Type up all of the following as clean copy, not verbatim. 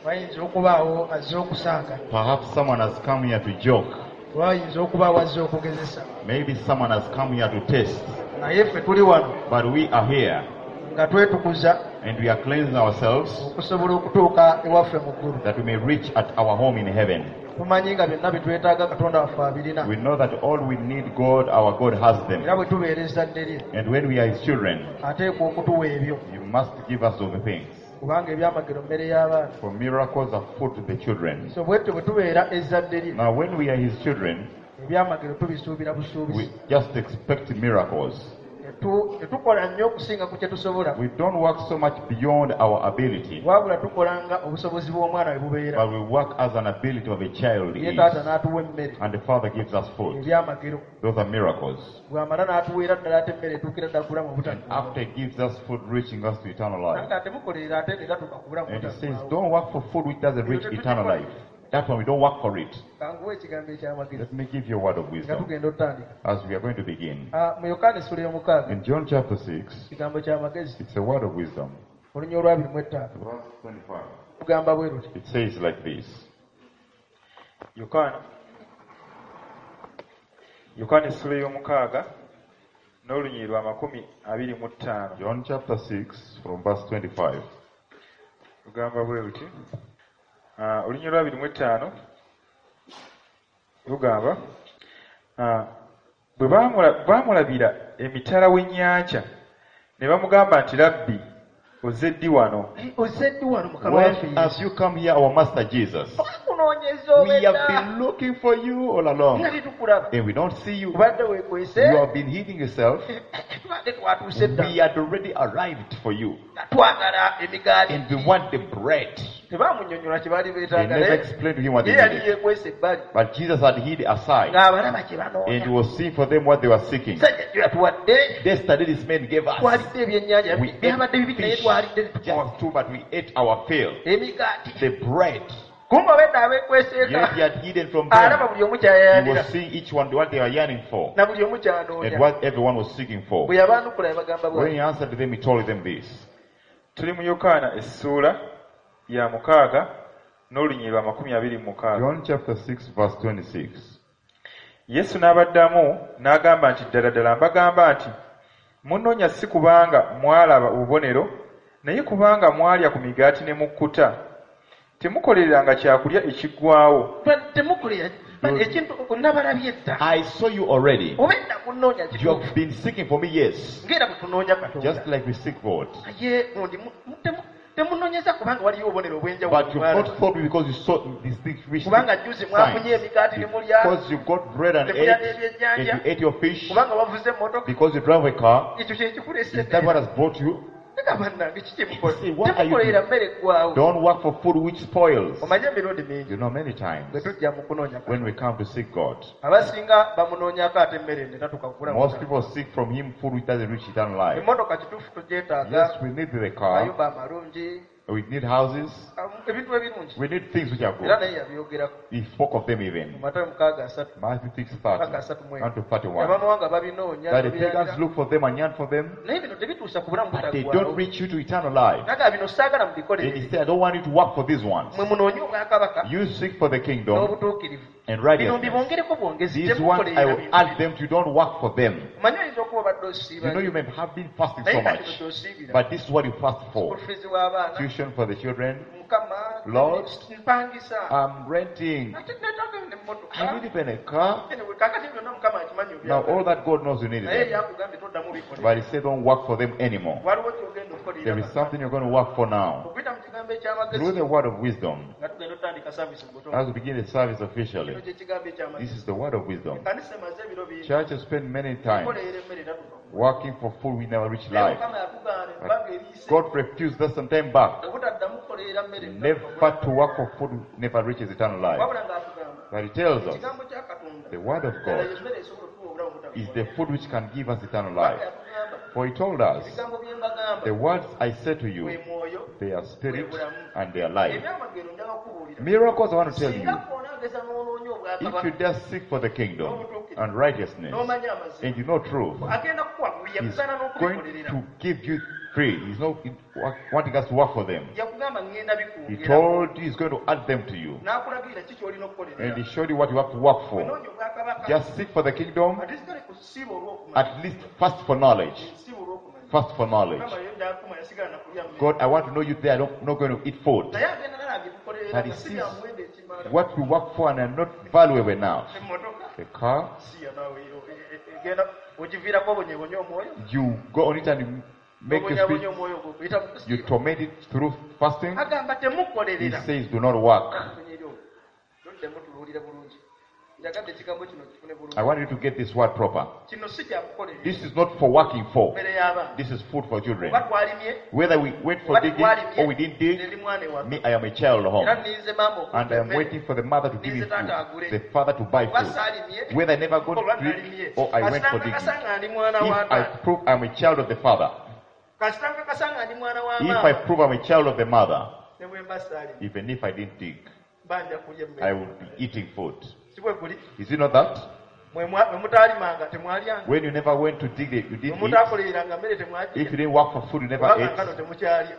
wayinza okubaawo azze okusanga, Perhaps someone has come here to joke. wayinza okubaawo azze okugezesa, Maybe someone has come here to test. naye ffe tuli wano But we are here nga twetukuza and we are cleansing ourselves okusobola okutuuka ewaffe mu ggulu. that we may reach at our home in heaven. Tumanyi nga byonna bye twetaaga Katonda waffe abirina, We know that all we need God, our God has era them. bwe tubeera ezzadde lye And when we are His children, ateekwa okutuwa ebyo, He must give us those things. kubanga ebyamagero mmere y'abaana. For miracles are food to the children. So bwetyo bwe tubeera ezzadde lye, Now when we are His children, ebyamagero tubisuubira we busuubizi. just expect miracles. Tetukola nnyo okusinga ku kye tusobola, We don't work so much beyond our ability, wabula tukolanga obusobozi bw'omwana bwe bubeera. but we work as an ability of a child Ye is. taata n'atuwa emmere, And the Father gives us food. ebyamagero. Those are miracles. Bw'amala n'atuweera ddala ate emmere etuukira ddala ku bulamu obutaggwaawo. After He gives us food reaching us to eternal life. Nanga temukolerera ate ne gatuuka ku bulamu And He says, obutaggwaawo. don't work for food which doesn't reach eternal life. That one we don't work for it. Kanguwe ekigambo ekyamagezi Let me give you a word of nga wisdom tugenda otandika. as we are going to begin. Mu Yokaana essula ey'omukaaga, In John chapter 6, ekigambo ky'amagezi it's a word of wisdom. olunya olw'abiri Verse 25. kugamba bwe luti. It says like this. Yokaana essula ey'omukaaga n'olunyiriri lwa 25. John chapter 6 from verse 25. Lugamba bwe luti. Olunyiriri lwa 25 lugamba bwe baamulabira emitala w'ennyanja ne bamugamba nti Labbi ozze ddi wano? Ozze ddi wano Mukama When waffe as you come here, our Master Jesus, kunoonyeza we have obedda been looking for you all along, nga tetukulaba, and we don't see you. kubadde weekwese, You have been hiding yourself. tubadde twatuuse dda We had already arrived for you, nga twagala emigaati. and we want the bread. Tebaamunnyonnyola kye baali They beetaaga, never naye explained to him what ye they yali needed. yeekwese ebbali But Jesus had hid aside, ng'abalaba kye and banoonya. He was seeing for them what they were seeking. Sajja gye yatuwadde, Yesterday, this man gave us. twalidde ebyennyanja We byabadde bibi ate naye fish, twalidde ne tukola just two, but we ate our fill. emigaati. The bread. Kumbe obedda abeekweseeka Yet He had hidden from alaba them. buli omu He kyayayanira was seeing each one what they were yearning for, na buli omu and kyanoonya. what everyone was seeking for. Bwe yabaanukula yabagamba When bw'ati. He answered them, He told them this. Tuli mu Yokaana essula ya 6 n'olunyiriri lwa 26. John chapter 6, verse 26. Yesu n'abaddamu n'agamba nti ddala ddala mbagamba nti munnoonya si kubanga mwalaba obubonero, naye kubanga mwalya ku migaati ne mukkuta. Temukolereranga kyakulya ekiggwaawo. Temukolera ekintu nabalabye edda. I saw you already. Obedda kunnoonya You kituufu have been seeking for me, yes. ng'era bwe tunoonya Just Katonda. like we seek God. Ye gundi temunoonyeza kubanga waliyo obubonero obw'enjawulo But you've not thought me because you saw these things which kubanga jjuzi mwafunye emigaati ne mulya, because you got bread and ne mulya ate, and n'ebyennyanja, you ate your fish, kubanga wavuze emmotoka, because you drive a car. ekyo kye kikuleese. Is that what has brought you? Naga bannange kiki See, temukola? what are you Temukolera doing? mmere eggwaawo. Don't work for food which spoils. Omanye emirundi mingi You know, many times bwe tujja mu kunoonya when we come to seek God, abasinga bamunoonyako ate emmere ne tatuuka kugula most people seek from Him food which doesn't reach eternal life. emmotoka kituufu tugyetaaga, Yes, we need the car, amayumba amalungi, we need houses, ebintu ebirungi, we need things which are era good. naye yabyogerako He spoke of them mu even. Matayo 6:30 Matthew 6, mpaka 30 31. and to 31. Abamawanga babinoonya That the babirabira, pagans look for them and yearn for them, naye bino tebituusa ku bulamu but they don't butaggwaawo. reach you to eternal life. Naga bino saagala And He mubikolere, said, I don't want you to work for these ones. mwe munoonye obwakabaka You seek for the kingdom n'obutuukirivu. and Bino righteousness. mbibongereko bwongezi, These ones I temukolera will bintu add bino. them to you. Don't work for them. Mmanyi oyinza okuba obadde osiiba, You know, you may have been fasting so naye kati much, kyosiibira. but this is what you fast School for. fees w'abaana, Tuition for the children. Mukama, Lord, mpangisa. I'm renting. Ate neetaaga n'emmotoka. I need even a car. Anyway, kakati byonna Mukama akimanyi Now, obyagala. all that God knows you need Naye them. yakugambye toddamu bikolera. But He said, don't work for them anymore. Waliwo ky'ogenda okukolera. There is something you're going to work for now. Okuyita mu kigambo Through ekyamagezi the word of wisdom, nga tugenda otandika service mu butono. as we begin the service Kino officially, kye kigambo this ekyamagezi. is the word of wisdom. Ekkanisa emaze ebiro bingi. Church has spent many times Tukolerera emmere etatuuka. working for food we never reach Naye life. Mukama yatugaana ebbanga eriise. God refused us some time back. Obutaddamu kukolerera mmere Never to work for food never reaches eternal life. wabula ng'atugamba. But He tells us Ekigambo kya Katonda. the word of ddala God y'emmere esobola okuwa obulamu is obutaggwaawo. the food which can give us eternal Kubanga life. yatugamba, For He told us, ebigambo bye mbagamba, the words I say to bwe you, mwoyo, they are bwe spirit bulamu. and they are life. Ebyamagero njala kubuulira. Miracles I want to tell Singa you, kw'onaageza n'onoonya if you obwakabaka, just seek for the kingdom and righteousness n'omanya amazima, and you know truth, agenda kukuwa buli He's yakusaana going n'okubikolera. to give you free. He's not wanting us to work for them. yakugamba ngenda He bikuwongera told he's going to add them to you. n'akulagirira ki ky'olina And okukolerera he showed you what you have to work for. wenoonya obwakabaka Just seek for the kingdom, ate sigale kusiiba olw'okumanya at least first for knowledge. siiba olw'okumanya First for knowledge. mukama yo ndakuma yasigala na kulya mmere God, I want to know you there. I'm not going to eat food. naye agenda nalabye tukolerera But he nga si sees byamuwenda ekimala what we work for and are not valuable enough. emmotoka The car, siya naawe egenda ogiviirako obonyebonye omwoyo you go on it and make the obonyabonye spirit, omwoyo gwo kuyita mu you kusiiba torment it through fasting. agamba He temukolerera says, do not work. toddemu tuluwulire bulungi njagadde ekigambo kino kifune bulungi I want you to get this word proper. kino si kyakukolerera This is not for working for. mmere y'abaana This is food for children. oba twalimye Whether we went for digging or we didn't dig, eri mwana ewa me, I am a child at home. era nninze maama And I am okuva waiting for the mother to give me food, the father to buy oba food. saalimye Whether I never go oba to dig nalimye or I went for kasitanga digging. kasanga ndi mwana If wa I taata prove I'm a child of the father, kasitanga kasanga ndi mwana wa if I maama prove I'm a child of the mother, ne bwe mba saalimye even if I didn't dig, banja kulya I emmere will be eating food. si bwe guli Is it not that? mwe mutaalimanga temwalyanga When you never went to dig it, you mwe didn't eat. mutaakolereranga mmere If you temwagirya didn't work for food, you never kubanga nkano ate. temukyalya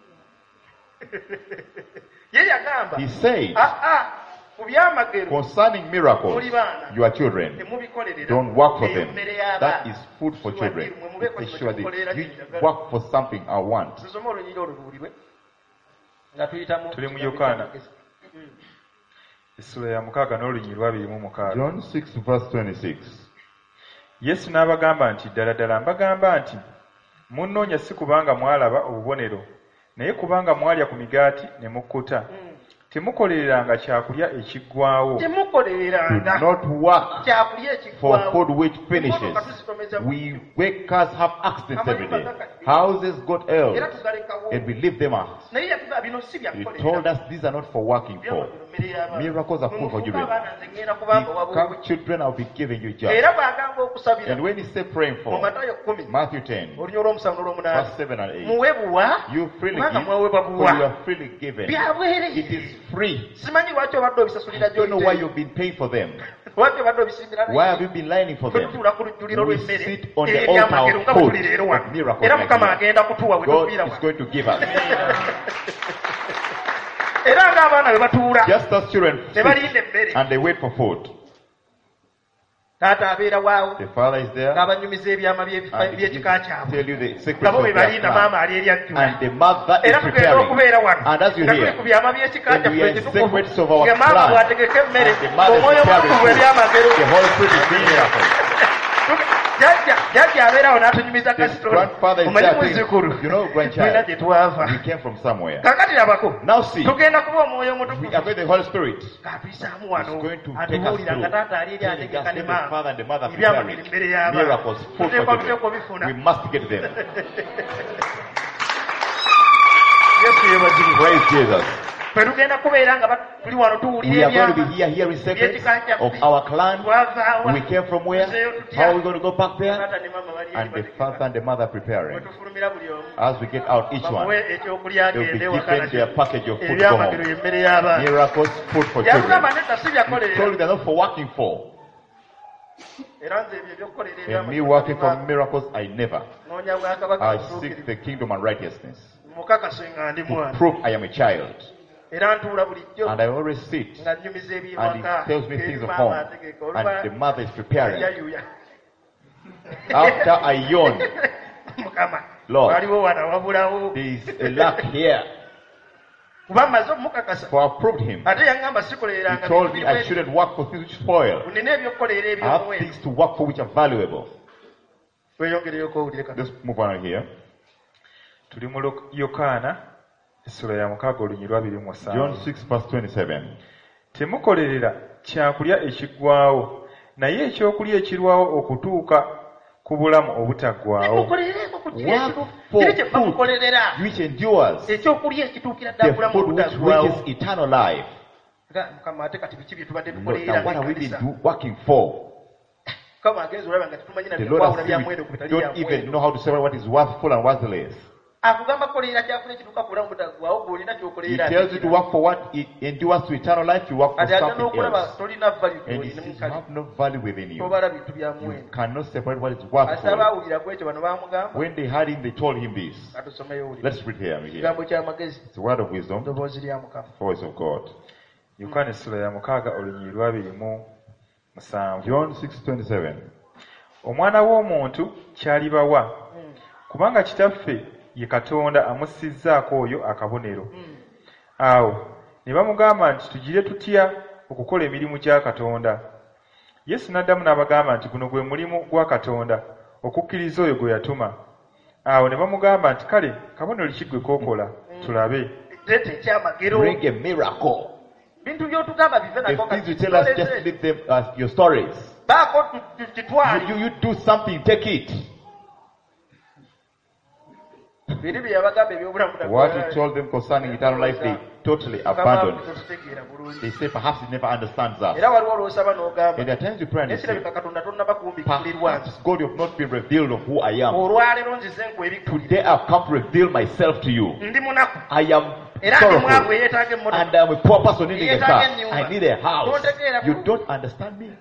ye yagamba He said, ku byamagero concerning miracles, muli baana your children, temubikolera don't work for Eyo them. mmere That y'abaana is food for children. mwe mubeeko Make kino sure kitukolerera that you kyenjagala work for something I want. tusome olunyiri olubuulirwe nga tuyitamu Tuli mu Yokaana. Essula ya 6 n'olunyiri 26. John 6 verse 26. Yesu n'abagamba nti ddala ddala mbagamba nti munnoonya si kubanga mwalaba obubonero naye kubanga mwalya ku migaati ne mukkuta temukolereranga kyakulya ekiggwaawo Do temukolereranga not work kyakulya for ekiggwaawo food which Emmotoka finishes. tuzitomeza We workers have accidents every day. Houses got era ill tugalekawo and we leave them out. naye yatuga bino si He told byakukolerera us these are not for working for. Miracles are food for children. abaana nze ngenda kubanga If wabuwe come children, I'll be giving you jobs. era bwagamba okusabira And when he said praying mu for, Matayo 10 Matthew 10, olunya olw'omusanvu n'olw'omunaana verse 7 and 8, muwe buwa you freely kubanga give, mwaweebwa for you buwa are freely given. It byabwereye is free. simanyi lwaki obadde obisasulira I don't know why gy'olidde you've been paying for them. lwaki obadde obisimbira Why have you been lining for them? tutuula ku lujjuliro We lw'emmere sit on the ebyamagero altar nga of bwe tuli leero food, wano of miracles era like mukama this. agenda kutuwa bwe God tuviira is wano going to give us. era ng'abaana bwe batuula Just as children ne sit balinda emmere and they wait for food. taata abeera waawo The father is there ng'abanyumiza ebyama and he by'ekika kyabwe tell you the secrets nga bo of bwe their balinda plan. maama ali eryajjula And the mother is era tugenda preparing. okubeera wano And as you nga tuli hear, ku byama by'ekika and we kyaffe are ekitukuvu secrets of our nga maama plan. bw'ategeka emmere And the mother is omwoyo preparing mutukuvu food. ebyamagero The Holy Spirit is doing miracles. jjajja abeerawo n'atunyumiza The kasitoli grandfather is omanyi there muzzukulu thinking, you know, tulina grandchild, gye twava we came from somewhere. kakati labako Now see, tugenda kuba omwoyo we mutukuvu are going the Holy Spirit. ng'atuyisaamu Is wano going to take us atubuulira nga through. taata ali eri Telling us ategeka ne when the father maama and the mother are ebyamagero preparing emmere y'abaana miracles, food for tuteekwa tuteekwa children. obifuna We must get them. yesu yebazibwa Praise Jesus. bwe tugenda kubeera nga tuli wano We tuwulira are going to be ebyama here hearing secrets by'ekika kyaffe of our clan. twavaawa We came from where? How are we going to go back there? taata ne maama bali eri And the bategeka father and the mother bwe preparing. tufulumira buli omu As we get out, each bamuwe one, ekyokulya they'll be agende given wakana their package of food to go ebyamagero home. y'emmere y'abaana Miracles, food for yakugamba children. nedda si He told you byakolerera they're not for working for. era nze ebyo ebyokukolera And me ebyamagero working for biva- miracles, I never. noonya bwakabaka I butuukirivu. seek the kingdom and righteousness mukakase nga ndi to mwana prove I am a child. era ntuula bulijjo And I always sit nga nnyumiza and he ebyewaka tells me things of maama home. ategeka And the mother is preparing. yayuya After I yawn, mukama Lord, waliwo wano wabulawo there is a lack here. kuba mmaze omumukakasa For I proved him. ate yaŋŋamba He sikolereranga told me I shouldn't work for things which spoil. nina ebyokukolera I have ebyomuwendo things to work for which are valuable. weyongereyoko owulire kati Let's move on here. tuli mu Yokaana essula ya 6 olunyiri 27. John 6 verse 27. Temukolerera kyakulya ekiggwaawo naye ekyokulya ekirwawo okutuuka ku bulamu obutaggwaawo. mukolerereko ku Work kiri for kye food bamukolerera which endures. ekyokulya ekituukira ddala The bulamu food which obutaggwaawo reaches eternal life. mukama ate kati biki bye tubadde Lord, tukolerera now what have we been ng'ekkanisa working for? mukama agenza olaba nga tetumanyi na The Lord byewawula has bya seen mwendo ku we bitali don't bya even mwendo know how to separate what is worthful and worthless. akugamba kolera kyafuna ekituuka kulamu butagwawo gwolina He kyokolera tells you to work for what endures to eternal life, you work for ate ate something n'okulaba else. tolina value And he gyolina says you mukale have no value within you. tobala bintu bya You muwendo cannot separate what is worth ate for you. abaawulira kwekyo bano bamugamba When they heard him, they told him this. katusomeyo wulira Let's read here. kigambo ky'amagezi It's a word of wisdom, ddoboozi lya mukama voice of God. Yokaana essula ya 6 olunyiri lwa 27. John 6:27. Omwana w'omuntu kyalibawa kubanga kitaffe ye Katonda amussizzaako oyo akabonero. Awo ne bamugamba nti tugire tutya okukola emirimu gya Katonda. Yesu n'addamu n'abagamba nti guno gwe mulimu gwa Katonda, okukkiriza oyo gwe yatuma. Awo ne bamugamba nti kale kabonero ki gwe kookola tulabe. leeta ekyamagero Bring a miracle. bintu by'otugamba bive The nako things you tell us, just leave them as your stories. baako kitwali You do something, take it. biri bye yabagamba ebyobulamu What you told them concerning eternal life, they totally abandoned. totutegeera bulungi They say perhaps he never understands us. era waliwo olwosaba n'ogamba And there are times you pray and you say, nekirabika katonda tonnaba kumbikulirwa perhaps God, you have not been revealed of who I am. olwaleero nzize nkwebikulira Today I've come to reveal myself to you. ndi munaku I am era ndi mwavu sorrowful. eyeetaaga emmotoka And I'm a poor person needing a car. I need a house. Don't You don't understand me.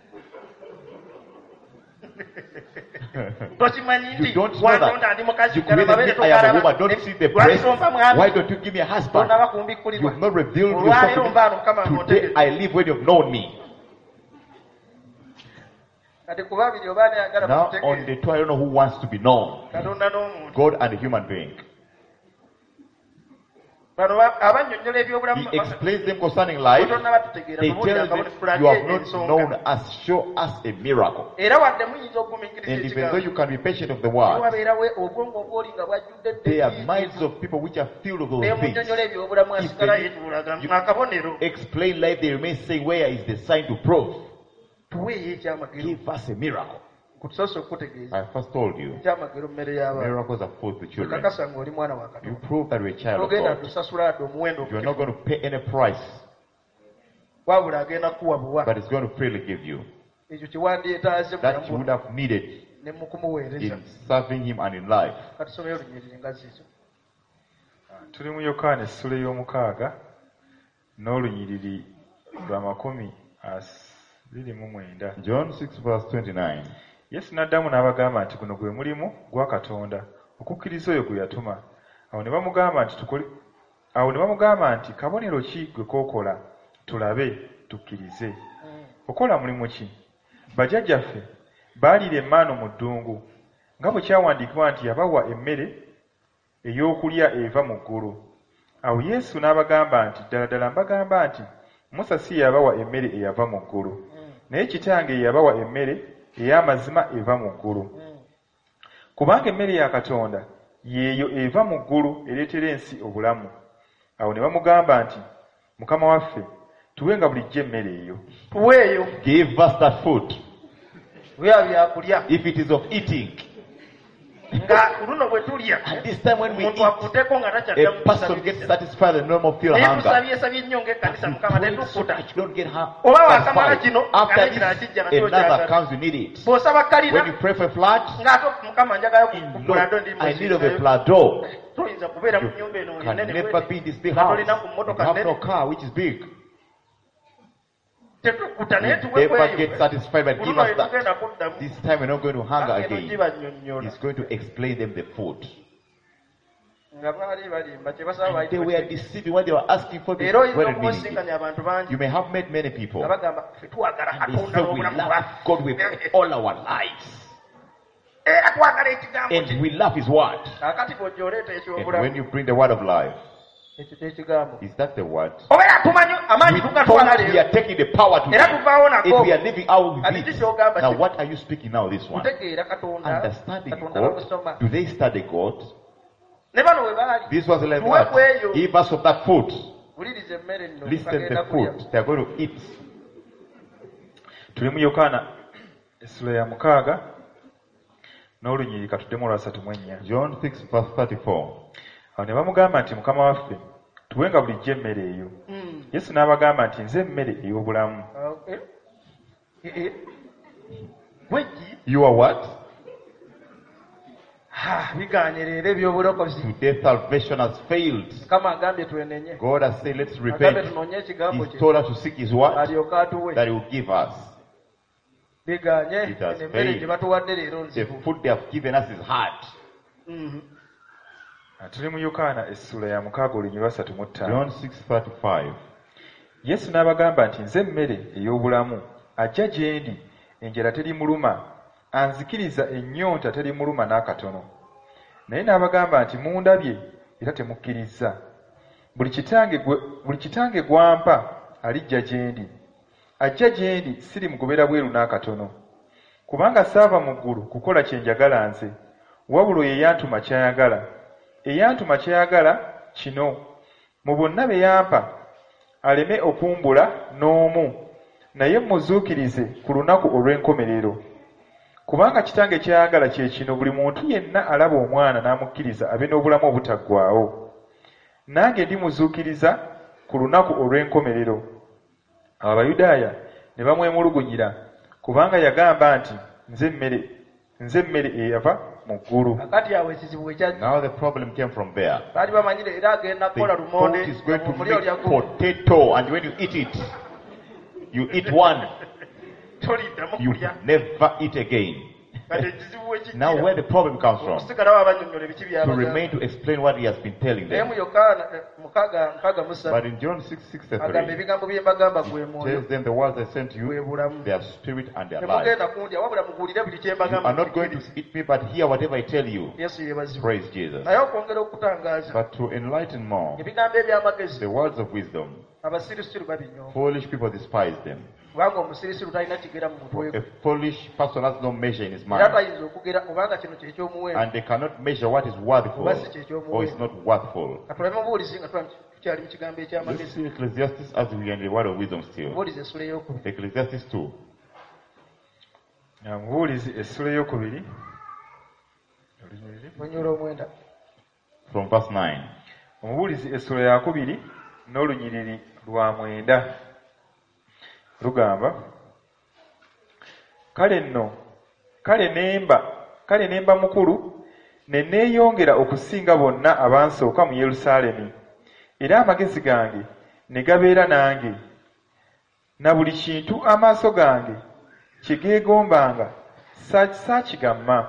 tokimanyi You nti don't know wantonda ndi that. mukazi You gala created mabere me, I am a togalaba. woman. Don't see the breast. Lwaki tompa mwami? Why don't you give me a husband? tonnaba kumbikulirwa You've not revealed olwaleero yourself mbaano mukama to me. ngontegedde Today I live when you've known me. kati ku babiri oba nayagala Now on mutegeere the two, I don't know who wants to be known. katonda n'omuntu God and a human being. bano abannyonnyola ebyobulamu He explains them concerning life. tonnaba tutegeera They tubuulira tell akabonero them, you have tulage not known ensonga us, show us a miracle. era wadde muyinza okugumiikiriza And even though ekigambo you can be patient of the word, wabeerawo obwongo obwoli nga bwajjudde there are minds of people which are filled with those things. nemunnyonnyola ebyobulamu asigala If yetuulaga you- akabonero Explain life, they remain saying, where is the sign to prove? tuweeyo ekyamagero Give us a miracle. kutusoose okutegeeza I first told you, ekyamagero mmere y'abaana miracles are food for children. kakasa ng'oli mwana wa You katonda prove that you're a child of togenda God. tusasula adde omuwendo You're not going to pay any price, wabula agenda kuwa buwa but it's going to freely give you. ekyo kyewandyetaaze That you would have needed ne mu kumuweereza in serving Him and in life. katusomeye olunyiriri nga zizo Tuli mu Yokaana essula y'omukaaga n'olunyiriri lwa 29. John 6 verse 29. Yesu n'addamu n'abagamba nti guno gwe mulimu gwa Katonda, okukkiriza oyo gwe yatuma. Awo ne bamugamba nti kabonero ki gwe kookola tulabe tukkirize. Okola mulimu ki? Bajjajjaffe baaliira emmaano mu ddungu nga bwe kyawandiikibwa nti yabawa emmere ey'okulya eva mu ggulu. Awo Yesu n'abagamba nti ddala ddala mbagamba nti Musa si yabawa emmere eyava mu ggulu, naye Kitange ye yabawa emmere ey'amazima eva mu ggulu. Kubanga emmere ya Katonda yeeyo eva mu ggulu ereetera ensi obulamu. Awo ne bamugamba nti Mukama waffe tuwenga bulijjo emmere eyo. tuweeyo Give us that food. tuweeyo byakulya If it is of eating. nga luno bwe tulya And this time when we omuntu eat, akutteko nga a takyaddamu person gets satisfied and no more feel naye hunger. tusabyesabye nnyo ng'ekkanisa mukama You tetukkuta don't get Oba waakamala satisfied. kino, After nga this, nekirala kijja nakyo another okyagala. comes, you need it. bw'osaba kalina When you pray for a flat, ng'ate mukama njagayo Lord, kukulado ndi I need of a plateau. toyinza kubeera mu nnyumba eno Can ennene never be in this big nga house. tolina ku You mmotoka have no nnene car which is big. tetukkuta naye You never get tuwekweyo satisfied, but give luno us yetugenda that. kuddamu This time we're not going to hunger eno again. gibannyonnyola He's going to explain them the food. nga baali balimba kye basaba And they were deceiving when they were asking for this. era oyinza What it meaning? okubasinkanya abantu bangi You may have met many people. nga bagamba ffe twagala And they katonda say we n'obulamu love bwaffe God with all our lives. era twagala ekigambo And kye we love His word. kakati bw'ojooleeta And when ekyobulamu you bring the word of life, ekyo kyekigambo is that the word? obeera tumanyi amaanyi We tugatwala thought we leero are taking the power to era live. tuvaawo If nako we are living out with Ati it. kikyogamba Now kino. what are you speaking now, this one? kutegeera katonda Understanding katonda God. bamusoma Do they study God? ne bano we baali This was like Tuwe that. kweyo. Give us of that food. wuliriza emmere nno Listen bagenda the kulya food. They are going to eat. Tuli mu Yokaana essula ya 6 n'olunyiriri katuddemu olwa 34. John 6 verse 34. Awo ne bamugamba nti Mukama waffe tuwenga bulijjo emmere eyo. Yesu n'abagamba nti nze emmere ey'obulamu. gweki You are what? biganyerera ebyobulokozi. Today salvation has failed. Mukama agambye twenenye. God has said, let's Agambye repent. tunoonye ekigambo He's kye. told us to seek His word Alyoke atuwe. that He will give us. Biganye It has emmere failed. gye batuwadde leero The nzibu. food they have given us is hard. Tuli mu Yokaana essula ya 6:35. John 6:35. Yesu n'abagamba nti nze mmere ey'obulamu, ajja gye ndi enjala terimuluma, anzikiriza ennyonta terimuluma n'akatono. Naye n'abagamba nti mundabye era temukkiriza. Buli kitange gwampa alijja gye ndi. Ajja gye ndi sirimugobera bweru n'akatono. Kubanga saava mu ggulu kukola kye njagala nze, wabula ye yantuma ky'ayagala. Eyantuma ky'ayagala kino, mu bonna be yampa aleme okumbula n'omu, naye muzuukirize ku lunaku olw'enkomerero. Kubanga kitange ky'ayagala kye kino, buli muntu yenna alaba omwana n'amukkiriza abe n'obulamu obutaggwaawo. Nange ndimuzuukiriza ku lunaku olw'enkomerero. Abo Abayudaaya ne bamwemulugunyira, kubanga yagamba nti nze mmere eyava mu ggulu. Akati awo ekizibu bwe kyajja. Now the problem came from there. Baali bamanyire era agenda They kukola thought lumonde. he's going to Omuli olya make potato, and when you eat it, you eat one, toliddamu you kulya. never eat again. Kati ekizibu bwe Now where the problem comes from, okusigalawo abannyonnyola ebiki to byabagamba. remain to explain what he has been telling Naye mu them. Yokaana 6:3 But in John agamba 6:63, ebigambo bye mbagamba gwe it mwoyo tells them the words I sent gwe you, bulamu. their spirit and their life. Temugenda kundya wabula mukuwulire buli kye You are mbagamba. not going to eat me, but hear whatever I tell you. Yesu yeebazibwa. Praise Jesus. Naye okwongera okutangaaza But to enlighten more, ebigambo eby'amagezi the words of wisdom, abasirusiru babinyooma. foolish people despise them. Kubanga omusirusiru talina kigera mu mutwe A foolish person has no measure in his era mind, tayinza okugera obanga kino kyekyomuwendo and they cannot measure what is worthful oba si kyekyomuwendo. or is not worthful. katulabe mubuulizi nga tukyali mu kigambo Let's ekyamagezi. see Ecclesiastes as we are in the word of wisdom still. Mubuulizi essula ey'okubiri. Ecclesiastes 2. Mubuulizi essula ey'okubiri. Onyoola omwenda. From verse 9. Omubuulizi essula ya 2 n'olunyiriri lwa 9 lugamba, kale nemba mukulu ne neeyongera okusinga bonna abansooka mu Yerusaalemi, era amagezi gange ne gabeera nange, na buli kintu amaaso gange kye geegombanga saakigamma.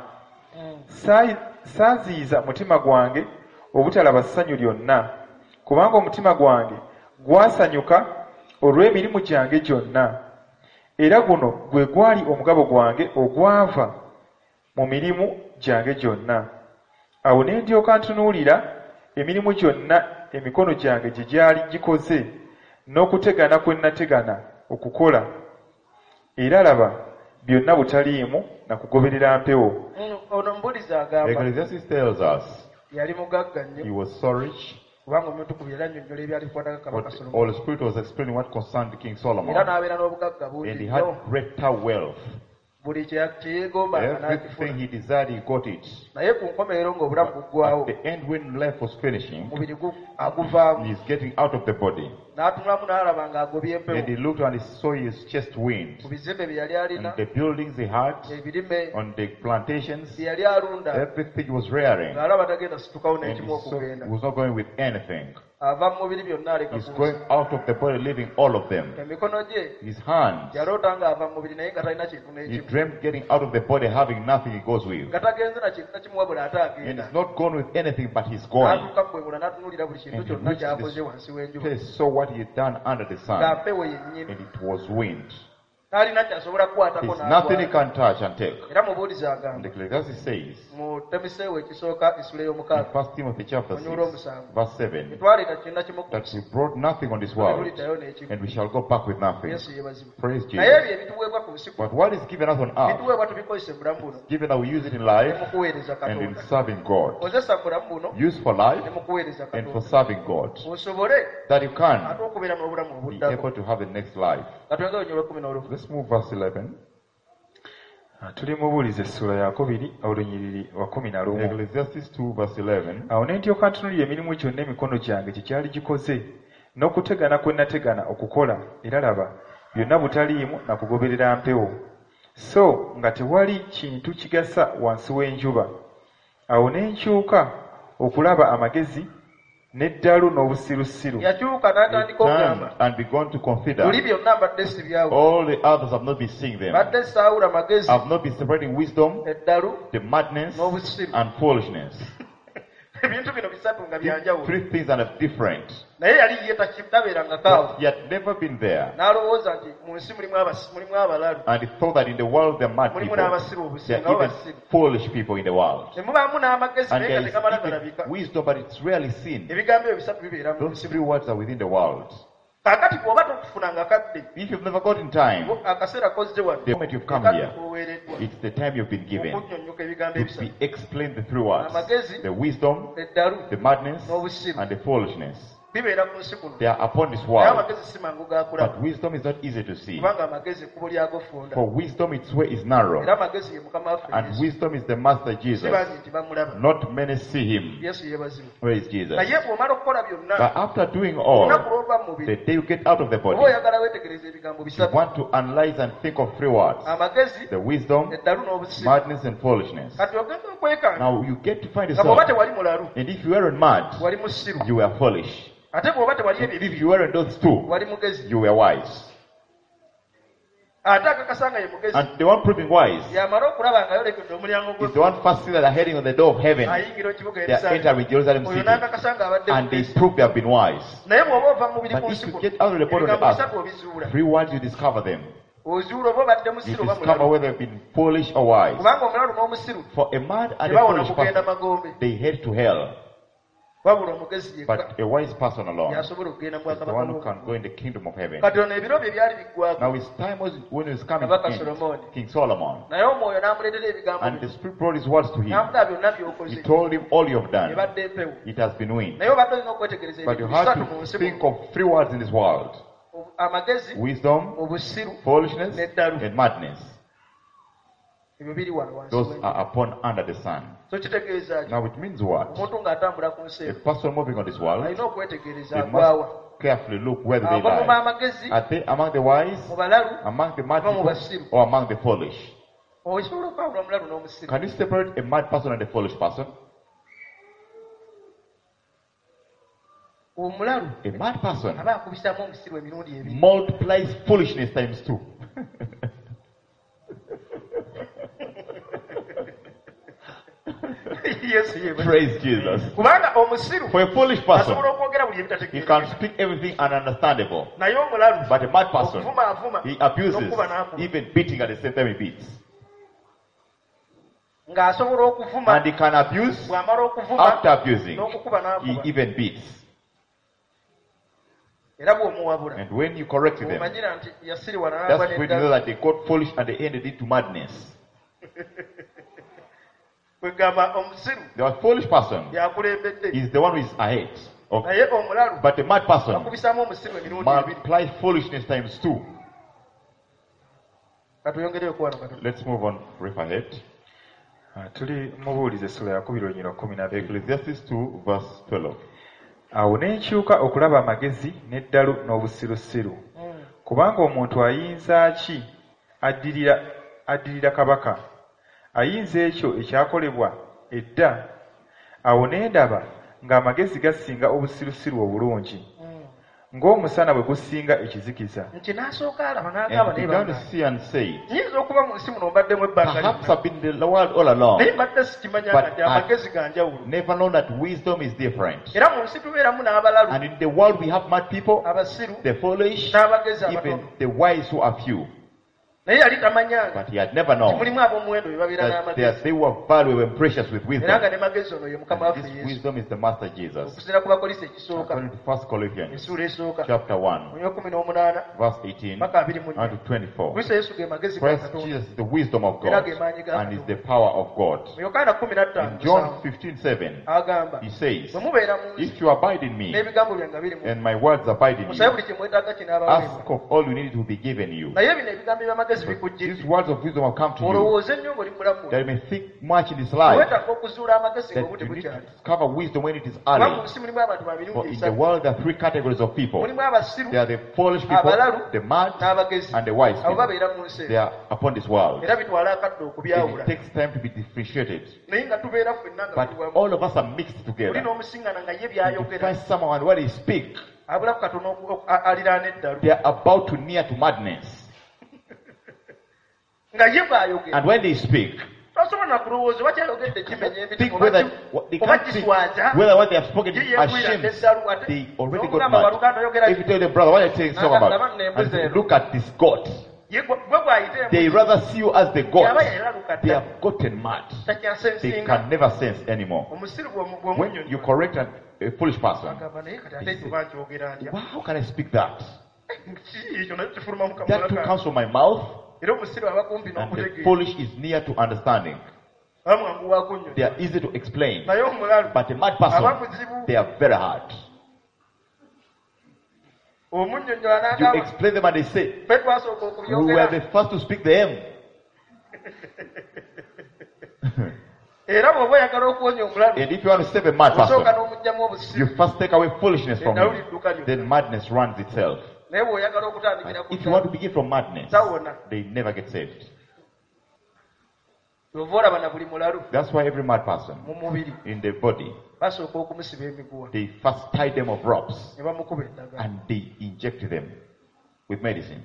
Saaziyiza mutima gwange obutalaba ssanyu lyonna, kubanga omutima gwange gwasanyuka olw'emirimu gyange gyonna, era guno gwe gwali omugabo gwange ogwava mu mirimu gyange gyonna. Awo ne ndyoka ntunuulira emirimu gyonna emikono gyange gye gyali gikoze, n'okutegana kwe nategana okukola, era laba byonna butaliimu na kugoberera mpewo. Ono mubuulizi agamba Ecclesiastes tells us yali mugagga he nnyo was so rich, kubanga omutukuvu era annyonnyola ebyali bikwatako kabaka but Solomo. Holy Spirit was explaining what concerned King Era Solomon, n'abeera n'obugagga and bungi he had nnyo. greater wealth. Buli kye yeegombanga Everything n'akifuna. he desired, he got it. Naye ku nkomerero ng'obulamu buggwawo, At the end, when life was finishing, omubiri aguvaamu. he's getting out of the body, N'atunulamu n'alaba ng'agobye and empewo he looked and he saw his chest wind, ku bizimbe bye yali alina, and the buildings he had, ebirime on the plantations, bye yali alunda, everything was rearing, ng'alaba tagenda situkawo and he n'ekimu saw okugenda. he was not going with anything. Ava mu mubiri byonna aleka He's ku going out of the body, leaving all of them. emikono gye His hands, yaloota ng'ava mu mubiri naye nga talina kintu he n'ekimu. dreamt getting out of the body, having nothing he goes with. Nga tagenze na kintu nakimu wabula ate And agenda. he's not gone with anything, but he's going. N'atuuka mu bwengula n'atunuulira buli kintu And he kyonna reached ky'akoze this wansi w'enjuba. place, saw what he had done under the Nga sun, mpewo yennyini. and it was wind. N'alina kyasobola kukwatako There's nothing he n'atwala. can touch and take. Era mubuulizi And agamba Ecclesiastes says, mu Temiseewo ekisooka essula in ey'omukaaga 1 Timothy chapter 6, verse 7, tetwaleeta kirina kimu that we brought nothing on this world, tuliddayo n'ekimu. and we shall go back with nothing. Yesu yeebazibwa. Praise Naye Jesus. ebyo ebituweebwa ku nsi kuno But what is given us on earth, bituweebwa tubikozese mu bulamu buno given that we use it in ne life mu kuweereza and in Katonda. serving God, Kozesa mu bulamu buno use for life ne mu kuweereza and for Katonda. serving God, Osobole that you can ate okubeera n'obulamu be obuddako. able to have the next life. Katonda onyolwe 11. Let's move verse 11. Tuli mu buulizi essula ya 2 olunyiriri lwa 11. Ecclesiastes 2 verse 11. Awo ne ndyoka ntunuulira emirimu gyonna emikono gyange gye gyali gikoze, n'okutegana kwe nategana okukola, era laba byonna butaliimu na kugoberera mpewo, so nga tewali kintu kigasa wansi w'enjuba. awo ne nkyuka okulaba amagezi n'eddalu n'obusirusiru. yakyuka n'atandika okugamba Turned and begun to consider. buli byonna mbadde sibyawula All the others have not been seeing them. mbadde saawula magezi Have not been separating wisdom, eddalu the madness, n'obusiru and foolishness. ebintu bino bisatu nga byanjawulo Three things that are different. naye yali ye taberangako awo But he had never been there. n'alowooza nti mu nsi mulimu abalalu And he thought that in the world there are mad mulimu people. n'abasiru obusiru There nabo are even basiru foolish people in the world. ne mubaamu n'amagezi And naye there nga is tegamala even galabika wisdom, but it's rarely seen. ebigambo ebyo bisatu bibeera mu Those nsi three words are within the world. kaakati bw'oba tokufunanga kadde If you've never got in time, akaseera kozze wadde the moment you've come kadde here, koweereddwa it's the time you've been given okunnyonnyoka ebigambo to ebisatu be explained the three words. amagezi The wisdom, eddalu the madness, n'obusiru and the foolishness. bibeera ku nsi kuno They are upon this naye world. amagezi si mangu gakulaba But wisdom is not easy to see. kubanga amagezi ekkubo lyagofunda For wisdom, its way is narrow. era amagezi ye mukama waffe And Yesu. wisdom is the Master si Jesus. bangi nti bamulaba Not many see him. yesu yeebazibwa Where is Jesus? naye bw'omala okukola byonna But after doing all, olunaku lw'ova mu the mubiri day you get out of the oba body, oyagala weetegereza ebigambo you bisatu want to analyze and think of three words. amagezi The wisdom, eddalu n'obusiru madness, and foolishness. kati ogenda okwekanga Now you get to find nga bw'oba yourself. tewali mulalu And if you weren't mad, wali musiru you were foolish. ate bw'oba tewali And if ebibiri you weren't those two, wali mugezi you were wise. ate akakasa nga ye mugezi And the one proving wise yamala okulaba nga yolekedde omulyango is the one first thing that are heading on the door of heaven. ayingira ekibuga They are entering Jerusalem oyo city. n'akakasa nga abadde And they mugezi prove they have been wise. naye bw'oba ova mu mubiri But ku if nsi you kuno get out of the body of the ebigambo bisatu earth, obizuula three words you discover them. ozuula oba obadde You musiru oba discover mulalu whether they've been foolish or wise. kubanga omulalu n'omusiru For a mad and a tebawona foolish kugenda person, magombe they head to hell. wabula omugezi yekka But a wise person alone is yasobola okugenda mu the bwakabaka one who bw'omu- can go in the kingdom of heaven. kati ono ebiro bye byali biggwako Now his time was when he was coming Kabaka in, Solomon. King Solomon. naye omwoyo n'amuleetera ebigambo And the bino Spirit brought his words to him. n'amulaba byonna by'okoze He told him, all you have done, ebadde empewo it has been win. naye obadde olina okwetegereza But you ebintu have bisatu mu to nsi think muno of three words in this world. amagezi Wisdom, obusiru foolishness, n'eddalu and madness. ebyo biri wano wansi Those w'enjuba. are upon under the sun. so kitegeeza ki Now it means what? omuntu ng'atambula ku nsi A eno person moving on this world, alina okwetegereza they agwawa must carefully look where do they ava mu lie. b'amagezi Are they among the wise, mu balalu among the mad Ava mu people, basiru. or among the foolish? osobola okwawula omulalu n'omusiru Can you separate a mad person and a foolish person? omulalu A mad person aba akubisaamu omusiru emirundi ebiri multiplies foolishness times 2. yesu yeebazibwa. Praise Jesus. kubanga omusiru For a foolish person, asobola okwogera buli he can ebitategeerekeka speak everything ununderstandable. naye omulalu But a mad person, okuvuma avuma he abuses, n'okuba n'akuba even beating at the same time he beats. ng'asobola okuvuma And he can abuse bw'amala okuvuma after abusing. n'okukuba He n'akuba even beats. era bw'omuwabula And when you correct them, omanyira nti yasiriwa that's n'agwa when you know n'eddalu that they got foolish and they ended into madness. kwegamba omusiru The foolish person yakulembedde is the one who is ahead. Of, naye omulalu but the mad person bakubisaamu omusiru emirundi ebiri multiplies foolishness times 2. katuyongereyo wano katono Let's move on brief ahead. Tuli mubuulize essula yakubiri olunyira 12. Ecclesiastes 2 verse 12. Awo ne nkyuka okulaba amagezi n'eddalu n'obusirusiru. Kubanga omuntu ayinza ki addirira kabaka? Ayinza ekyo ekyakolebwa edda? Awo ne ndaba ng'amagezi gasinga obusirusiru obulungi, ng'omusana bwe gusinga ekizikiza. nti n'asooka alaba n'agamba And naye began to banga see and say, nyinza okuba mu nsi muno mbaddemu ebbanga perhaps lyonna I've been in the world all along, naye mbadde sikimanya But nti amagezi ga njawulo never known that wisdom is different. era mu nsi tubeeramu n'abalalu And in the world we have mad people, abasiru the foolish, n'abagezi even abatono the wise who are few. naye yali tamanyanga But he had never nti known mulimu ab'omuwendo be babeera that n'amagezi they were valuable and precious with era wisdom. nga ne magezi ono ye mukama And waffe this yesu wisdom is the Master Jesus. okusinziira ku bakolisi ekisooka According to 1 Corinthians ensuula esooka chapter 1, mu 18 verse 18 paka 24 and to 24. kristo yesu ge magezi ga Christ katonda Jesus is the wisdom of era God ge maanyi ga and is the katonda power of God. mu yokaana 15 In John 15:7, agamba he says, bwe mubeera mu nsi if you abide in me n'ebigambo byange biri mu and my words abide in musabe you, buli kye mwetaaga kinaabaweebwa ask of all you need to be given you. naye bino ebigambo eby'amagezi n'amagezi These bikujjidde words of wisdom have come to you, olowooze nnyo ng'oli mulamu that you may think much in this life, weetaaga okuzuula amagezi that ng'obudde you need to bukyali discover wisdom when it is kuba mu early. nsi mulimu abantu babiri For in the world there are three categories of people. mulimu abasiru There are the foolish people, abalalu the mad, n'abagezi and the wise abo people. babeera mu nsi They are upon this world. era bitwala akadde And okubyawula it takes time to be differentiated. naye nga tubeera ffenna nga But tuli wamu all of us are mixed oli together. n'omusiŋŋana nga ye You byayogera find someone when they speak, abulaku katono aliraana eddalu they are about to near to madness. nga ye bw'ayogera And when they speak, tosobola na kulowooza oba kyayogedde kimenya think emitima whether they oba can't think kiswaza whether what they have spoken ye is yeegwira ashamed. neddalu ate They already got n'omugamba waluganda mad. oyogera If you tell the brother what they're saying song about, and say, look at this God. ye gwe bw'ayita They rather see you as the yaba God. yalaluka They dda have gotten mad. They takyasensinga can never sense anymore. omusiru When bw'omunyonyi you correct a foolish person, agamba naye kati ate tuba nkyogera ntya wow, how can I speak that? ekyo nakyo kifuluma mu That too kamulaka comes from my mouth, era omusiru aba kumpi and the n'okutegeera foolish is near to understanding. aba mwangu They wakunyonyi are easy to explain, naye omulalu but a mad aba person, muzibu they are very hard. omunnyonnyola You n'agamba explain them and they say, ffe twasooka we were okubyogera the first to speak the hymn. era bw'oba oyagala okuwonya omulalu And if you want to save a mad osooka person, n'omugyamu you obusiru first take away foolishness from Eddalu him. lidduka lyonna. Then madness runs itself. naye bw'oyagala okutandikira ku If you want to begin from madness, tawona they never get saved. ova olaba na buli mulalu That's why every mad person mu mubiri in the body, basooka okumusiba emiguwa they first tie them of ropes ne bamukuba eddagala and they inject them with medicine.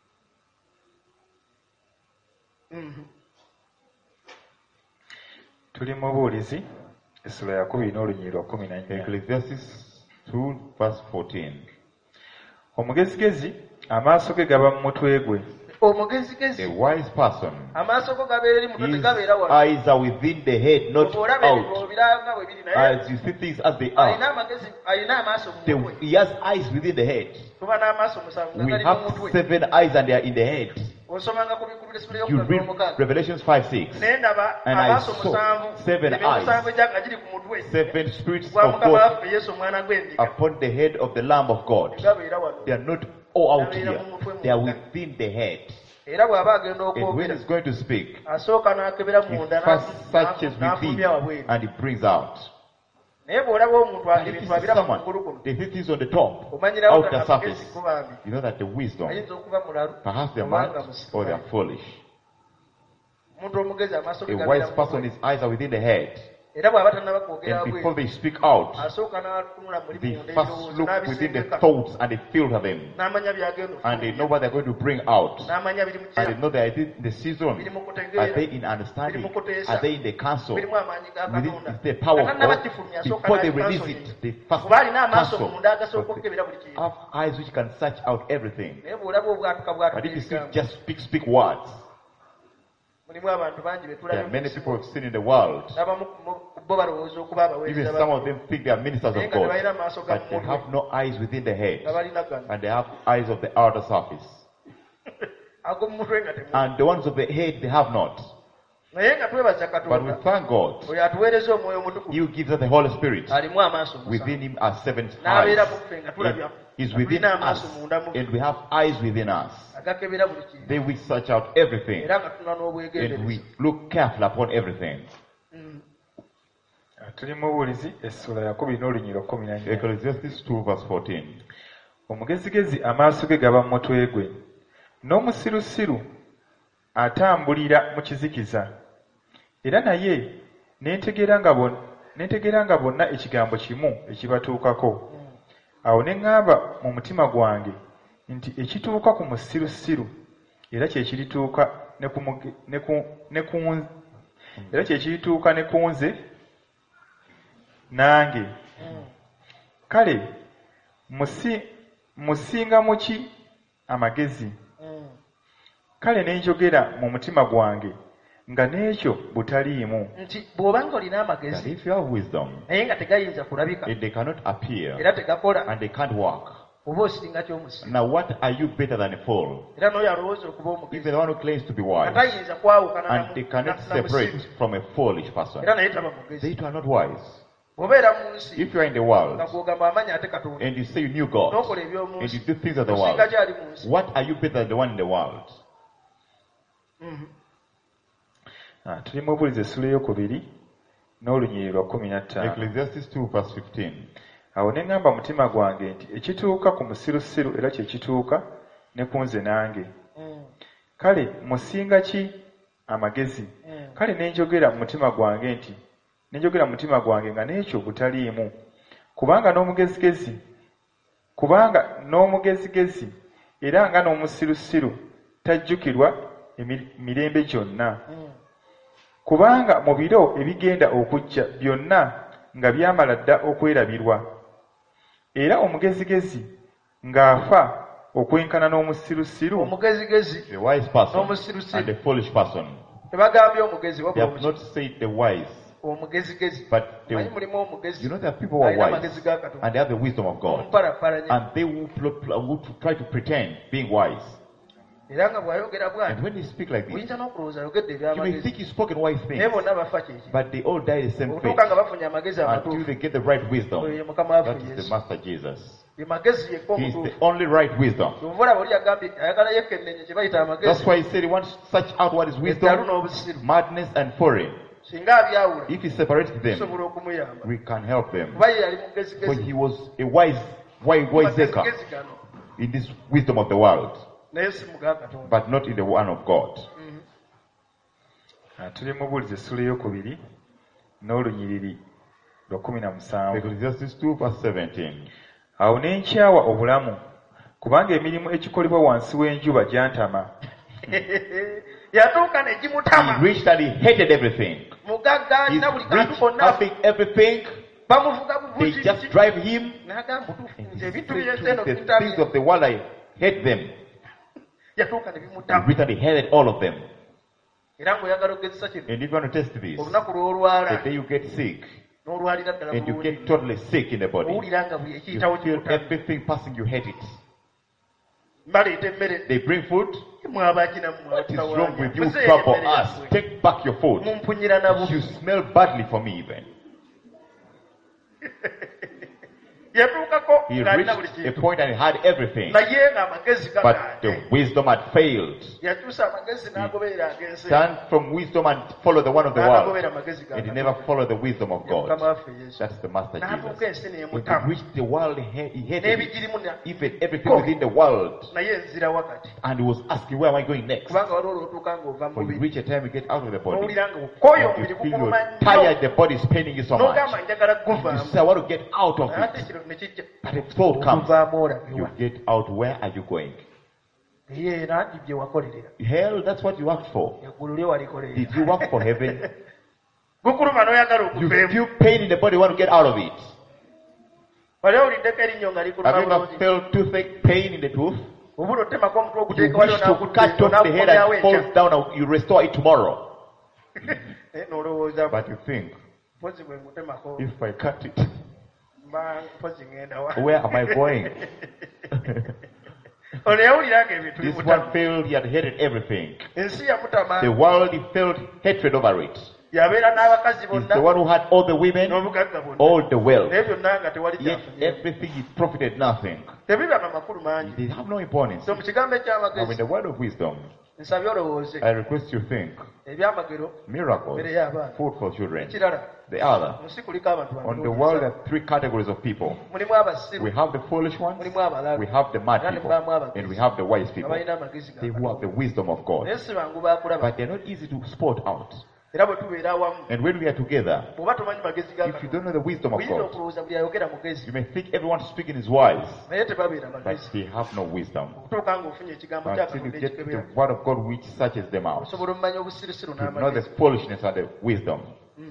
tuli mu buulizi essula ya 2 n'olunyiri lwa 14. Ecclesiastes 2 verse 14. Omugezigezi amaaso ge gaba mu mutwe gwe, omugezigezi A wise person, amaaso go gabeera eri mutwe his tegabeera wano eyes are within the head, not oba olaba ebintu out. obiranga bwe biri naye As you see things as they alina are. amagezi alina amaaso mu mutwe He has eyes within the head. tuba n'amaaso musanvu We gagali mu have mutwe 7 eyes and they are in the head. osomanga ku bikulu lesula You y'okuna read n'omukaaga Revelations 5:6. naye ndaba And I amaaso saw musanvu 7 emyoyo eyes. musanvu egyanga giri ku mutwe 7 spirits gwa of mukama God waffe yesu omwana gw'endiga upon the head of the Lamb of God. tegabeera wano They are not all out here. They are within the head. era bw'aba agenda And when okwogera he's going to speak, asooka n'akebera he munda first searches within n'afulumya wabweru and he brings out. naye bw'olaba omuntu And if ebintu this is abira mu kugulu someone, kuno they think he's on the top, omanyirawo outer amagezi surface. kubambi You know that the wisdom, ayinza okuba mulalu perhaps they're obanga mad musiru. or they're foolish. omuntu omugezi amaaso ge A gabeera wise mu person, mutwe his eyes are within the head. era bw'aba tannaba kwogera And before bwe they speak out, asooka n'atunula muri they munda first ebirowoozo look within the n'abisengeka thoughts and they filter them. n'amanya byagenda And they know okufulumya what they're going to bring out. n'amanya biri mu And they kira know that in the season. biri mu Are kutegeera they in understanding? Are they in the council? birimu amaanyi ga Within katonda is the power of Katannaba God. kifulumya asooka Before they n'ali release counsel it, they first kuba alina amaaso cancel. munda agasooka But okukebera buli they kintu have eyes which can search out everything. naye bw'olaba obwatuka But if you see, bwatuka just speak words. mulimu abantu bangi be There are tulabye many people who've seen in the world. abamu ku bo balowooza okuba Even abaweereza some of them think they are ministers naye of nga tebalina God. maaso ga But they mutwe have no eyes within the head. nga balina gano And they have eyes of the outer surface. ag'omu mutwe nga temu And the ones of the head they have not. naye nga twebaza But we katonda thank God. oyo atuweereza omwoyo omutukuvu You give us the Holy Spirit. alimu amaaso musanvu. Within him are 7 n'abeera eyes. mu ffe nga tulabya He's within tulina amaaso us. munda mu And we have eyes within us. agakebera buli kintu They will search out everything. era nga tuna And n'obwegendereza we look carefully upon everything. tuli mu buulizi essula ya 2 n'olunyiri lwa 14. Ecclesiastes 2 verse 14. Omugezigezi amaaso ge gaba mu mutwe gwe, n'omusirusiru atambulira mu kizikiza. Era naye n'entegeera nga bonna ekigambo kimu ekibatuukako. Awo ne ŋŋamba mu mutima gwange nti ekituuka ku musirusiru era kye kirituuka ne ku nze nange. Kale musinga mu ki amagezi? Kale ne njogera mu mutima gwange nga n'ekyo butaliimu. nti bw'obanga olina That amagezi if you have wisdom, naye nga tegayinza kulabika they cannot appear era tegakola and they can't walk. oba osiringa ky'omusiru Now what are you better than a fool? era n'oyo alowooza okuba omugezi Even the one who claims to be wise. atayinza kwawukana And they cannot separate from a foolish person. era naye taba mugezi They too are not wise. bw'obeera mu nsi If you are in the world nga gwogamba amanya ate katonda and you say you knew God n'okola eby'omu and you nsi do things of the osinga world, gy'ali mu nsi what are you better than the one in the world? Tuli mu Bubulizi essula ey'okubiri n'olunyiriri lwa 15. Ecclesiastes 2 verse 15. Awo ne ŋŋamba mutima gwange nti ekituuka ku musirusiru era kye kituuka ne ku nze nange. Kale musinga ki amagezi? Kale ne njogera mu mutima gwange nga n'ekyo butaliimu. Kubanga n'omugezigezi era nga n'omusirusiru tajjukirwa mirembe gyonna. Kubanga mu biro ebigenda okujja byonna nga byamala dda okwerabirwa. Era omugezigezi ng'afa okwenkana n'omusirusiru. Omugezigezi The wise person n'omusirusiru. and the foolish person. Tebagambye omugezi They wabula have not said the wise. omugezigezi. But they, Manyi mulimu omugezi. you know, there are people who are alina wise amagezi ga Katonda. and they have the wisdom of God. Omupalapalanya. And they will try to pretend being wise. Era nga bw'ayogera And bw'ati when they speak like this, oyinza n'okulowooza ayogedde you may ebyamagezi think he's spoken wise things, naye bonna bafa kyeki but they all die the same fate okutuuka nga bafunye amagezi until amatuufu. they get the right wisdom. Oyo ye Mukama waffe That is the Yesu. Master Jesus. Ye magezi yekka He is the omutuufu. only right wisdom. Olaba oli yagambye ayagala yekkenneenye kye bayita That's amagezi. why he said he wants to search out what is Eddalu wisdom, n'obusiru. madness, and foreign. Singa abyawula If he separates them, tusobola okumuyamba. we can help them. Kuba ye yali For mugezigezi. he was a wiseacre Amagezi gano in this wisdom of the world, naye si muga Katonda. but not in the one of God. Tuli mu Bubulizi essula ey'okubiri n'olunyiriri lwa 17. Ecclesiastes 2 verse 17. Awo ne nkyawa obulamu, kubanga emirimu egikolebwa wansi w'enjuba gyantama. Yatuuka ne gimutama. He reached and he hated everything. Mugagga He's alina buli kantu rich, konna. having everything. Bamuvuga They buvuzi. just drive him. N'agamba butuufu And nze he ebintu said to by'ensi eno the things bintamye. of the world, I hate them. Yatuuka ne He bimutama. reached and he hated all of them. Era ng'oyagala okugezesa kino. And if you want to test this, Olunaku lw'olwala the day you get sick, n'olwalira ddala and you bulungi. get totally sick in the body, Owulira nga buli you ekiyitawo feel kimutama. everything passing, you hate it. Baleeta emmere. They bring food. Mwabakina What is wrong with you? Trouble us. Take back your food. Mumpunyira na You bubi. smell badly for me even. Yatuukako He ng'alina buli reached a kintu. point and he had everything, Naye ng'amagezi but gagaanye. the wisdom had failed. Yakyusa amagezi n'agoberera ag'ensi. Turn from wisdom and follow the one of the world. N'agobera amagezi ga And he Katonda. never followed the wisdom of Ye Mukama God. waffe Yesu. That's the Master N'atuuka Jesus. ensi When n'emutama. he reached the world, he hated it. N'ebigirimu na- Even everything within the world. naye enzira wakati. And he was asking, where am I going next? Kubanga waliwo olwotuuka ng'ova mu For you mubiri. reach a time you get out of the body. N'owulira nga okoye And omubiri you feel gukuluma you're tired, nnyo. the body is paining you so much. N'ogamba njagala You kuvaamu. say, I want to get out of Ate it. kino ne kijja. But if thought comes, Okuvaamu you olabibwa. get out. Where are you going? Ye era gye wakolerera. Hell, that's what you worked for. Eggulu lye walikolera. Did you work for heaven? Gukuluma n'oyagala You okuveemu. feel pain in the body, you want to get out of it. Wali owuliddeko erinnyo nga likuluma Have you ever bulungi. felt toothache pain in the tooth? Obuno otemako omutwe You oguteeka waliwo wish to cut off the head and it falls down and you restore it tomorrow. n'olowooza But you think, mpozi bwe ngutemako if I cut it, mba mpozi ngenda wa. where am I going? Ono yawulira nga ebintu This bimutama. one felt he had hated everything. Ensi yamutama. The world, he felt hatred over it. Yabeera n'abakazi He's bonna the one who had all the women, n'obugagga bonna. all the wealth. Naye byonna nga tewali Yet kyafunye. everything he profited nothing. Tebiba na makulu mangi. They have no importance. So mu kigambo Now in ekyamagezi the word of wisdom, nsabye olowooze I request you think ebyamagero miracles, mbere y'abaana. food for children. Ekirala The other, mu nsi kuliko abantu on the babiri. world there are three categories of people. Mulimu abasiru We have the foolish ones, mulimu abalalu we have the mad people, and we have the wise people. abalina amagezi They who have the wisdom of naye God. si bangu bakulaba But they're not easy to spot out. era bwe tubeera awamu And when we are together, bw'oba tomanyi magezi ga if you Katonda don't know the wisdom of oyinza God, okulowooza buli ayogera mugezi you may think everyone speaking is wise, naye tebabeera but magezi they have no wisdom. okutuuka ng'ofunye ekigambo kya Until you Katonda get the ekikebera word of God which searches them out, osobola omumanya obusirusiru to know the n'amagezi foolishness and the wisdom.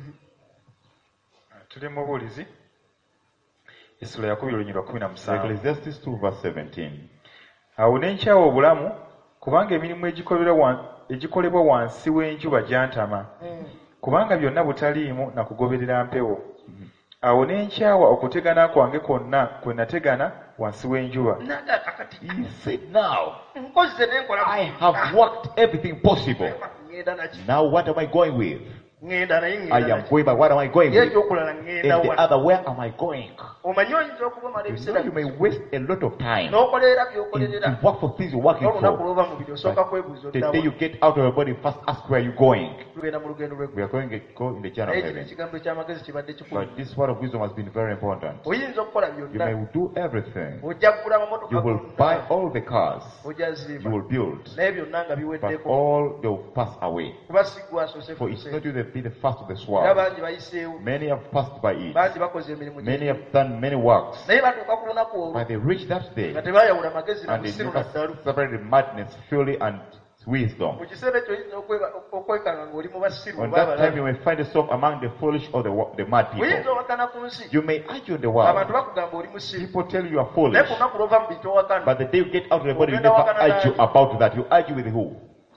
Tuli mu Bubulizi essula ya 2 olunyiriri lwa 17. Ecclesiastes 2 verse 17. Awo ne nkyawa obulamu, kubanga emirimu egikolebwa wansi w'enjuba gyantama. Kubanga byonna butaliimu na kugoberera mpewo. Awo ne nkyawa okutegana kwange kwonna kwe nategana wansi w'enjuba. naga kakati He said, now nkoze nenkola I have worked everything possible. ngenda naki Now what am I going with? ŋŋenda naye I ŋŋenda am going, but what am I going ye with? ekyokulala And ŋŋenda the wa other, where am I going? omanyi oyinza okuba omala You ebiseera know, you may waste a lot of time n'okolera to byokolerera work for things you're working n'olunaku for. lw'ova mu biri osooka kwebuuza The day oddawa you get out of your body, first ask where you're going. tugenda mu lugendo We lw'eggulu are going to go in the channel naye of kino heaven. ekigambo eky'amagezi kibadde kikulu But this word of wisdom has been very important. oyinza okukola You byonna may do everything. ojja kugula amamotoka You will buy gonna all the cars. ojja You zimba will build. naye byonna nga But biweddeko all they will pass away. kuba si gwe asoose For it's not kuseera you that be the first of the era sword. bangi bayiseewo Many have passed by it. bangi bakoze emirimu Many gye have done many works. naye batuuka ku lunaku olwo But they reach that day nga tebaayawula magezi and they namusiru never naddalu separated madness, fury, and wisdom. mu kiseera ekyo oyinza okwekanga ng'oli mu basiru On oba that time you abalamu may find yourself among the foolish or the mad oyinza people. owakana ku nsi You may argue in the abantu world. bakugamba oli musiru People tell you you are naye foolish. ku lunaku lw'ova mu bintu owakana But the day you get out of the body, you Ogenda never wakana argue nani? about that. You argue with who?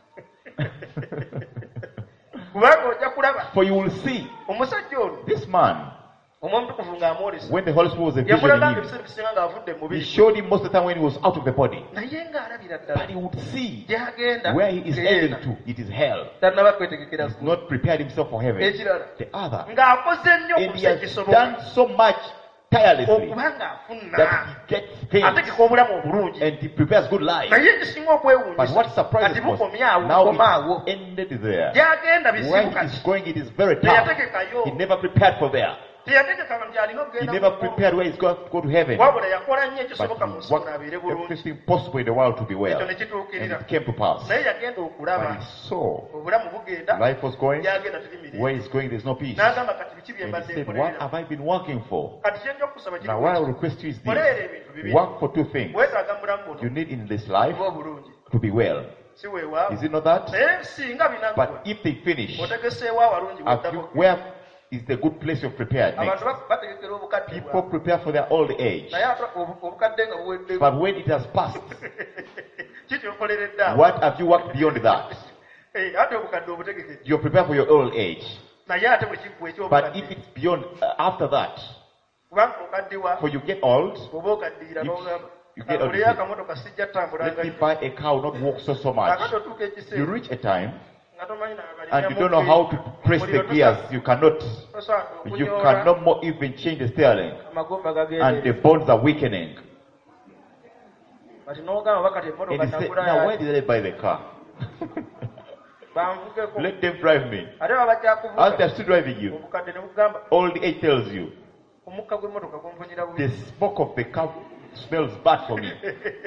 kubanga ojja kulaba For you will see omusajja ono this man, omwomutukuvu ng'amwolesa when the Holy Spirit was a vision yamulabanga in him, ebiseera ebisinga ng'avudde mu he mubiri showed him most of the time when he was out of the body. naye ng'alabira But ddala he would see gy'agenda where he is heading geyeena to. It is hell. tannaba kwetegekera He's not prepared himself for heaven. ekirala The other. ng'akoze nnyo And ku he has kisoboka done so much tirelessly okuba ng'afuna that he gets things ategeka obulamu obulungi and he prepares good life. naye ekisinga But what okwewuunyisa surprises kati was bukomyawo now bukomaawo it ended there. gy'agenda Where bisibu he is kati going, it is very tough. teyategekayo He never prepared for there. teyategeka nti alina He okugenda never mu- prepared where he's going to go to heaven. wabula yakola nnyo But ekisoboka mu he nsi worked abeere bulungi everything possible in the world to be well. ekyo ne And kituukirira it came to pass. naye yagenda okulaba But he saw obulamu bugenda life was going, gyagenda tiri where mirembe he's going, there's no peace. n'agamba kati biki bye And mbadde he said, what nkolerera have I been working for? kati kyenja okusaba Now, what I will kiri request you is koleera this. ebintu bibiri Work for two things. weetaaga mulamu You buno need in this life oba obulungi to be well. si weewaawo Is it not that? naye singa binaggwa But if they finish, otegeseewo awalungi have you, weddako where is the good place you've prepared abantu next? bategekera obukadde People bwabwe prepare for their old age. naye ate obukadde nga buweddewo But when it has passed, kikyokoleredde awo what have you worked beyond that? ate obukadde obutegeke You're prepared for your old age. naye ate bwe kiggwa But if ekyobukadde it's beyond, after that, kubanga okaddiwa for you get old, oba okaddiira If you get baoleyo old, akamotoka sijja ttambula let me nga buy a car, will not walk so much. akati otuuka You ekiseera reach a time nga tomanyi and you don't know how to press the gears. You cannot more even change the steering. amagomba And the gagende bones are weakening. kati n'ogamba bakati And emmotoka he said, nagula now why did I buy the car? banvugeko Let them drive me. ate baba As bajjakuvuga they're still driving you, obukadde ne bugamba old age tells you, omukka gw'emmotoka gumpunyira the bubi smoke of the car smells bad for me.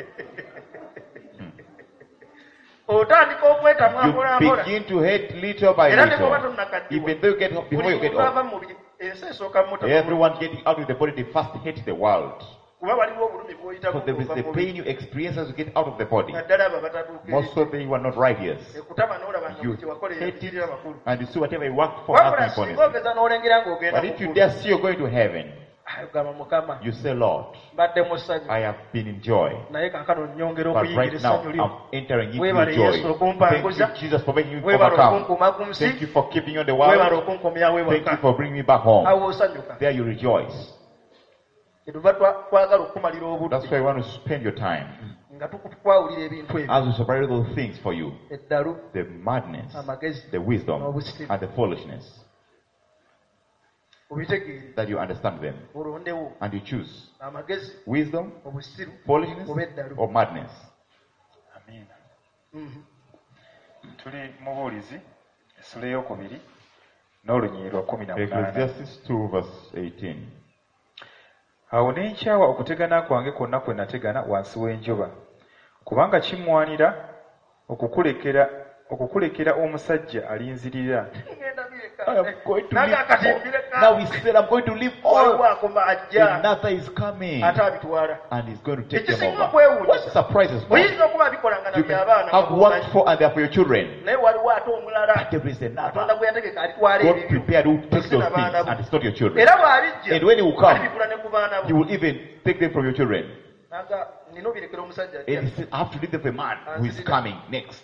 otandika okwetamwa You mpola mpola begin to hate little by era ne bwoba little. tonnakaddiwa Even though you get before you buli get muntu ava old. mu buli ensi esooka mu motoka Everyone getting out of the body, they first hate the world. kuba waliwo obulumi bw'oyitamu So there is the pain you experience as you get out of the body. naddala abo abataduuka Most of them you are not righteous. ekutama n'olabanga You mu kyewakolera hate it ekirira makulu and you see whatever you work for wabula has been singa punished. ogeza n'olengera ng'ogenda But if you mukulu dare see you're going to heaven, gamba mukama you say, Lord, mbadde mu ssanyu I have been in joy. naye kaakano nnyongera But okuyingira right now, essanyu lyo I'm entering into Weebale your Yesu joy. okumpanguza. Thank you, Jesus, for making me weebala overcome. okunkuuma ku nsi Thank you for keeping me on the weebala world. okunkomyawo Thank you ewaka for bringing me back home. awo osanyuka There you rejoice. kyetuva twagala okumalira That's obudde why you want to spend your time nga tukwawulira ebintu ebyo as we separate those things for you. eddalu The madness, amagezi the wisdom, n'obusirimu and the foolishness. obitegeere That you understand them. olondewo And you choose amagezi wisdom, obusiru foolishness, oba eddalu or madness. Amiina. Mhm. Tuli mu buulizi essula ey'okubiri n'olunyiri lwa 18. Ecclesiastes 2 verse 18. Awo ne nkyawa okutegana kwange kwonna kwe nategana wansi w'enjuba, kubanga kimmwanira okukulekera omusajja alinzirira. Ngenda bireka. I am going to Naga live akati all. mbireka. Now he said, I'm going to live Waliwo all. akoma ajja Another is coming. ate abitwala And he's going to take them ekisinga over. What okwewuunyisa surprises more? oyinza okuba bikolanga You na can byabaana have worked for and they are for your children. naye waliwo ate omulala But there is katonda another. gwe yategeka alitwala God ebibyo prepared who takes those Sina things baana bo. and it's not your children. era bw'alijja And when he will come, alibikula ne ku baana he bo will even take them from your children. naga nina obirekera omusajja And he ajja said, I have to leave them for a man who is coming next.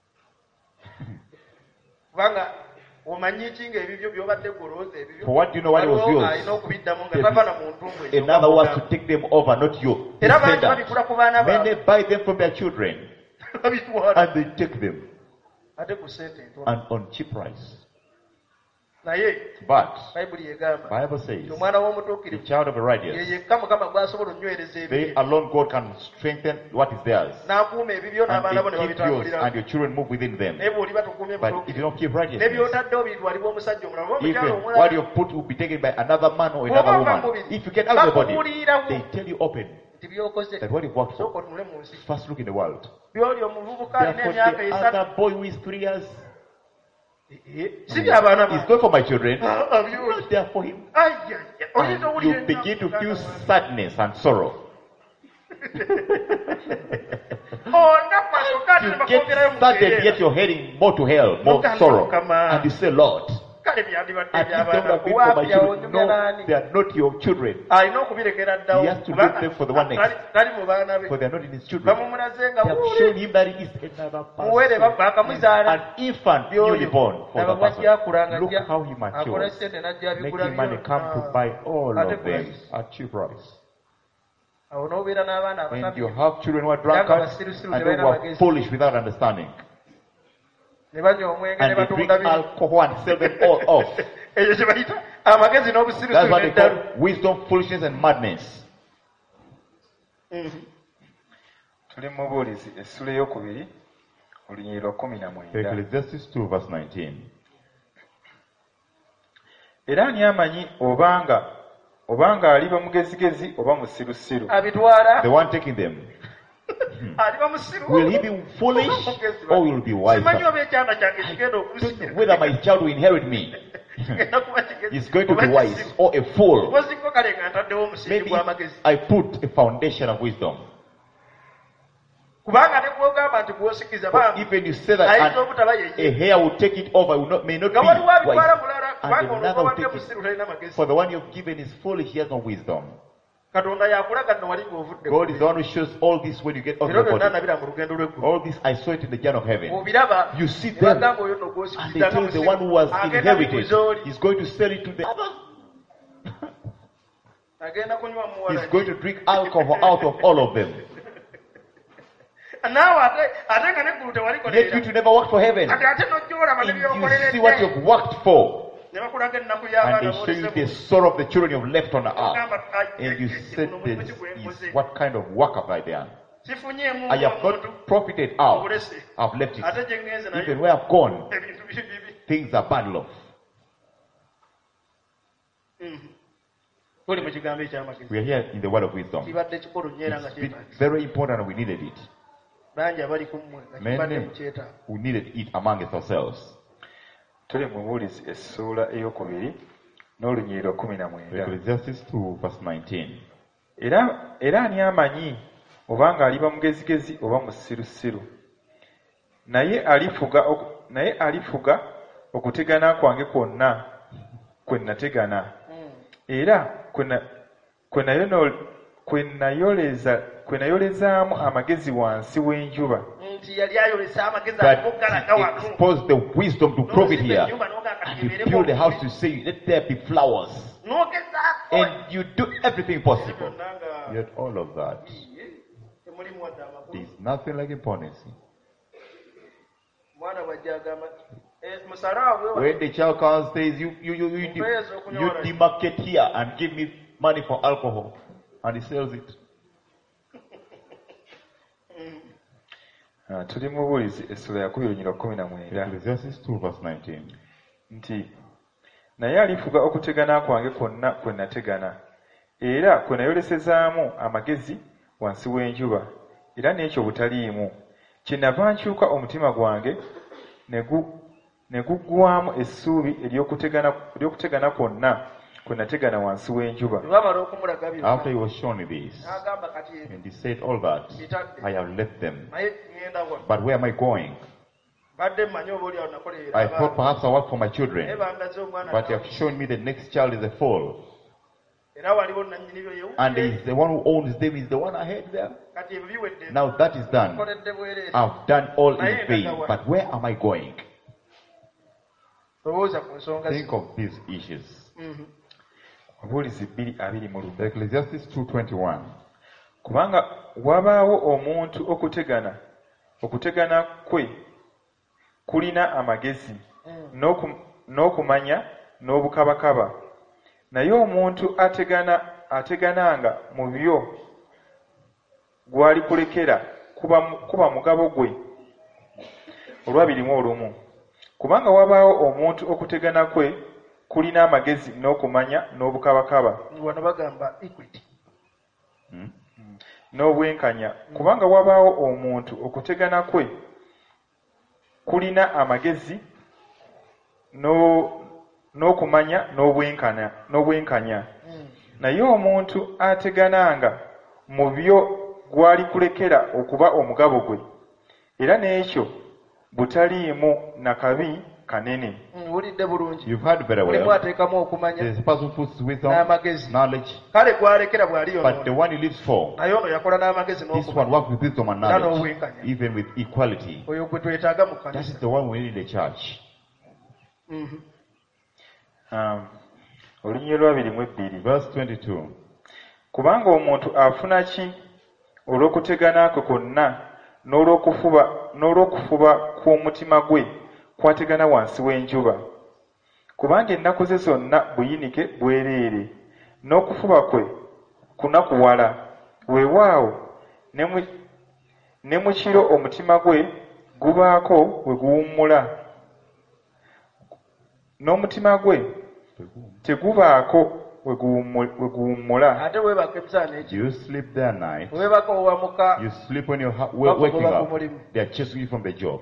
kubanga omanyi ki ng'ebibyo by'obadde golooza ebibyo For what do you know what was Waliwo yours? alina okubiddamu nga There tava is na muntu mbwe Another wants to take them over, not you. era bangi Descendants. babikula ku baana Many baabwe buy them from their children babitwala and they take them ate ku ssente ntono and on cheap price. naye But bayibuli egamba Bible says omwana the w'omutuukirivu child of the ye righteous, yekka mukama gw'asobola onywereza they ebibye alone God can strengthen what is theirs. n'akuuma ebibyo n'abaana bo And ne they keep yours babitambuliramu and your children move within them. naye bw'oliba tukuumye But if you don't keep ne righteousness, by'otaddewo bitwalibwa omusajja omulala oba even omukyalo what omulala you put will be taken by another man or Oba another ova woman. mubiri. If you get out of the body, Bakubuulirawo. they tell you open nti by'okoze that what you've worked sooka for. otunule mu nsi First look in the world. by'oli omuvubuka alina Therefore, emyaka the esatu other boy who is 3 years si by'abaana is bange. good for my children. by'oli. Not there for him. Ayya, oyinza And owulira you begin to ennaku feel muganda wange. sadness and sorrow. Onnaku kati You ne get bakwogerayo mu saddened, mpeera. yet you're heading more to hell, more Muganda sorrow. Mukama. And you say, Lord, kale byandibadde at least don't eby'abaana have been for my kuwaapya children. onyumya No, n'ani they are not your children. alina okubirekera ddawo He has to kubanga leave them for the one next. tali mu baana be For they are not in his children. bamumulaze nga They have buule shown him that he is another muwere person. bakamuzaala An infant, newly born for the bwajja akulanga person. Look how he akola matures. sente n'ajja Making abigula money come to buy all Ate of them price. at cheap price. awo n'obeera n'abaana And you abatabi have children who are Ndaba drunkards basirusiru and tebalina who are magezi. foolish without understanding. ne banywa omwenge ne And they drink batunda bintu alcohol and sell them all off. ekyo kye bayita amagezi That's n'obusirusiru what they n'eddalu call wisdom, foolishness, and madness. tuli mu buulizi essula ey'okubiri olunyiriri lwa 19. Ecclesiastes 2 verse 19. Era ani amanyi obanga aliba mugezigezi oba musirusiru. abitwala The one taking them. aliba musiru Will he be foolish or will he be simanyi wiser? oba ekyana kyange kigenda Don't know okumusira whether my child will inherit me. kigenda kuba kigezi He's going to be oba wise kisiru. or a fool. Oziko kale nga ntaddewo omusingi Maybe gw'amagezi I put a foundation of wisdom. kubanga ne gwogamba nti gw'osikiza But bambi even you say that ayinza obutaba a yeye hair will take it over, may not nga waliwo abitwala be mulala wise. kubanga And ono another will obawadde take it. musiru talina magezi For the one you've given is foolish, he has no wisdom. katonda yakulaga nno wali ng'ovudde God is the one who shows all this when you get off era the byonna body. nabira mu lugendo lw'eggulu All this I saw it in the journey of heaven. obiraba You see ne them, bagamba oyo nno and gw'osikiriza they nga tell you the musiru one who was agenda inherited bikuza oli is going to sell it to the other. agenda kunywa muwala He's going to drink alcohol out of all of them. naawe ate nga neggulu tewaliko Yet you to never work for heaven. ate nojjoolaba ne And you see byokoleredde what you've worked for. ne bakulaga ennaku And y'abaana they show you the b'olese sorrow of the children you've left on the earth. ogamba And you said this is what kind of work have I done? sifunyeemu I have omuntu not profited out. obulese I've left ate it. gye ngenze Even nayo where I've gone, ebintu bibi things are bad off. tuli mu kigambo eky'amagezi We are here in the word of wisdom. kibadde kikulu nnyo era nga It's been kyetaagisa very important and we needed it. bangi abali ku mmwe nga kibadde mu Many kyetaago who needed it amongst ourselves. Tuli mu buulizi essula ey'okubiri n'olunyiriri lwa 19. Ecclesiastes 2 verse 19. Era ani amanyi obanga aliba mugezigezi oba musirusiru. Naye alifuga okutegana kwange kwonna kwe nategana. Era kwe nayolezaamu amagezi wansi w'enjuba. nti yali ayolesa amagezi That agogalaga he wano exposed the wisdom to profit N'ozimba here. ennyumba n'ogamba And you ebeeremu build the house, obulungi. you say, let there be flowers. n'ogezaako And you do everything possible. byonna nga Yet all of that, temulimu wadde amakulu there's nothing like imponency. mwana bwajja agamba musalaabwe When the child comes, says, you demarcate here and give me money for alcohol. And he sells it. Tuli mu buulizi essula ya 2:19. Ecclesiastes 2 verse 19. Nti naye alifuga okutegana kwange kwonna kwe nategana era kwe nayolesezaamu amagezi wansi w'enjuba era n'ekyo butaliimu kyenava nkyuka omutima gwange ne guggwamu essuubi ery'okutegana kwonna kwe nategana wansi w'enjuba. bamala okumulaga After he was shown this, n'agamba kati and he said all that, I have left them. naye ŋŋenda wa But where am I going? badde mmanyi oba oli awo nakolerera I thought abaana. perhaps I work for my naye children. bandaze omwana But you have shown me the next child is a fool. era waliwo nannyini byo And yewudde he's the one who owns them, is the one ahead there. kati ebyo biwedde Now that is done. nkoledde bwereere I've done all in vain. But where am I going? lowooza ku nsonga Think zino of these issues. Obuulizi 2:21. Ecclesiastes 2:21. Kubanga wabaawo omuntu okutegana kwe kulina amagezi n'okumanya n'obukabakaba. Naye omuntu ategananga mu byo gw'alikulekera kuba mugabo gwe. Olwabirimu olumu. Kubanga wabaawo omuntu okutegana kwe kulina amagezi n'okumanya n'obukabakaba. Wano bagamba equity. N'obwenkanya. Kubanga wabaawo omuntu okutegana kwe kulina amagezi n'okumanya n'obwenkanya. Naye omuntu ategananga mu byo gw'alikulekera okuba omugabo gwe, era n'ekyo butaliimu na kabi kanene. Ulidde bulungi. You've heard very Mulimu well. ateekamu okumanya There's a person who puts wisdom, n'amagezi. knowledge, Kale gw'alekera bw'ali but the yono. one he lives for, Naye ono yakola n'amagezi this one n'okumanya. works with wisdom and Era knowledge, n'obwenkanya. even with equality. Oyo gwe twetaaga mu That is kkanisa. the one we need in the church. Olunyiriri lwabirimu ebbiri. Verse 22. Kubanga omuntu afuna ki olw'okutegana kwe kwonna n'olw'okufuba kw'omutima gwe kwategana wansi w'enjuba. Kubanga ennaku ze zonna buyinike bwereere, n'okufuba kwe kunakuwala. Weewaawo ne mu kiro omutima gwe gubaako we guwummula, n'omutima gwe tegubaako we guwummula. Ate weebaka ebisaana eki. You sleep there night. Weebaka owamuka. You sleep when you're waking up. They are chasing you from the job.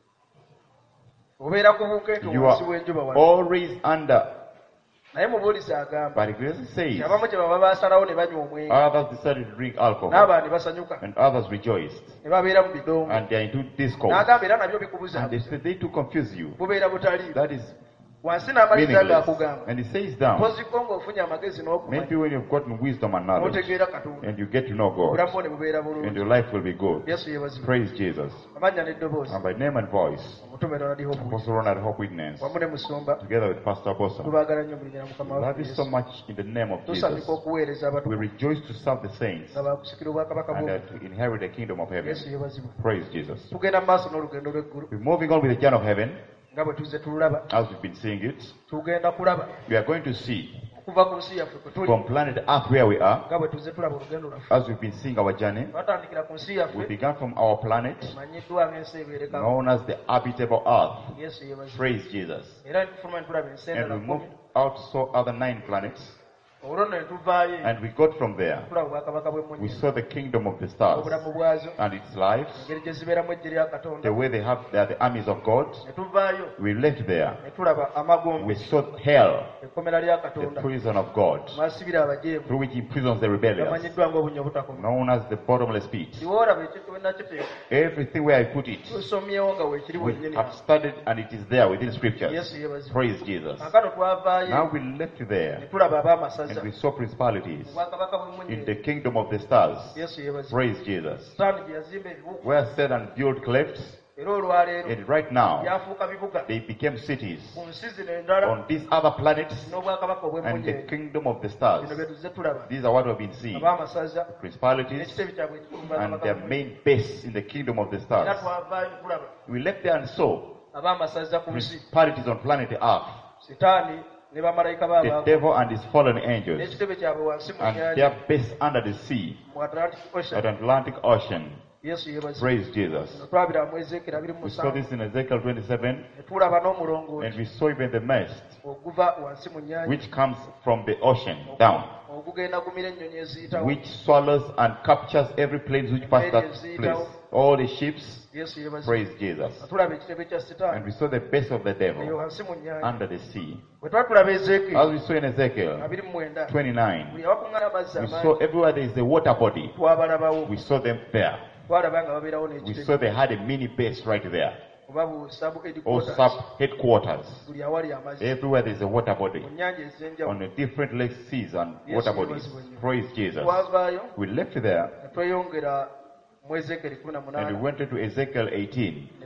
Obeera ku bukeeto You wansi are w'enjuba wano. always under. Naye mubuulizi agamba. But it says, Abamu kye baba baasalawo ne banywa omwenge. others decided to drink alcohol, N'abantu basanyuka. and others rejoiced, Ne babeera mu bidongo. and they are into discord. N'agamba era nabyo bikubuza. And they said they to confuse you. Bubeera butali. That is Wansi n'amaliza meaningless. g'akugamba. And it says down, Mpoziko ng'ofunye amagezi n'okumanya. maybe when you've gotten wisdom and knowledge, N'otegeera Katonda. and you get to know God, Obulamu bwo ne bubeera and bulungi. your life will be good. Yesu yeebazibwe. Praise Jesus. Amannya n'eddoboozi. And by name and voice, Omutume Ronald Hope. Apostle Ronald Hope Witness, Wamu ne Musumba. together with Pastor Bossa, Tubaagala nnyo buli nyala Mukama love waffe you so Yesu. much in the name of Jesus. Tusanyuka okuweereza We abatukuvu rejoice to serve the saints nga bakusikira obwakabaka and bw'omu. to inherit the kingdom of heaven. Yesu yeebazibwe. Praise Jesus. Tugenda mu maaso n'olugendo lw'eggulu We're moving on with the journey of heaven, nga bwe tuzze tululaba. as we've been seeing it. Tugenda kulaba We are going to see okuva ku nsi yaffe kwe tuli from planet Earth where we are, nga bwe tuzze tulaba olugendo lwaffe. as we've been seeing our journey. Twatandikira ku nsi We yaffe began from our planet, emanyiddwa ng'ensi ebeereka. known as the habitable earth. Yesu yeebazibwe. Praise Jesus. Era tufuluma ne tulaba ensi And endala we 10. moved out to saw other 9 planets, olwo nno ne tuvaayo and we got from there. tulaba obwakabaka We bw'emmunye saw the kingdom of the stars obulamu bwazo and its lives, engeri gye zibeeramu eggye lya Katonda. the way they are the armies of God. Ne tuvaayo We left there. ne tulaba amagombe We saw hell, ekkomera lya the Katonda prison of God, mwasibira abajeemu through which he imprisons the rebellious, gamanyiddwa ng'obunnya obutakoma. known as the bottomless pit. Kiwoolaba ekintu bwe nakiteeka Everything where I put it, tusomyewo nga weekiri we wennyini. have studied and it is there within scriptures. Yesu yeebazibwe. Praise Jesus. Kaakano twavaayo Now we left ne there tulaba abaamasaza and we saw principalities obwakabaka bw'emmunye in the kingdom of the stars. Yesu yeebazibwe. Praise Jesus. Sitaani gye yazimba ebibuga Where Satan built clefts, era olwaleero and right now byafuuka bibuga they became cities ku nsi zino endala on these other planets n'obwakabaka and obw'emmunye. the kingdom of the stars. Bino bye tuzze tulaba These are what we've been seeing. abaamasaza Principalities n'ekitebe kyabwe ekikumba and ababaka their b'emmunye. main base in the kingdom of the Era stars. twavaayo ne tulaba We left there and saw abaamasaza ku nsi principalities on planet Earth, sitaani ne bamalayika the baabaavu devil and his fallen angels, n'ekitebe kyabwe wansi mu and nnyanja their base under the sea, mu Atlantic at Ocean. Atlantic Ocean. Yesu yeebazibwe. Praise Jesus. Twabira mu Ezekiel 27 We saw this in Ezekiel 27, ne tulaba n'omulongooti and we saw even the mist oguva wansi mu nnyanja which comes from the ocean down, ogugenda gumira ennyonyi eziyitawo. which swallows and captures every plane which passes that place. All the ships, Yesu yeebazibwe. praise Jesus. Tulaba ekitebe kya And sitaani we saw the base of the eyo devil wansi mu nnyanja. under the sea. Bwe tuba tulaba Ezekiel As we saw in Ezekiel 29 29, buli awakuŋŋaana amazzi we amangi saw everywhere there is a water body, twabalabawo. we saw them there. Twalaba nga babeerawo We n'ekitebe saw they had a mini base right there, oba bu sub or headquarters sub headquarters. buli awali amazzi Everywhere there is a water body, mu nnyanja ez'enjawulo. on the different lakes, seas, and Yes, water yes, bodies. yes, yes. Praise Jesus. Twavaayo We left there ne tweyongera mu Ezekiel and we 18 went into Ezekiel 18, ne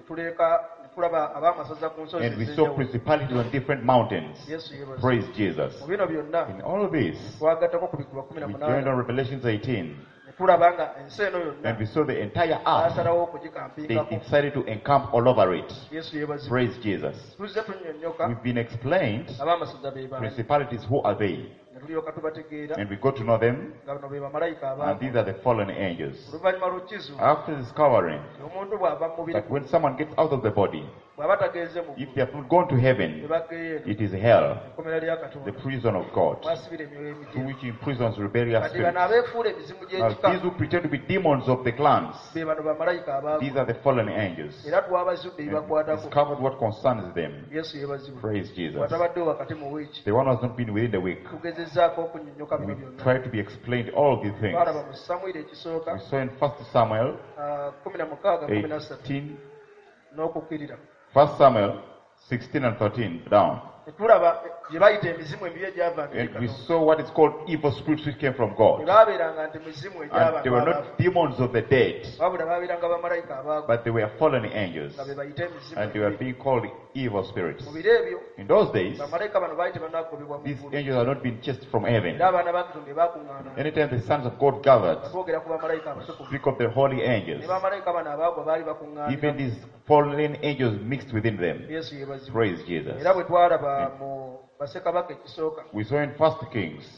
tulaba abaamasaza ku nsozi and we saw ez'enjawulo. principalities on different mountains. Yesu yeebazibwe. Praise Jesus. Mu bino byonna In all of this, twagattako ku bikuba we joined 18 on Revelations 18, ne tulaba nga ensi eno yonna And we saw the entire earth. basalawo They okugikampingako. decided to encamp all over it. Yesu yeebazibwe. Praise Jesus. tuzze tunnyonnyoka We've been explained ab'amasajja be baani, principalities, who are they? ne tulyoka tubategeera And we got to know them. nga bano be bamalayika And abaavu. these are the fallen angels. oluvannyuma lw'kizu After discovering omuntu bw'ava mu mubiri that when someone gets out of the body, bw'aba tagenze mu if they have not gone to heaven, tebageyo eno it is hell, ekkomera lya the katonda prison of God, mwasibira emyoyo to emijeru. which imprisons rebellious kati bano spirits. abeefuula emizimu Now, gy'ekika these who pretend to be demons of the clans, be bano bamalayika abaavu, these are the fallen angels. era twabazudde And ebibakwatako. discovered what concerns them. Yesu yeebazibwe. Praise Jesus. bwatabaddewo wakati mu wiiki The one who has not been within the week. tugezezzaako okunnyonnyoka bino We byonna. try to be explained all these things. twalaba mu samwiri ekisooka We saw in 1 Samuel 16 13 18, n'okukkirira. 1 Samuel 16 and 13 down. ne tulaba gye bayita emizimu emibi egyava And we saw what is called evil spirits which came from God. tebaabeeranga nti mizimu And they were egy'abantu not demons of the dead, wabula baabeeranga bamalayika abaavu but they were fallen angels. nga be bayita emizimu And they were emibi. being called evil spirits. mu biro ebyo In those days, bamalayika bano baali tebannagobebwa mu these ggulu, angels had not been chased from heaven. era abaana ba katonda bye baakuŋŋaana Anytime the sons of God gathered, nga twogera ku bamalayika abatukuvu, speak of the holy ne angels, bamalayika bano abaagwa baali even bakuŋŋaanira. these fallen angels mixed within them. Yesu yeebazibwe. Praise Jesus. era bwe twalaba mu bassekabaka ekisooka We saw in 1 Kings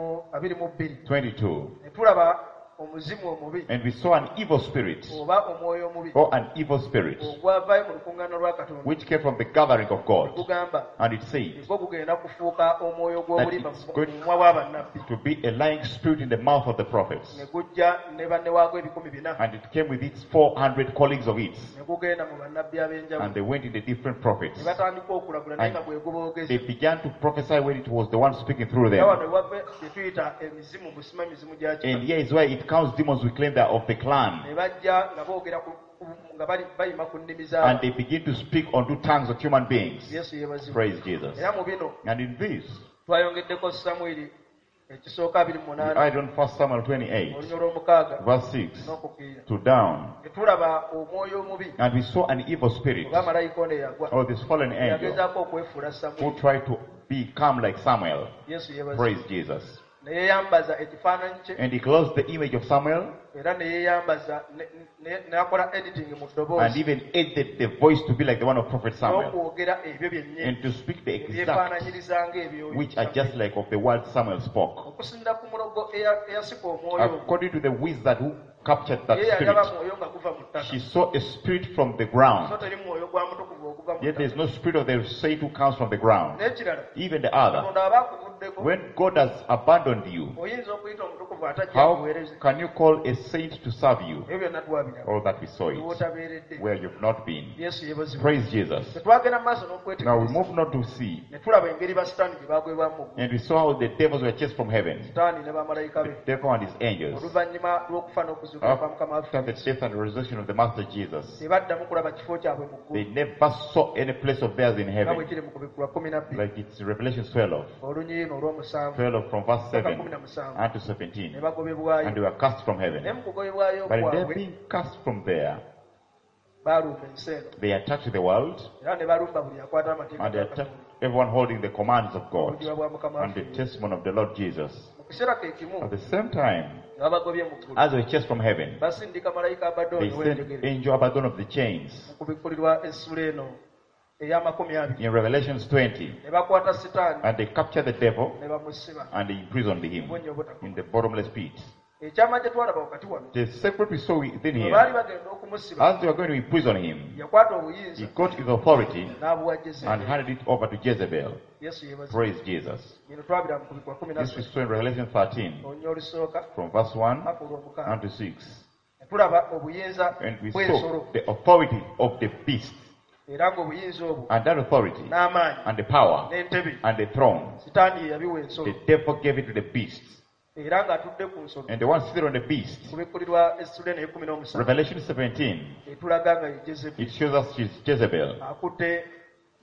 22 22, ne tulaba omuzimu omubi and we saw an evil spirit, oba omwoyo omubi or an evil spirit, ogwavaayo mu lukuŋŋaana lwa katonda which came from the gathering of God. gugamba And it said, nigwo gugenda kufuuka omwoyo gw'obulimba That it's mu good. mumwa bw'abannabbi, to be a lying spirit in the mouth of the prophets. ne gujja ne banne waago 400, And it came with its 400 colleagues of it. ne gugenda mu bannabbi And ab'enjawulo, they went in the different prophets. ne batandika okulagula naye nga bwe guboogezi. They began to prophesy when it was the one speaking through era wano them. ewaffe kye tuyita emizimu busima emizimu gya And kika, here is why it counts demons we claim they are of the clan. ne bajja nga boogera nga bayima ku nnimi And zaabwe. they begin to speak onto tongues of human beings. Yesu yeebazibwe. Praise Jesus. era mu bino And in this, twayongeddeko Samwiri ekisooka we 28 add on 1 Samuel 28, olunyolo omukaaga verse 6 n'okukkirira. to down. ne tulaba omwoyo omubi And we saw an evil spirit, oba malayika ono eyagwa, or this fallen angel, yagezaako okwefuula who Samwiri. tried to become like Samuel. Yesu yeebazibwe. Praise Jesus. ne yeeyambaza ekifaananyi kye, And he closed the image of Samuel era ne yeeyambaza n'akola editing mu and ddoboozi even edited the voice to be like the one of Prophet Samuel n'okwogera ebyo byennyini and to speak the exact, ebyefaananyiriza ng'ebyo which are just like of the word Samuel spoke. okusinda ku mulogo eyasika omwoyo ogwo, According to the wizard who captured that ye yalaba spirit, mwoyo nga guva mu ttaka, she saw a spirit from the so ground. teri mwoyo gwa mutukuvu oguva mu Yet there ttaka. is no spirit of the saint who comes from the ground. n'ekirala Even the other. katonda aba akuvuddeko, When God has abandoned you, oyinza okuyita omutukuvu atajja how akuweereze. can you call a saint to serve you? ebyo byonna twabiraba All that we saw it, wootabeeredde. where you've not been. Yesu yeebazibwe. Praise Jesus. tetwagenda mu maaso Now we n'okwetegereza move not to see. ne tulaba engeri basitaani gye baagwebwamu mu ggulu, And we saw how the devils were chased from heaven. sitaani ne bamalayika be, The devil and his angels. oluvannyuma lw'okufa n'okuzuukira kwa mukama After the waffe death and resurrection of the Master Jesus, tebaddamu kulaba kifo kyabwe mu they ggulu never saw any place of theirs in nga bwe heaven. kiri mu kubikulwa 12 Like it's Revelation 12, olunyiino olw'omusanvu 12 from verse 7 17 unto ne 17. bagobebwayo, And they were cast from naye heaven. mu kugobebwayo But in their kwabwe being cast from there, baalumba ensi eno, they attacked the world era ne balumba buli akwata amateeka and they ga attacked Katonda, everyone holding the commands of God obudiba bwa mukama and the waffe. testimony of the Lord Jesus. Mu kiseera ke kimu At the same time, nga babagobye mu ggulu, as they were chased from heaven, basindika malayika they Abaddoni sent w'enjegere angel Abaddon of the chains. mu kubikulirwa essula eno ey'amakumi 20, In Revelations 20, ne bakwata sitaani and they captured the devil ne bamusiba and they imprisoned him obonnya obutakoma. in the bottomless pit. ekyama kye twalaba wakati wano, The secret we saw within bwe here, baali bagenda okumusiba, as they were going to imprison him, yakwata he obuyinza got his authority n'abuwa and Jezebeli. handed it over to Jezebel. Yesu yeebazibwe. Praise Jesus. bino twabira mu kubikwa This we 13 saw in Revelation 13, olunya olusooka from verse 1 paka olw'omukaaga. unto 6. ne tulaba obuyinza And we bw'ensolo, saw the authority of the beast, era ng'obuyinza obwo and that authority, n'amaanyi and the power, n'entebe and the throne, sitaani ye yabiwa ensolo, the devil gave it to the beasts. era ng'atudde ku nsolo. And the one seated on the beast, kubikkulirwa essula eno ey'ekumi n'omusanvu Revelation 17, etulaga nga ye Jezebeli it shows us she's Jezebel. akutte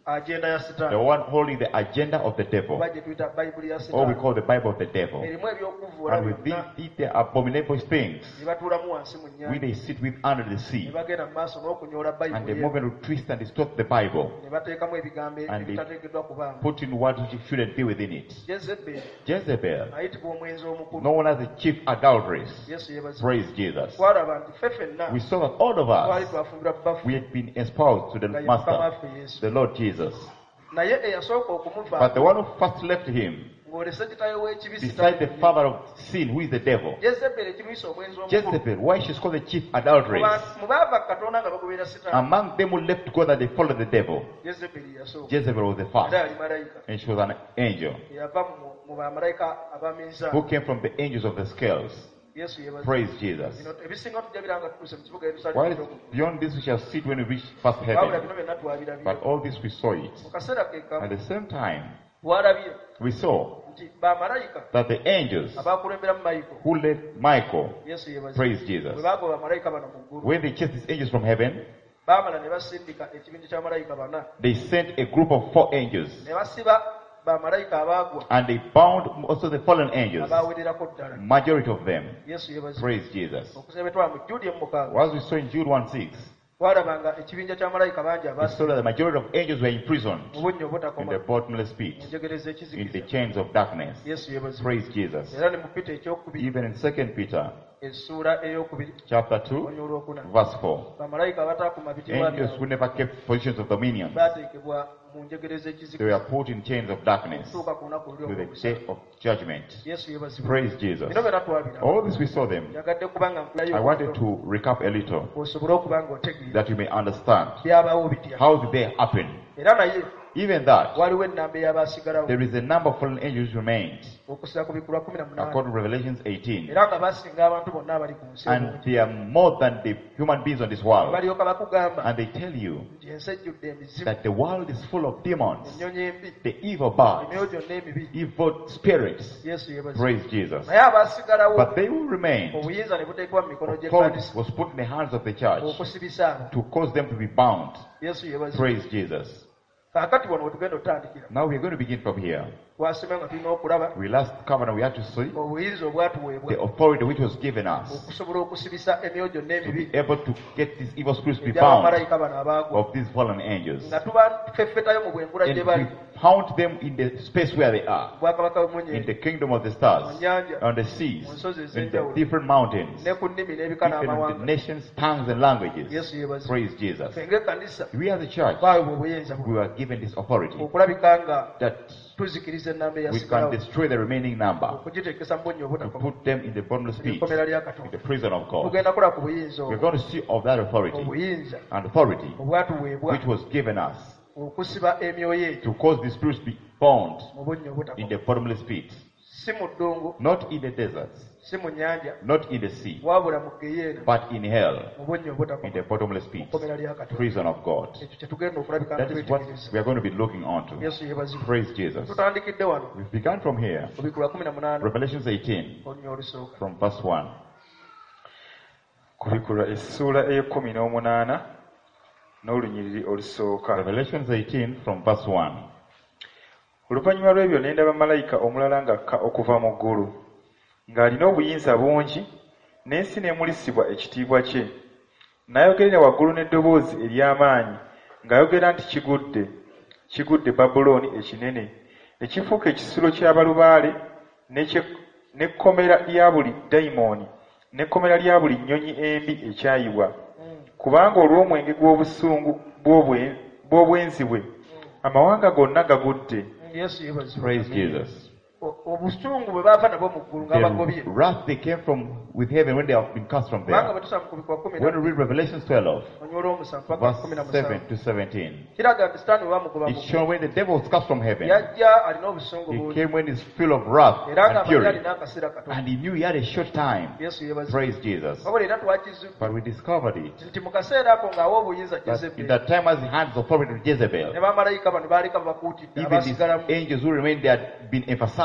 agenda ya the sitaani one holding the agenda of the devil, oba gye tuyita bayibuli ya or we sitaani call the Bible of the devil. erimu ebyokuvuula And with byonna these eat the abominable things, ne batuulamu wansi mu we nnyanja they sit with under the ne sea, bagenda mu maaso n'okunyoola and they bayibuli move and twist and distort the Bible, ne bateekamu ebigambo And they ebitateekeddwa kubaamu. put in what shouldn't be within it. Jezeberi Jezebel, ayitibwa omwenzi omukulu. known as the chief adulteress. Yesu yeebazibwe. Praise Jesus. Twalaba nti ffe ffenna We saw that all of twali us, twafumbirwa bbafu we had been espoused to the nga ye mukama Master, waffe Yesu. the Lord Jesus. Naye eyasooka okumuva But the one who first left him, ng'olese kitaawe w'ekibi beside the Sitaani, father of sin, who is the devil, Jezeberi ekimuyisa omwenzi omukulu. Jezebel, why she's called the chief adulteress? Mu baava Katonda nga bagoberera Sitaani, Among them who left God and they followed the devil, Jezeberi yasooka. Jezebel was the Era first, yali malayika and she was an angel eyava mu bamalayika ab'aminzaani. who came from the angels of the scales. Yesu yeebazibwe. Praise Jesus. Bino ebisinga tujja biranga tutuuse mu kibuga While Yerusaalemu. beyond this we shall see it when we reach first Wabula heaven. bino byonna twabirabye. But all this we saw it. Mu kaseera ke kamu At the same time, twalabye we saw nti bamalayika that the angels abakulembera mu mayiko, who led Michael, Yesu yeebazibwe, praise Jesus, bwe baagoba bamalayika bano mu ggulu, when they chased these angels from heaven, baamala ne basindika ekibinja ky'abamalayika bana, they sent a group of 4 angels, ne basiba bamalayika abaagwa and they bound also the fallen angels, abaawererako ddala. majority of them. Yesu yeebazibwe. Praise Jesus. Okusembe twala mu Jude 6 As we saw in Jude 1:6, twalabanga ekibinja ky'abamalayika bangi we saw that the majority of angels were imprisoned mu bunnya in obutakoma the bottomless mu pit, njegere in the z'ekizikiza. chains of darkness. Yesu yeebazibwe. Praise Jesus. Era ne mu Peter ekyokubiri Even in 2 Peter essuula ey'okubiri chapter 2, onya olwokuna, verse 4, bamalayika abataakuma bitibwa angels who byabwe never kept positions of dominion, baateekebwa mu njegere they z'ekizikiza were put in chains of darkness okutuuka ku lunaku luli to the olw'okusatu. day of judgment. Yesu yeebazibwe. Praise Jesus. Bino byonna twabiraba. All this we saw them. Njagadde kuba nga nkulayo I wanted to recap a little osobole okuba ng'otegeera that you may understand byabaawo bitya. how did they happen. Era naye Even that, waliwo ennamba ey'abaasigalawo there is a number of fallen angels remained, okusira ku bikulu 18, according to Revelations 18, era nga basinga abantu bonna abali ku nsi and they are more than the human beings on this world. balyoka bakugamba And they tell you nti ensi ejjudde emizimu, that the world is full of demons, ennyonyi embi, the evil birds, emyoyo gyonna emibi. evil spirits. Yesu yeebazibwe. Praise Jesus. naye abaasigalawo But they who remained, obuyinza ne buteekebwa mu mikono authority gy'ekkanisa was put in the hands of the church okusibisa abo. to cause them to be bound. Yesu yeebazibwe. Praise Jesus. kaakati wano wetugenda otandikira Now we are going to begin from here. twasema nga tulina okulaba We last covered and we had to see obuyinza obwatuweebwa the authority which was given us okusobola okusibisa emyoyo gyonna to be emibi able to get these evil spirits to be bound ebyabamalayika bano abaagwa, of these fallen angels. nga tuba feffetayo mu bwengula gye And bali we found them in the space where they are, bwakabaka in bw'emunyeeri, the kingdom of the stars, mu nnyanja, on the seas, mu nsozi in the ez'enjawulo, different mountains, ne ku nnimi n'ebika even in the n'amawanga. nations, tongues, and languages. Yesu yeebazibwe. Praise Jesus. Ffe ng'ekkanisa We as a church, twaweebwa obuyinza we were given this authority okulabika nga that tuzikiriza ennamba we can eyasigalawo, destroy the remaining number, okugiteekesa mu bunnya to obutakoma put them in the bottomless pit, ekkomera lya in the Katonda. prison of God. tugenda kulaba ku buyinza We're obwo, going to see of that authority obuyinza and authority obwatuweebwa which was given us okusiba emyoyo egyo to cause the spirits to be bound mu bunnya in obutakoma, the bottomless pit, si mu ddungu, not in the deserts, si mu nnyanja, not in the sea, wabula mu geyeena, but in hell, mu bunnya in obutakoma, the bottomless pit, ekkomera lya Katonda. prison of God. Ekyo kye tugenda okulabika nga That is what twetegereza. we are going to be looking on to. Yesu yeebazibwe. Praise Jesus. tutandikidde wano We've begun from here, mu bikulu 18 Revelations 18, olunya olusooka. from verse 1. kubikulwa essuula ey'ekumi n'olunyiriri olusooka. Revelations 18, from verse 1. Oluvannyuma lw'ebyo ne ndaba malayika omulala ng'akka okuva mu ggulu, ng'alina obuyinza bungi, n'ensi n'emulisibwa ekitiibwa kye. N'ayogerera waggulu n'eddoboozi ery'amaanyi, ng'ayogera nti kigudde, kigudde Babulooni ekinene, ekifuuka ekisulo ky'abalubaale, n'ekkomera lya buli dayimooni, n'ekkomera lya buli nnyonyi embi ekyayibwa. Kubanga olw'omwenge gw'obusungu bw'obwenzi bwe, amawanga gonna gagudde. Yesu yeebazibwe. Praise Jesus. obusungu bwe baava nabwo mu ggulu nga bagobye, The wrath they came from with heaven when they have been cast from kubanga there. bwe tusaba mu kubikwa When we read Revelations 12, olunya olw'omusanvu paka verse 17 7 to 17, kiraga nti sitaani bwe bamugoba mu it's shown when the devil was cast from heaven, yajja alina obusungu he bungi, came when he's full of wrath era nga and amanyi fury, alina akaseera katono. and he knew he had a short time. Yesu yeebazibwe. Praise Jesus. wabula era twakizudde But we discovered it, nti mu kaseera ako ng'awa obuyinza that in Jezeberi, that time as he hands authority to ne Jezebel, bamalayika bano baaleka babakuutidde even these abaasigalamu angels who remained there had been emphasized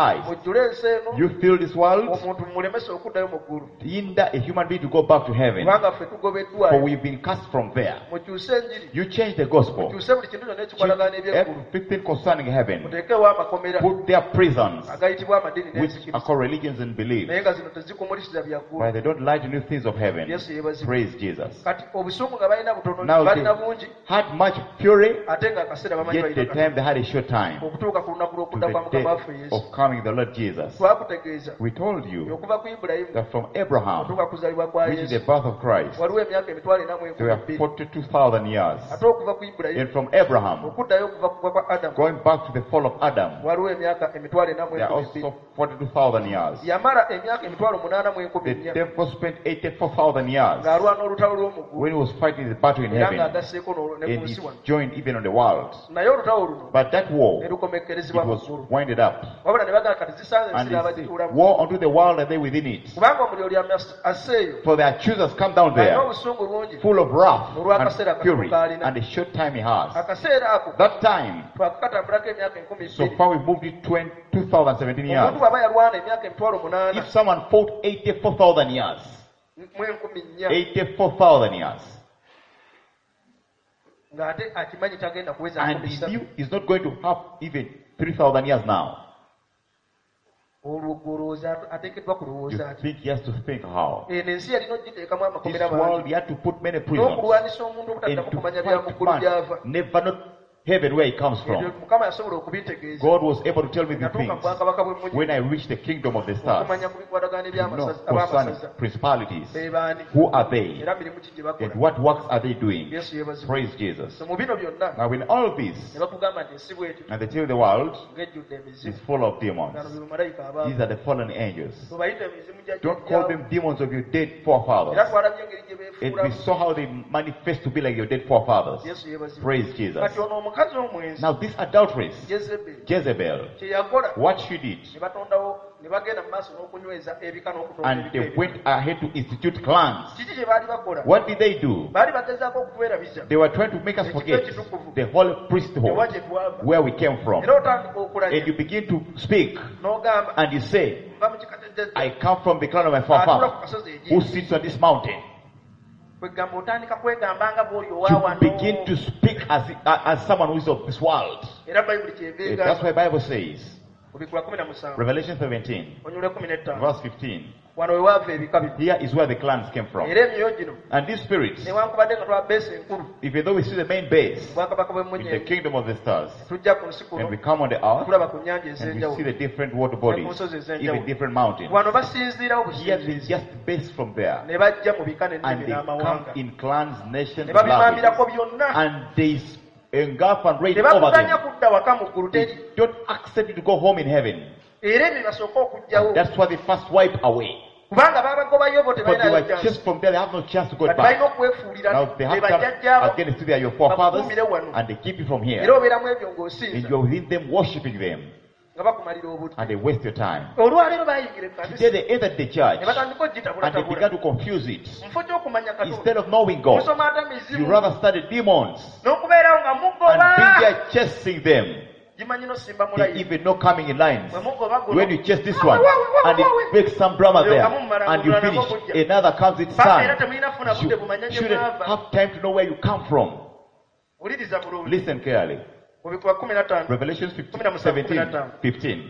eyes. mujjule ensi eno You fill this world, omuntu mulemese okuddayo mu ggulu hinder a human being to go back to heaven. kubanga ffe For tugobeddwayo we've been cast from there. mukyuse enjiri You change the gospel. mukyuse buli kintu kyonna ekikwatagana n'ebyeggulu Everything concerning heaven. muteekewo amakomera Put their prisons, agayitibwa amadini which are n'enzikiriza called religions and beliefs. naye nga zino tezikumulisiza byaggulu Why they don't lie to new things of heaven. yesu yeebazibwa Praise Jesus. kati obusungu nga balina butono Now balina they bungi had much fury, ate nga akaseera bamanyi yet the balina time they had a short time okutuuka ku lunaku to lw'okudda kwa the mukama waffe day yesu of coming the Lord Jesus. twakutegeeza We told you okuva ku ibulayimu that from Abraham, okutuuka kuzaalibwa kwa which is the yesu birth of Christ, waliwo emyaka emitwalo ena mu there enkumi were bbiri 42,000 years. ate okuva ku ibulayimu And from Abraham, okuddayo okuva kugwa kwa adamu going back to the fall of Adam, waliwo emyaka emitwalo ena mu there are enkumi bbiri also 42,000 years. yamala emyaka emitwalo munaana mu enkumi The nnya devil spent 84,000 years ng'alwana olutalo lw'omuggulu when he was fighting the battle in era heaven, ng'agasseeko ne ku and nsi he wano joined even on the world. naye olutalo luno But that war, ne it lukomekkerezebwa mu was ggulu winded up. wabula ne bagamba kati zisanze And ensi it's n'abagituulamu war unto the world and they within it. kubanga omuliro lyamya asseeyo For their accusers come down alina there, obusungu bungi full of wrath olw'akaseera and fury, katono and the short time he has. akaseera ako That time, twakakatambulako emyaka enkumi so bbiri far we've moved it 2017 years. omuntu bw'aba yalwana emyaka emitwalo munaana If someone fought 84,000 years, mu enkumi nnya 84,000 years, ng'ate akimanyi tagenda kuweza and he knew he's not going to have even 3,000 years now, olwo gwolowooza ateekeddwa you kulowooza ati think he has to think how? eno ensi yalina ogiteekamu This amakomera world, bangi he had to put many prisons n'okulwanisa omuntu and obutadda to mukumanya bya mu fight ggulu gy'ava man, never not heaven where he comes ebyo from. mukama yasobola okubitegeeza God was able to tell me the natuuka mu things bwakabaka bw'emmunyi when I reached the kingdom of the stars. okumanya ku bikwatagana To know eby'abamasaza concerning principalities. be baani Who are they? era mirimu ki gye And bakola what works are they doing? yesu yeebazibwa Praise Jesus. mu bino byonna Now in all this, ne bakugamba nti ensi bwetyo and they tell the world ng'ejjudde emizimu is full of gano demons. be bamalayika abaavu These are the fallen angels. tubayita emizimu gya Don't call them demons of your dead era forefathers. twalabye engeri gye And we beefuulamu saw how they manifest to be like your dead forefathers. yesu yeebazibwa Praise Jesus. kati ono omukazi omwenzi Now this adulteress, jezeberi Jezebel, kye yakola what she did, ne batondawo ne bagenda mu maaso n'okunyweza ebika n'okutonda and ebika they ebyo. went ahead to institute clans. kiki kye baali bakola What did they do? baali bagezaako okutwerabiza They were trying to make us forget the whole ewa priesthood, gye twava where we came from. era otandika And okulanya you begin to speak, n'ogamba and you say, nva mu kika kya I jjajja come from the clan of my atuula ku forefather, kasozi who egi sits on this mountain. kwegamba otandika kwegamba nga bw'oli You owawano begin to speak as someone who is of this world. era bayibuli That's kyebeegamba why the Bible says, obikula 17 Revelation 17, onyule 15 verse 15, wano we waava ebika bino here is where the clans came from. era emyoyo gino And these spirits, newankubadde nga twa beesi enkulu even though we see the main base bwakabaka in bw'emmunye the kingdom of the stars, tujja ku nsi kuno and we come on the earth, tulaba ku nnyanja and we see ez'enjawulo the different water bodies, even different mountains. wano basinziirawo Here they businziizi just base from there, ne bajja mu bika and n'ennimi they come n'amawanga in clans, nations, ne and babimambirako languages, byonna and they engulf and reign ne over bakuganya them. kudda waka mu ggulu They teri don't accept you to go home in heaven. era ebyo basooka okugjawo That's why they first wipe away. kubanga babagobayo bo But they tebalinayo were chance chased from there, they have no chance to go kati balina back. okwefuulira Now they be have come bajjajjaabo again to their your forefathers, bakuumire wano and they keep you from era here. obeeramu ebyo And ng'osinza you're within them, worshipping them, nga bakumalira obudde and they waste your time. olwaleero bayingira Today ekkanisa they entered the church, ne batandika and they began ogitabulatabula to confuse it. mu kifo ky'okumanya katonda Instead of knowing God, musoma ate you mizimu rather study demons n'okubeerawo nga and mugoba be there chasing them. gimanyi n'osimba They mulayi even not coming in lines. bwe mugoba guno When you chase this one, and it makes some drama there, and you finish, another comes its paka era son. temulina kufuna budde bumanya You gye shouldn't mwava have time to know where you come from. wuliriza bulungi Listen carefully. mu bikuba 15 Revelation 17, 15.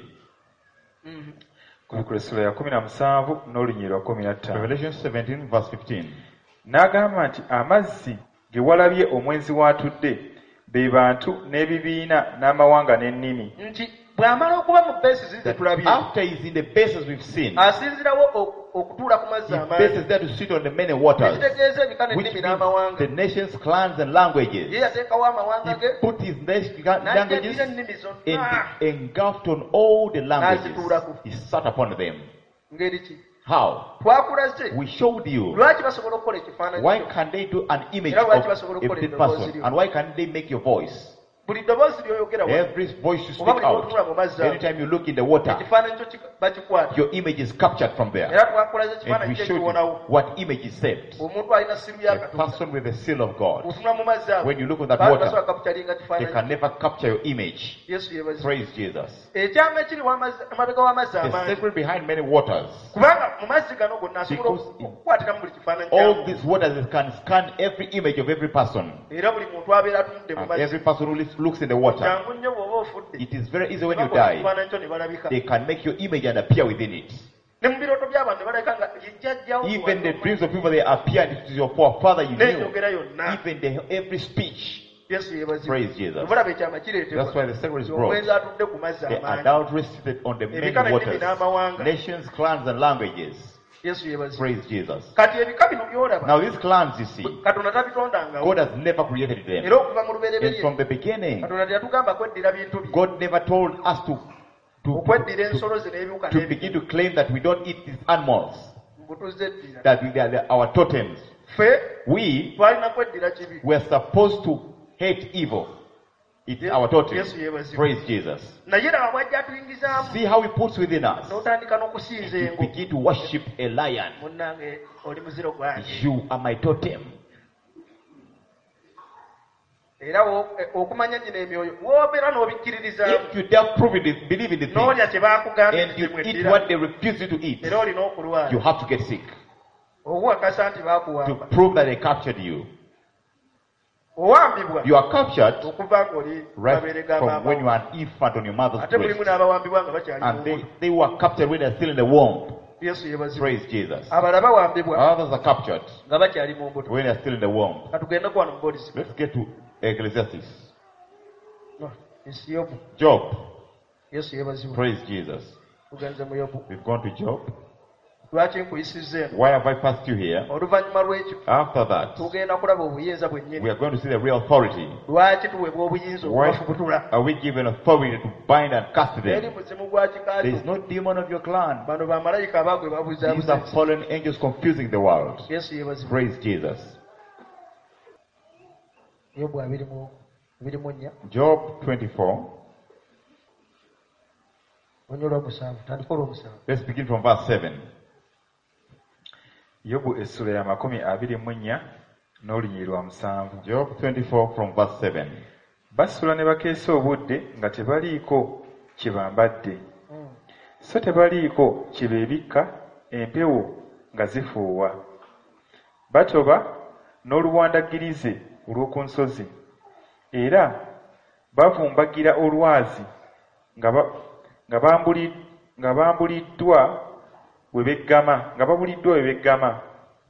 ku bikula essula ya 17 n'olunyiri lwa 15. Revelation 17, verse 15. N'agamba nti amazzi ge walabye omwenzi w'atudde be bantu n'ebibiina n'amawanga n'ennimi. nti bw'amala okuba mu beesi zize That tulabye after he's in the bases we've seen, asinzirawo okutuula ku mazzi he amangi bases there to sit on the many waters, ekitegeeza ebika which n'ennimi means n'amawanga the nations, clans, and ye languages. yateekawo amawanga ge He put his languages n'ajjatira ennimi zonna and engulfed on all the languages. N'azituulako. He sat upon them. ngeri ki How? twakulaze We showed you. lwaki basobola okukola ekifaananyi Why kyo? can't they do an image Era of lwaki basobola a okukola dead eddoboozi person? lyo? And why can't they make your voice? buli ddoboozi ly'oyogera wano, Every voice you oba speak buli lw'otunula mu out. mazzi ago, Anytime you look in the water, ekifaananyi kyo bakikwata your image is captured from there. era twakolaze And ekifaananyi we kye show you kiwonawo what image is saved. omuntu alina simu ya A Katonda person with the seal of God. otunula mu mazzi ago When you look at that basobola water, kapitalinga they kifaananyi can never capture your image. yesu yebazi Praise Jesus. ekyama ekiri emabega w'amazzi The amangi secret behind many waters. kubanga mu mazzi gano gonna asobola Because okukwatiramu buli kifaananyi All kyamu these waters can scan every image of every person. era buli muntu abeera atunudde mu And mazzi every person who looks in the water. kyangu nnyo bw'oba ofudde It is very easy when you Bakola die. ekifaananyi kyo ne balabika They can make your image and appear within it. ne mu birooto by'abantu ne balabika nga yejjajjawo Even the dreams of people, they appear. It is your forefather you knew. n'enjogera yonna Even every speech. yesu yebazi Praise Jesus. obulaba ekyama kireetebwa That's why the secret is omwenzi brought. atudde ku mazzi The amangi adultery seated on the many ebika n'ennimi waters. n'amawanga Nations, clans, and languages. yesu yebazi Praise Jesus. kati ebika bino by'olaba Now these clans, you see, katonda tabitondangawo God has never created them. era okuva mu And lubereberye from the beginning, katonda teyatugamba kweddira bintu bye God never told us to okweddira ensolo ze n'ebiwuka to begin to claim that we don't eat these animals, mbutuzeddira that they are our totems. ffe We twalina kweddira kibi were supposed to hate evil. It's our totem. yesu yeebazibwa Praise Jesus. naye laba bwajja atuyingizaamu See how he puts within us. n'otandika n'okusinza You engo begin to worship a lion. munnange oli muziro gwange You are my totem. era okumanya gino emyoyo woobeera n'obikkiririzaamu If you don't believe in the thing n'olya kye baakugambye and you eat temweddira what they refuse you to eat, era olina okulwala you have to get sick okuwakasa nti to baakuwamba prove that they captured you. owambibwa You are captured okuva ng'oli mabeere right ga from when you maama are an infant on your mother's ate mulimu breast. n'abawambibwa nga bakyali And mu they, buto. they were captured when they're still in the womb. yesu yeebazibwa Praise Jesus. abalala bawambibwa Others are captured nga bakyali mu mbuto when they're still in the womb. katugende kwano mu bodisi Let's get to Ecclesiastes. ensi yobu Job. yesu yeebazibwa Praise Jesus. tugenze mu yobu We've gone to Job. lwaki nkuyisizza eno Why have I passed you here? oluvannyuma lw'ekyo After that, tugenda kulaba obuyinza we bwennyini are going to see the real authority. lwaki tuweebwa obuyinza Why okubafubutula are we given authority to bind and cast eri them? muzimu gwa There kikaali is no demon of your clan. bano bamalayika abaagwe babuuza These are buzibu fallen angels confusing the world. yesu yeebazibwa Praise Jesus. yobu 24 Job 24. onyo olwomusanvu tandika olwomusanvu Let's begin from verse 7. yobu essula ya 24 n'olunyiri lwa 7. Job 24 from verse 7. basula ne bakeesa obudde nga tebaliiko kye bambadde, so tebaliiko kye beebikka empewo nga zifuuwa. Batoba n'oluwandagirize olw'oku nsozi, era bavumbagira olwazi nga babuliddwa we beggama.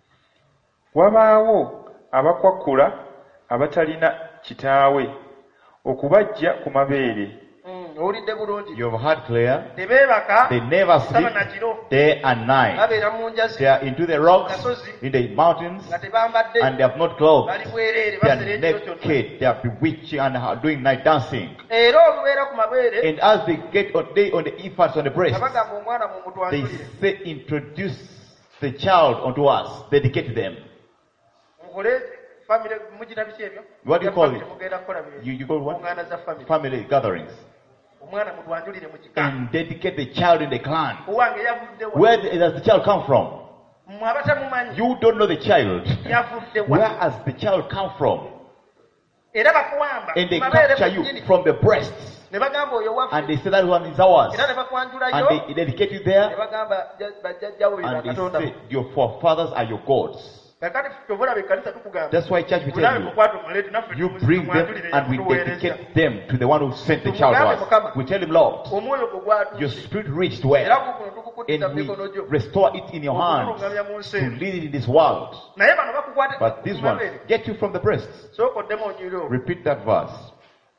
Wabaawo abakwakkula abatalina kitaawe okubajja ku mabeere. owulidde bulungi You have heard clear. tebeebaka They never sleep saba na kiro day and night. babeera mu njazi They are into the rocks, in the mountains, nga tebambadde and they have not clothes. bali bwereere They basera are ekiro kyonna naked. They are bewitching and are doing night dancing. era olubeera ku mabeere And as they get on the infants on the breast, nga bagamba omwana mu they mutwanjulire say, introduce the child unto us, dedicate them. mukole famire mugina biki ebyo What do you call it? mugenda kukola You call what? kuŋŋaana za famire Family gatherings. omwana mutwanjulire mu kika And dedicate the child in the clan. owange yavudde wa Where does the child come from? mmwe abatamumanyi You don't know the child. yavudde Where wa has the child come from? era bakuwamba And they mabeere capture you mwennyini from the breasts. ne bagamba oyo waffe And they say that one is ours. era ne bakwanjulayo And they dedicate you ne there. bagamba bajjajjawo bye And they bakatonda say your forefathers are your gods. kakati tovulaba ekkanisa tukugamba That's why church we mulabe tell you. mukwate omuleeti naffe You bring them and we dedicate them to the one who sent the child to us. We tell him, Lord, omwoyo gwe gwatu your spirit reached era where? gukuno tukukutiza And mu we mikono gyo restore it in your hands okutulungamya mu nsi to eno lead it in this world. naye bano bakukwate But this one, get you from the breasts. sooka oddemu onyiri olwo Repeat that verse.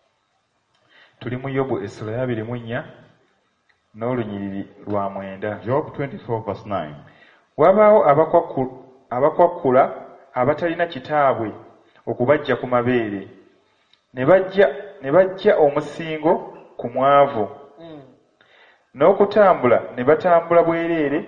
Tuli mu Yobu essula ya 24 n'olunyiriri lwa 9. Job 24 verse 9. Wabaawo abakwakkula abatalina kitaabwe okubajja ku mabeere, ne bajja omusingo ku mwavu, n'okutambula ne batambula bwereere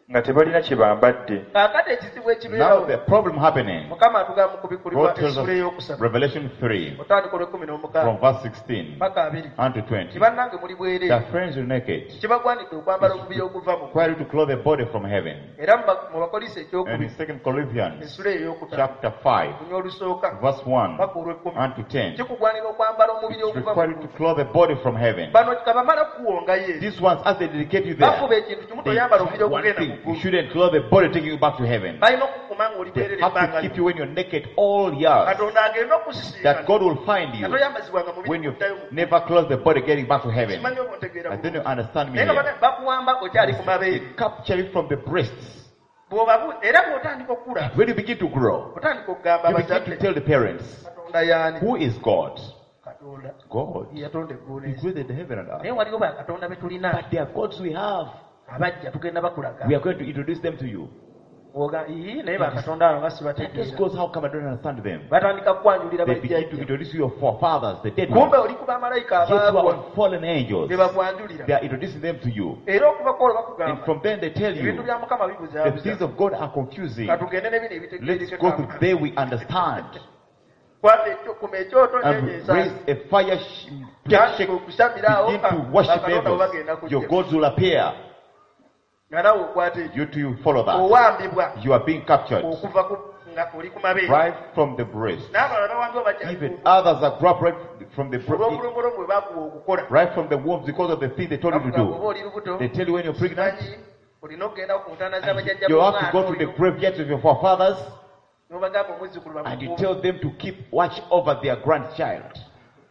nga tebalina kye bambadde. Kaakati ekizibu Now ekibeerawo the problem happening. Mukama atugamba mu kubikulirwa God tells essula us, ey'okusatu Revelation 3, otandika olw'ekkumi n'omukaaga from verse 16 paka 2 unto 20. kibannange muli bwereere Their friends are naked. kibagwanidde okwambala omubiri oguva mu Required to clothe a body from heaven. era mu bakolisa And ekyokubiri in 2 Corinthians essula ey'okutaano chapter 5, lunya olusooka verse 1 paka olw'ekkumi unto 10. kikugwanira okwambala omubiri It's oguva mu required to clothe a body from heaven. bano kabamala kuwongayo eri These ones, as they dedicate you there, bafuba ekintu kimu they toyambala omubiri do one ogugenda thing. mu You ggulu shouldn't clothe a body taking you back to heaven. balina okukuma nga oli They bwereere have to ebbanga keep you when you're naked all years. katonda agenda That okusisinkana God will find nga you toyambazibwanga mubiri when you've guddayo mu never closed the body getting back to heaven. simanyi oba ontegeera And then you understand me naye nga here. bakuwamba okyali ku They mabeere capture you from the breasts. era bw'otandika okula When you begin to grow, otandika okugamba you begin to bazadde tell the parents, katonda yaani who is God? katonda God. ye yatonda eggulu He n'ensi. created the heaven and naye earth. waliwo bakatonda be tulina But they are gods we have. abajja tugenda bakulaga We are going to introduce them to you. naye bakatonda abo nga Those sibategeera gods, how come I don't understand them? batandika kukwanjulira They begin to bajjajja introduce you your forefathers, the dead kumbe ones. oli ku bamalayika Yet you are abaagwa on fallen angels. be bakwanjulira They are introducing them to you. era okuva kwolwo And bakugamba from then they tell ebintu you, bya mukama the bibuzaabuza things of God are confusing. katugende ne bino Let's go to ebitegeerekeka there we understand. kwata kuma ekyoto And nenyeesa raise a fire, get shake, okusamira awo begin to worship bakatonda bo bagenda devils. Your kujja gods will appear. nga nawe okwata ekyo You too, you follow that. owambibwa You are being captured okuva nga oli ku mabeere right from the breast. n'abalala bawambibwa bajja Even others are grabbed right from the breast, olw'obulombolombo bwe bakuwa okukola right from the womb because of the thing they told you to Bakugamba oba do. oli lubuto They tell you when you're pregnant, simanyi olina okugenda ku ntaana z'abajjajja you have to go to the b'omwana graveyards of your forefathers n'obagamba omuzzukulu and you bamukuuma tell them to keep watch over their grandchild.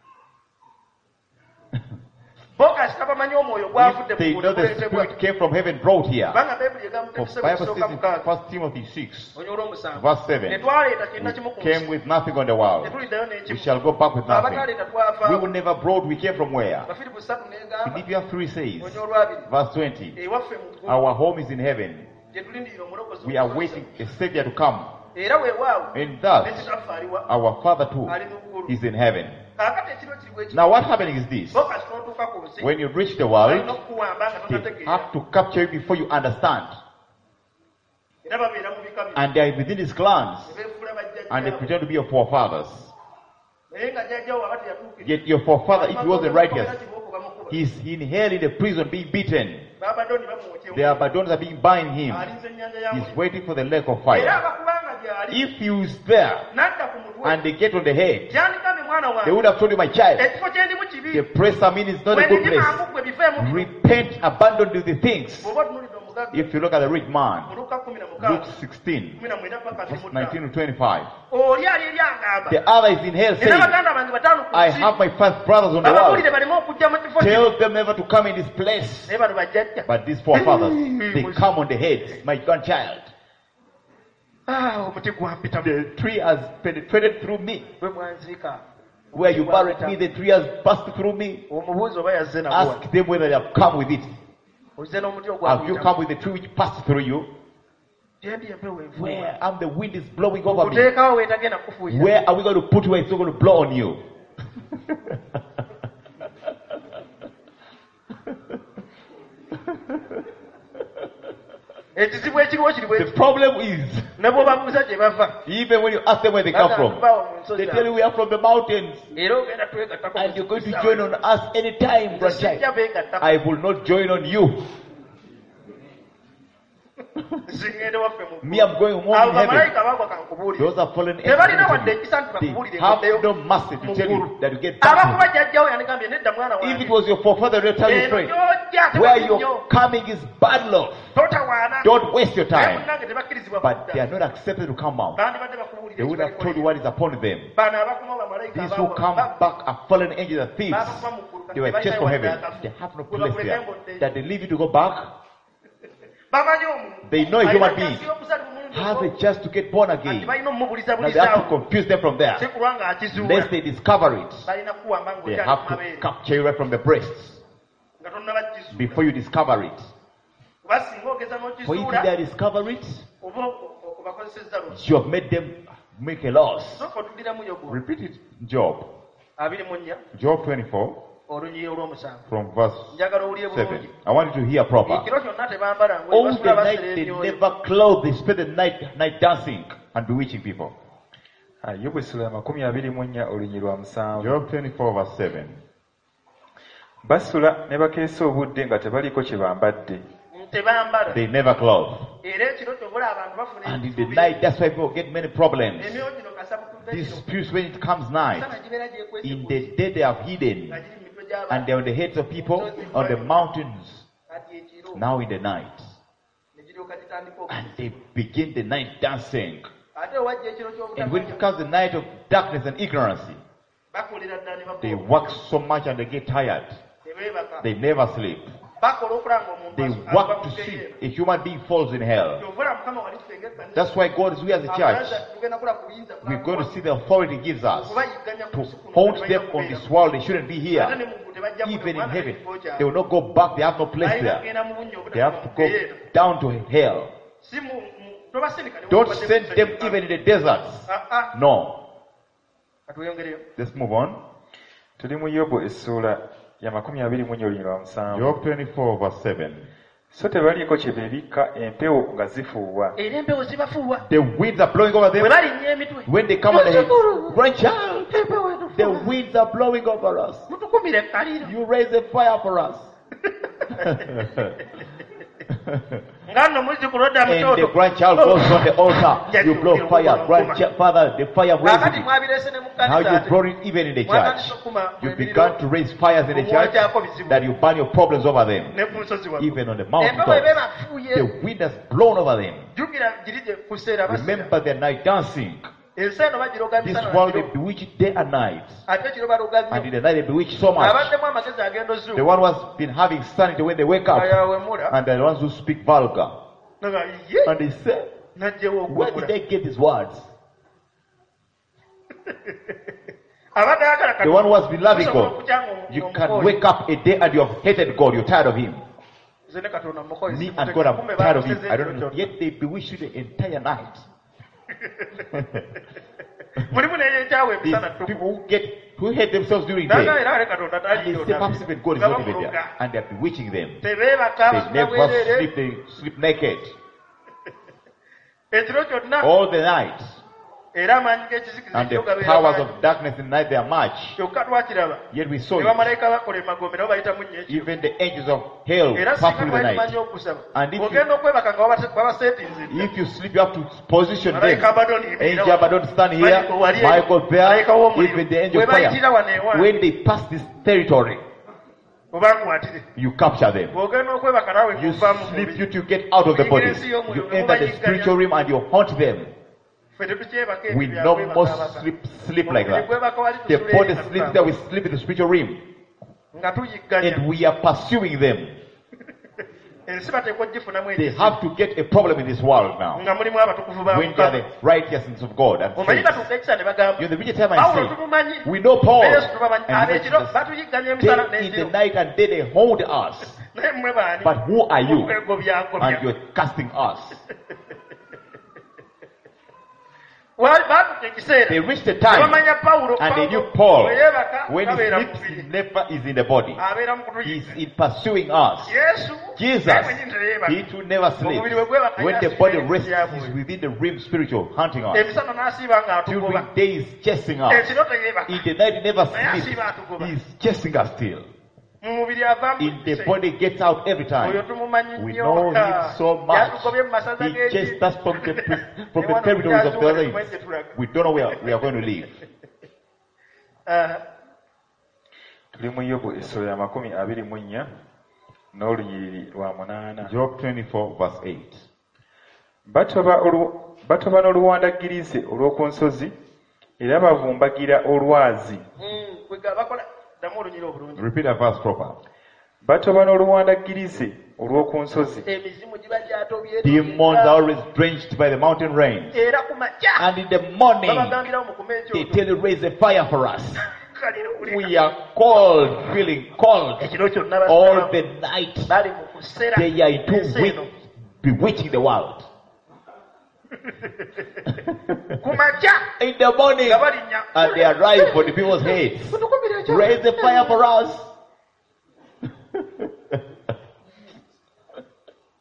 bo kasita bamanyi omwoyo gwavudde If they mu know ggulu the guleetebwa Spirit came from heaven, brought here. kubanga bayibuli For egamutebise mu Bible kisooka says in mukaaga 1 Timothy 6, onyo olw'omusanvu verse 7, ne twaleeta kirina kimu ku came nsi with nothing on the world. tetuliddayo We n'ekimu shall go back with nothing. abataleeta We twavaawo were never brought, we came from where? bafiripu 3 n'egamba Philippians 3 says, onyo olwabiri verse 20, ewaffe mu ggulu our home is in heaven. gye tulindirira omulokozi We are waiting a Savior to come. era weewaawo And thus, nekitaffe aliwa our Father too ali mu ggulu is in heaven. kaakati ekiro kiri bwe kiri Now what's happening is this. bo kasita otuuka ku nsi When you reach the balina world, okukuwamba nga they totategeera have to capture you before you understand. era babeera mu bika bino And they are within his clans. ne beefuula And they bajjajjaabo pretend to be your forefathers. naye nga jjajjawo aba teyatuukira Yet your forefather, if he wasn't righteous, Kibooko bamukuba. he's in hell in the prison being beaten. Babadoni bamwokya The Abaddons are being bound him. alinze ennyanja ya He's Muli. waiting for the lake of era fire. abakubanga gy'ali If he was there n'adda ku mutwe and they get on the head, gyandikambye mwana they wange would have told you, my child, ekifo kyendimu kibi the place I'm in is not a good place. wendimangu gwe biveemu Repent, abandon the things. bw'oba otunuulidde omugagga If you look at the rich man, mu Luka 16 Luke 16, 19 paka verse 25 19 to 25. oli ali eri angamba The other is in hell nina saying, baganda bange bataano ku I nsi have my first brothers on the bababulire world. baleme okujja mu kifo kino Tell them never to come in this place. naye bano bajjajja But these forefathers, they come on the head, my grandchild. omuti gwampita The tree has penetrated through me. bwe mwanziika Where you buried me, the tree has passed through me. omubuuzi oba yazze nagwa Ask them whether they have come with it. ozze n'omuti Have you ogwakuyita come with the tree which passed through you? gyendi empewo enfuuwa Where am the wind is blowing over me? kuteekawo weetagenda kufuuyira Where are we going to put you where it's not going to blow on you? ekizibu ekiriwo kiri bwe The problem is, ne bw'obabuuza gye bava even when you ask them where they come from, bawa mu nsozi they tell you we are from the mountains. era ogenda twegattako And you're going to join on us anytime, grandchild. sijja beegattako I will not join on you. zingende waffe mu Me, I'm going home abo in heaven. bamalayika baagwa kankubuulire Those are fallen tebalina angels. wadde ekisa nti They bakubuulire have oddeyo no mercy to mu tell ggulu you that you get back. abakuba jjajjawo yandikambye nedda mwana If it wange was your forefather, they'll tell your eno friend, gyojja where tebali nnyo you're coming is bad luck. totawaana Don't waste your naye time. munnange tebakkirizibwa But they kudda are not accepted to come out. bandibadde They bakubuulire would have told you what is upon them. bano abakuma bamalayika These who come back are fallen angels and thieves. babakuba mu ggulu They were chased from heaven. They have no place there. That they leave you to go back. bamanyi omuntu They know a human being alina chance y'okuzaalibwa omulundi have a ogwo. chance to get born Kati again. balina omumubuliza Now they have to bulisaawo confuse them from there. si kulwa ng'akizuula Lest they discover it. balina kuwamba They ng'okyali have ku to mabeere capture you right from the breasts nga tonnaba kizuula before you discover it. kuba singa ogeza For if n'okizuula they discover it, oba obakozesezza lwaki you have made them make a loss. soka otuddiramu yobu Repeat it. Job. 24 Job 24, olunyiri olw'omusanvu from verse njagala owulire 7. bulungi I want you to hear proper. ekiro kyonna tebambala All basula the basera night they emyoyo never clothe, they spend the night dancing and bewitching people. Yobu essula ya 24 olunyiri lwa 7. Job 24 verse 7. Basula ne bakeesa obudde nga tebaliiko kye bambadde. tebambala They never clothe. era ekiro kyobula abantu bafuna And in the night, that's why people get many problems. emyoyo gino kasabutudde These kino spirits, when it comes night, sana gibeera gyekwese in the day they are hidden, nga giri mu mitwe gy'abantu and they're on the heads of people, on the mountains, kati ekiro now in the night. ne giryoka gitandika And they begin the night dancing. ate owajja ekiro And when it ky'obutamanya comes the night of darkness and ignorance, bakolera ddala ne they bakoowa work so much and they get tired. tebeebaka They never sleep. bakola okulanga omuntu They asu- work ava to mu see ggeyeero. a human being falls in hell. Kyovula Mukama wali tusenga ekkanisa. That's why God is we as a church. Abalaza tugenda kula ku buyinza We're kulanga going to kwa- see the authority He gives us okubayigganya ku to nsi kuno haunt ne them bajja on kubeera. this world. They shouldn't be Ate here. ne mu ggulu tebajja kubeera, Even in kubanga heaven, ekifo kyabwe. they will not go back. They have no place Balina there. kugenda mu bunnya They have to obutali go mu ggeyeero. down to hell. Si tobasindika ne Don't mubadde send mu them kusengeka. even in the deserts. No. Katuyongereyo. Let's move on. Tuli mu Yobu essula ya 24 olunyiri lwa 7. Job 24 verse 7. So tebaliiko kye beebikka empewo nga zifuuwa. Era empewo zibafuuwa. The winds are blowing over Bwe them. balinnya emitwe. When they come on the head, Mutukulu. grandchild, Empewo etufuuwa. the winds are blowing over us. Mutukumire ekkaliro. You raise a fire for us. Nga nno muzzukulu odda mu And the kyoto. grandchild goes on the altar. You blow fire. Grandfather, the fire Kakati raises. mwabirese ne mu How kkanisa you ate. brought it even in the Mwatandika church. okuma You emiriro began to raise fires in the church that you burn your problems over them. ne ku nsozi waggulu. Even on the Empewo eba mountaintops. ebafuuye. The wind has blown over them. Jjukira giri gye kuseera basira. Remember their night dancing. Ensi eno bagiroga This misana world na they kiro. bewitch it day and night. Ate ekiro baroga And in nnyo. the night they bewitch so much. Abaddemu amagezi agenda The ozuuku. one who has been having sanity when they wake up. Ayawemula. And the ones who speak vulgar. Nga ye. And they say, Najjewo where did okugula. they get these words? Abadde ayagala The one who has been loving Tusobola God. okukya nga You omukozi. can wake up a day and you have hated God. You're tired of Him. Nze ne Katonda mukozi. Me and God, I'm Kumbe tired of Him. batuseze I don't know. ekiro Yet they bewitch you the entire night. kyonna. Mulimu n'ekyawe These emisana ttuku. people who hate themselves during Naga day. era ale Katonda And they say perhaps even God is not even there. And they're bewitching them. Tebeebaka They basula never bwereere. sleep. They sleep naked. Ekiro kyonna. All the night. Era amaanyi g'ekizikiza And the ekyo gabeera powers mangi. of darkness in the night, they are much. Kyokka twakiraba. Yet we saw Ne it. bamalayika bakola emagombe nabo bayitamu nnyo ekiro. Even the angels of hell Era pass singa through the twali night. tumanyi okusaba. And if you- Ogenda okwebaka nga babasetinzidde. If you sleep, you have to position them. Malayika Abaddon yimirira Angel wano. Abaddon stand here. Michael wali eyo. Michael there. Malayika w'omuliro. Even the angel of Bwe bayitira wano fire. ewange. When they pass this territory, Oba nkwatire. you capture them. Bw'ogenda okwebaka naawe You kuva mu sleep, mubiri. you to get out of the body. You enter the spiritual realm and you haunt them. Ffe tetukyebaka ebyo We bya no kwebaka more abaka. sleep like Omubiri that. gwebaka wali The tusula body eri sleeps nga there, we sleep in the spiritual realm. nga tuyigganya. And we are pursuing them. Ensi bateekwa ogifunamu They ekisi. have to get a problem in this world now. Nga mulimu abatukuvu ba When they are Mukama. the righteousness of God and Omanyi saints. katuuka ekisa ne bagamba. You know, the video time I Pawulo say, tumumanyi. we know Paul. Ne Yesu tubamanyi. And Ab'ekiro Jesus, batuyigganya emisana day in the n'ekiro. night and day they hold us. Naye mmwe baani? But who are you? Okwegobya-gobya. And you're casting us. Baatuka ekiseera. They reached the Ne time bamanya Pawulo. and they knew Pawulo Paul, bwe yeebaka when he tabeera mu sleeps, he mubiri. never is in the body. Abeera mu He's kutuyigga. in pursuing us. Yesu. Jesus, naye mwennyini teyeebaka. he too never sleeps. Omubiri bwe gwebaka When the yesu body yeebaka rests, yabwe. he's within the realm spiritual, hunting us. Emisana n'asiiba nga atugoba. During days, chasing us. Ekiro teyeebaka. In the night, he never Naye sleeps. asiiba atugoba. He's chasing us still. Mu mubiri avaamu In the ekise. body, gets out every Oyo time. tumumanyi We nnyo. know him so much. Yatugobye mu masaza He g'ensi. chased us from the Ewano territories of the tukyazibwa other tumanyi ends. gye tulaga. We don't know where we are going to live. Tuli mu Yobu essula ya 24 n'olunyiriri lwa 8. Job 24 verse 8. Batoba n'oluwandagirize olw'oku nsozi era bavumbagira olwazi. Bakola ddamu olunyiri obulungi. Repeat that verse proper. Batoba n'oluwandagirize olw'oku nsozi Emizimu giba gyatobye. Demons are always drenched by the mountain rain. Era ku makya. And in the morning, Babagambirawo mukume they ekyoto. tell you raise a fire for us. Kalira kulira. We are cold, feeling cold. Ekiro kyonna All basaba. the night, Bali mu kusera. they are into Ensi eno. bewitching the world. Ku makya. In the morning, Nga balinnya. and they arrive for the people's heads. Mutukumbire ekyoto. Raise a fire for us.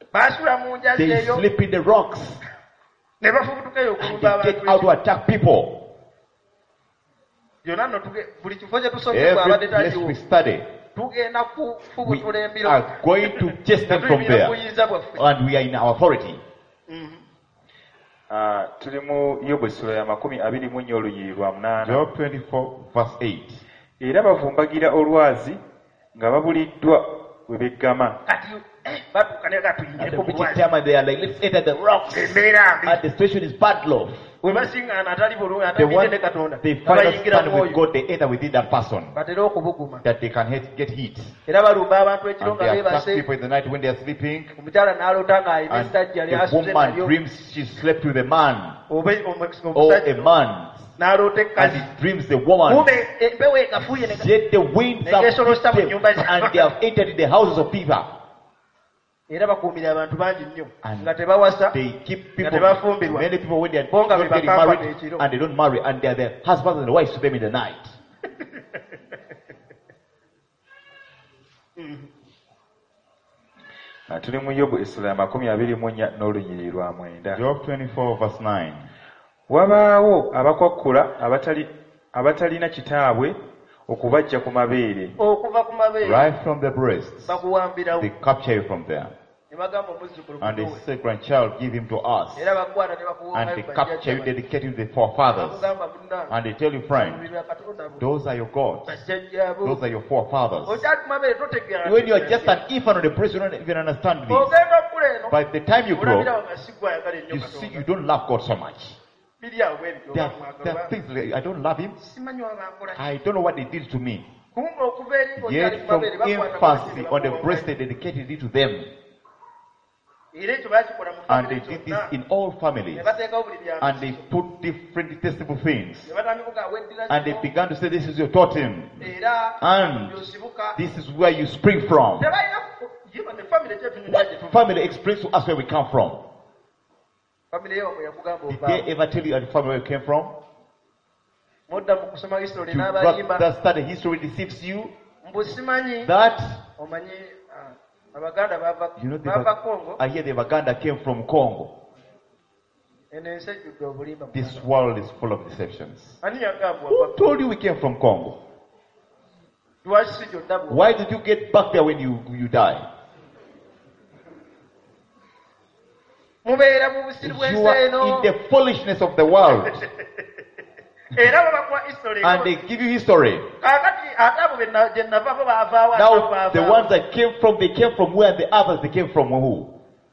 baasula mu njazi They eyo sleep in the rocks. ne bafubutukayo And okulumba they get abantu out to attack people. byonna nno buli kifo kye tusomyeko Every abadde place taliwo we study, tugenda we kufubutula embiro are going to test them from there. buyinza bwaffe And we are in our authority. Tuli mu Yobu essula ya 24 olunyiriri lwa 8. Job 24 verse 8. Era bavumbagira olwazi nga babuliddwa we beggama. kati batuuka ne At the katuyinjeko mu which lwazi time they are like, let's enter the rocks. embeera mbi And the situation is bad, Lord. bwe basiŋŋaana atali bulungi The atabidde one ne katonda they find us abayingira standing mu with oyo God, they enter within that person. batera okubuguma That they can get heat. era balumba abantu ekiro And nga they attack beebase people in the night when they are sleeping. omukyala n'alota ng'alina And essajja the lyasuze woman nalyo dreams she slept with a man. oba Or omusajja a man. n'aloota And ekkazi he dreams the woman. kumbe empewo egafuuye Yet the winds have hit them, and they have entered in the houses of people. era bakuumira abantu bangi nnyo And nga tebawasa They keep nga people, tebafumbirwa many people when they are Bonga not getting bebakamba married ekiro. and they don't marry, and they are the husbands and wives to them in the night. Tuli mu Yobu essula ya 24 n'olunyiriri lwa 9. Job 24 verse 9. Wabaawo abakwakkula abatalina kitaabwe okubajja ku mabeere. okuva ku mabeere Right from the breasts, bakuwambirawo they capture you from there. ne bagamba omuzzukulu And they mutowe say, grandchild, give him to us. era bakwata ne And they bakuwomba capture you, dedicate him to the forefathers. bakugamba munnange And they tell you, friend, mubiri wa katonda bo those are your gods. bajjajjaabo Those are your forefathers. okyali ku mabeere totegeera When you are just an infant on the breast, you don't even understand this. ogenda okula eno By the time you grow, olabirawo nga sigwa ayagala ennyo you see katonda you don't love God so much. biri awo bwe bityo There bamwagala are things like, I don't love him. simanyi wabankola I don't know what they did to me. kumbe okuva eri ng'okyali Yet ku from mabeere bakwata infancy ku on the mabeere breast, they dedicated it to them. era ekyo bakikola mu And famire they did this zonna in all families. ne bateekawo buli And they byambo put different detestable things. ne batandika aweddira And they began to say, this is your totem. era And byosibuka this is where you spring from. tebalina ne famire gyetunyumya What gye tuva family explains to us where we come from? famire yewamwe yakugamba Did ova they ever tell you at the family where you came from? modda mu kusoma history To n'abayimba that study history deceives you. mbu simanyi That, omanyi abaganda bava you know, bava Congo I hear the Baganda came from Congo. eno ensi ejjudde obulimba mu This Uganda. world is full of deceptions. ani yagamba Who wava told you we came from Congo? lwaki si gyonna bw'oba? Why did you get back there when you die? mubeera mu busiru You bw'ensi are eno in the foolishness of the world. era babakuwa history And they give you history. kaakati ate abo gye nava bo baavaawo ate abo Now, the baavaawo. ones that they came from where, and the others, they came from who?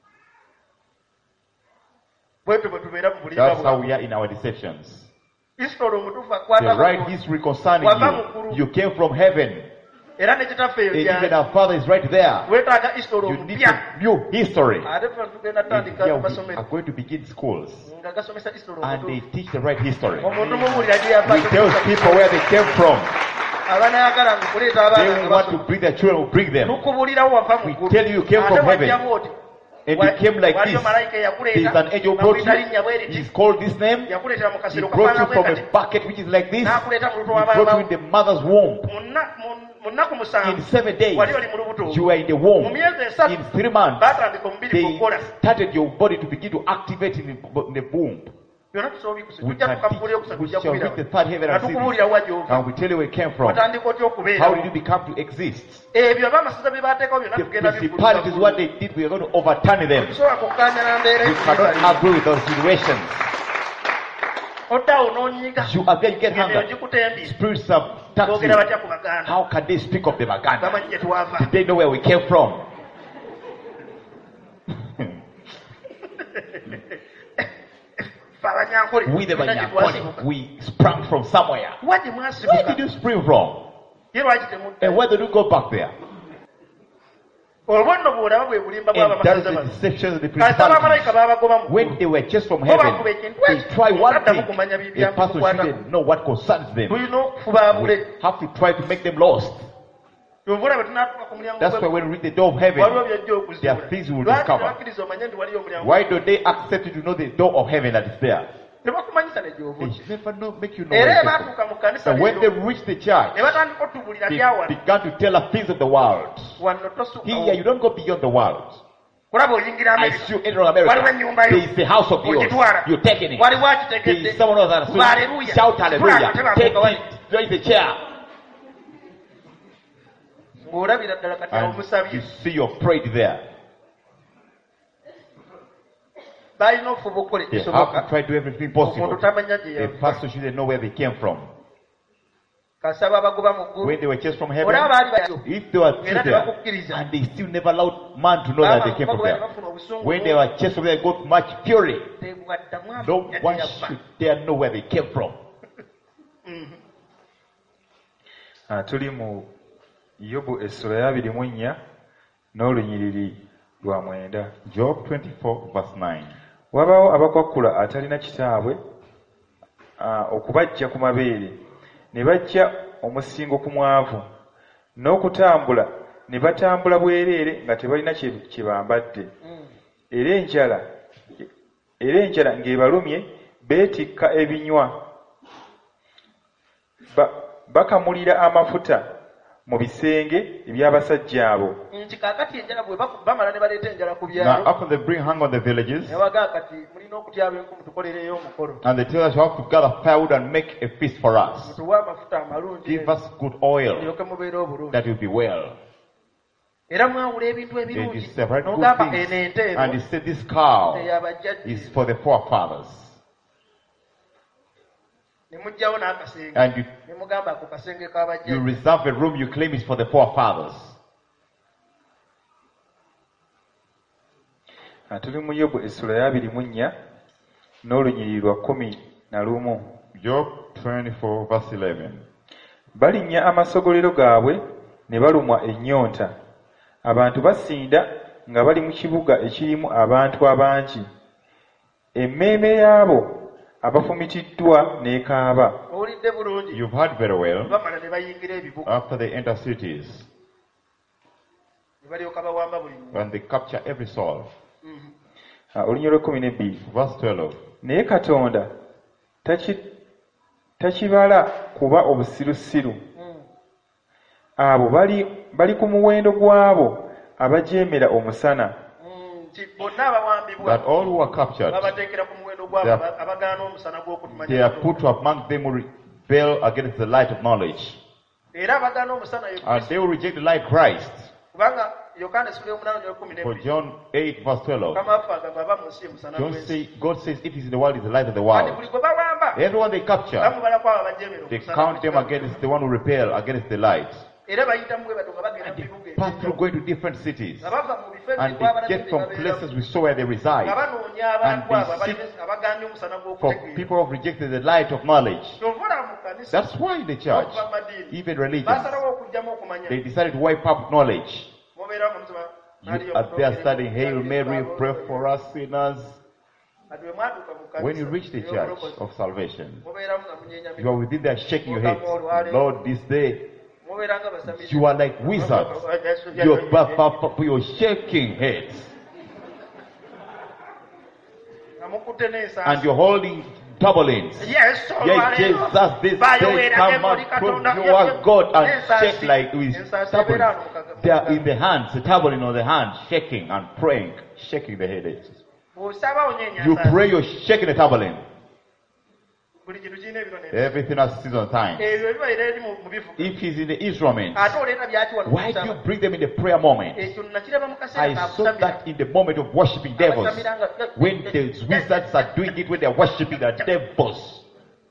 bwetyo bwe tubeera mu bulimba That's how bwaffe. we are in our deceptions. history omutuufu The akwata right Katonda. history concerning Wava mukulu. you. You came from heaven. era ne kitaffe eyo And even gyali our Father is right there. wetaaga history You need omupya a new history. ate tuba tugenda And tutandika here mu we masomero are going to begin schools. nga gasomesa history And they omutuufu teach the right history. omuntu mubulira gye yava We tell people where they came from. abanayagala nga kuleeta abaana They nga want to basoma bring their children, we'll bring them. lukubulirawo wava mu We ggulu tell you came ate from heaven. wajjamu oti And you came like waliyo this. malayika There is eyakuleeta an angel brought bakuyita linnya bwe you. riti He's called this name. yakuleetera mu He kasero brought you kafaana from bwe a kati bucket which is like this. He n'akuleeta mu lutu brought you in w'abaamawo the mother's womb. mu nnaku musanvu In 7 days, wali oli mu lubuto you were in the mu womb. myezi esatu In 3 months, baatandika omubiri they gukola started your body to begin to activate in the womb. byonna tusobola bikusa We tujja can tukamubula teach, yokusatu we tujja shall reach the kubiraba third heaven nga and see tukubuulira wa this. gy'ova And we tell you where it came from. watandika otya How okubeerawo did you become to exist? ebyo abamasaza bye baateekawo byonna The tugenda principalities, what they did, we are going to overturn them. tusobola kukkaanya na mbeera You cannot agree with those situations. oddawo n'onyiga You are there, you get ebyo hunger. ngikutembi Spirits have touched boogera you. batya ku baganda How can they speak of the Baganda? bamanyi gye twava Did they know where we came from? fe abanyankole We the tulina gye twasibuka. Banyankole, we sprang from somewhere. wa gye Where mwasibuka did you spring from? ye lwaki temudda And where did you go back there? olwo nno bw'olaba bwe bulimba And that is bw'abamasaza the bano deception of the kati abamalayika principalities. baabagoba mu When ggulu they were just from Bo heaven, bakuba ekintu they try one taddamu thing. kumanya A person byamukwatako shouldn't know what concerns them. tulina okufubaabule We have to try to make them lost. kyova bwe tunaatuka ku mulyango That's why when we reach the door of heaven, waliwo byajja there are things we will okuzibula discover. tebakkiriza omanye nti waliyo omulyango Why don't they accept you to know the door of heaven that is there? tebakumanyisa ne gyova They should never know, make you know. era where it is. ebaatuuka mu kkanisa So when they leero reach the church, ne batandika otubulira they byawano began to tell us things of the world. wano Here, tosukawo you don't go beyond the world. kulaba oyingira As you America enter waliwo America, ennyumba there yo is the house of yours. ogitwala You're taking it. waliwo There akitegedde is someone else that kuba has hallelujah shout hallelujah. Take it. There is a chair. ng'olabira ddala kati awo And musabye you see you're prayed there. balina okufuba okukola They have ekisoboka to try to do everything omuntu possible. tamanya gye A yava pastor shouldn't know where they came from. kasaba bagoba mu ggulu When they were chased from heaven, olaba baali bayo if they were still era there, tebakukkiriza and they still never allowed man to know that they came from bagoba ne there. bafuna obusungu When they were chased from there, they got much fury. tewaddamu No amanya one gye yava. should dare know where they came from. Tuli mu Yobu essula ya 24 n'olunyiriri lwa 9. Job 24 verse 9. Wabaawo abakwakkula atalina kitaabwe okubajja ku mabeere, ne bajja omusingo ku mwavu, n'okutambula ne batambula bwereere nga tebalina kye bambadde. Era enjala ng'ebalumye beetikka ebinywa, bakamulira amafuta mu bisenge eby'abasajja abo. nti kaakati enjala bwe bamala ne baleeta enjala ku Now, byalo after they bring hunger on the villages, ne wagaa kati mulina okutyaba enku mutukolereyo omukolo and they tell us you have to gather firewood and make a feast for us. mutuwe amafuta amalungi Give us good oil, mulyoke mubeere obulungi that will be well. era mwawula ebintu They ebirungi separate good n'ogamba things. eno ente And he eno said, this cow eyabajjajja is for the forefathers. ne mugjawo n'akasenge And you ne mugamba ako kasenge you k'abajjajja reserve a room you claim is for the forefathers. Tuli mu Yobu essula ya 24 n'olunyiriri lwa 11. Job 24 verse 11. Balinnya amasogolero gaabwe ne balumwa ennyonta. Abantu basinda nga bali mu kibuga ekirimu abantu abangi. Emmeeme yaabo abafumitiddwa n'ekaaba. owulidde bulungi You've heard very well. bamala ne bayingira ebibuga After they enter cities, ne balyoka bawamba buli muntu when they capture every soul. Olunyiriri lwa 12. Verse 12. Naye Katonda takibala kuba obusirusiru. Abo bali ku muwendo gw'abo abajeemera omusana. nti bonna abawambibwa That all who are captured, babateekera ku muwendo gwabo abagaana omusana they gw'okutumanya are put among them who rebel against the light of knowledge. era abagaana omusana And they will reject the light Christ. kubanga yokaana essula y'omunaana For n'ekumi John 8 verse 12. kama afa agamba aba mu nsi y'omusana John gw'ensi say, God says it is in the world, is the light of the kati world. buli gwe bawamba Everyone they capture, bamubalako abo abajeemera they omusana count them against the one who rebel against the light. era bayitamu bwe bato nga bagenda mu bibuga Pass through going to different cities. nga bava mu bifo And ebirimu they get from abalambi places we saw where they reside. nga banoonya abantu abo abagaanye omusana For gw'okutegeera people who have rejected the light of knowledge. kyova mu kanisa That's why in the church, okuva mu madiini even religions, basalawo okugyamu okumanya they decided to wipe out knowledge. mubeera nga musoma You are there studying, Hail Mary, pray for us sinners. kati bwe mwaduka mu kanisa When you reach the church of salvation, mubeeramu nga munyeenya you are within there shaking your head. Lord, this day, mubeera nga basamizi you are like wizards. You're shaking heads. nga mukutte n'ensansa And you're holding doublings. yes Yes, Jesus, this day come and put your God and shake like with double. They are in the hands, the doubling on the hands, shaking and praying, shaking the heads. bw'osaba onyeenya You pray, you're shaking the doubling. buli kintu kirina ebiro Everything has season time. ebyo bibaira eri mu bivuga If he's in the instruments, ate oleeta byaki wano why do you bring them in the prayer moment? ekyo nakiraba mu kaseera I saw kakusamira that in the moment of worshiping devils. When the wizards are doing it, when they're worshiping the devils.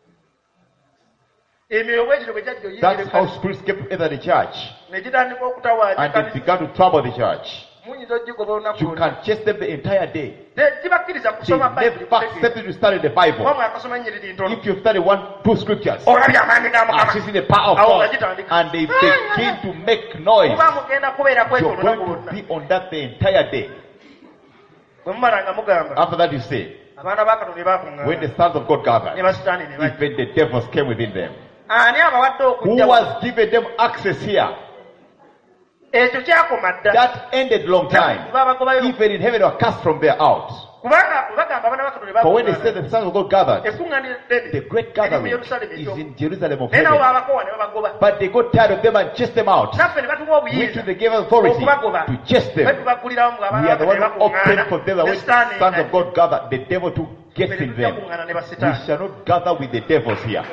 emyoyo bwekiro bwe gyajja That's how oyingire spirits came to enter the church. ne gitandika okutawaanya And they began to trouble the church. muyinza ogigoba olunaku You lwonna can chase them the entire day. gibakkiriza They kusoma never accept you to study the Bible. omwe akasoma ennyiriri ntono If you study 1-2 scriptures, olabye amaanyi ga mukama accessing the power of awo nga God, gitandika and they begin to make noise, kuba mugenda kubeerako ekyo you're olunaku going to lwonna be on that the entire day. bwe mumala nga mugamba After that you say, abaana ba Katonda when the bakuŋŋaana sons of God ne gathered, basitaani ne bajja even the devils came within them. ani abawadde Who okujja was given them access here? ekyo kyakoma dda That ended long time. babagobayo Even in heaven, they were cast from there out. For when they say the sons of God gathered, the great gathering is in Jerusalem of heaven. But they got tired of them and chased them out. We too they gave us authority to chase them. We are the one who opened for them. When the sons of God gathered, the devil to get in them. We shall not gather with the devils here.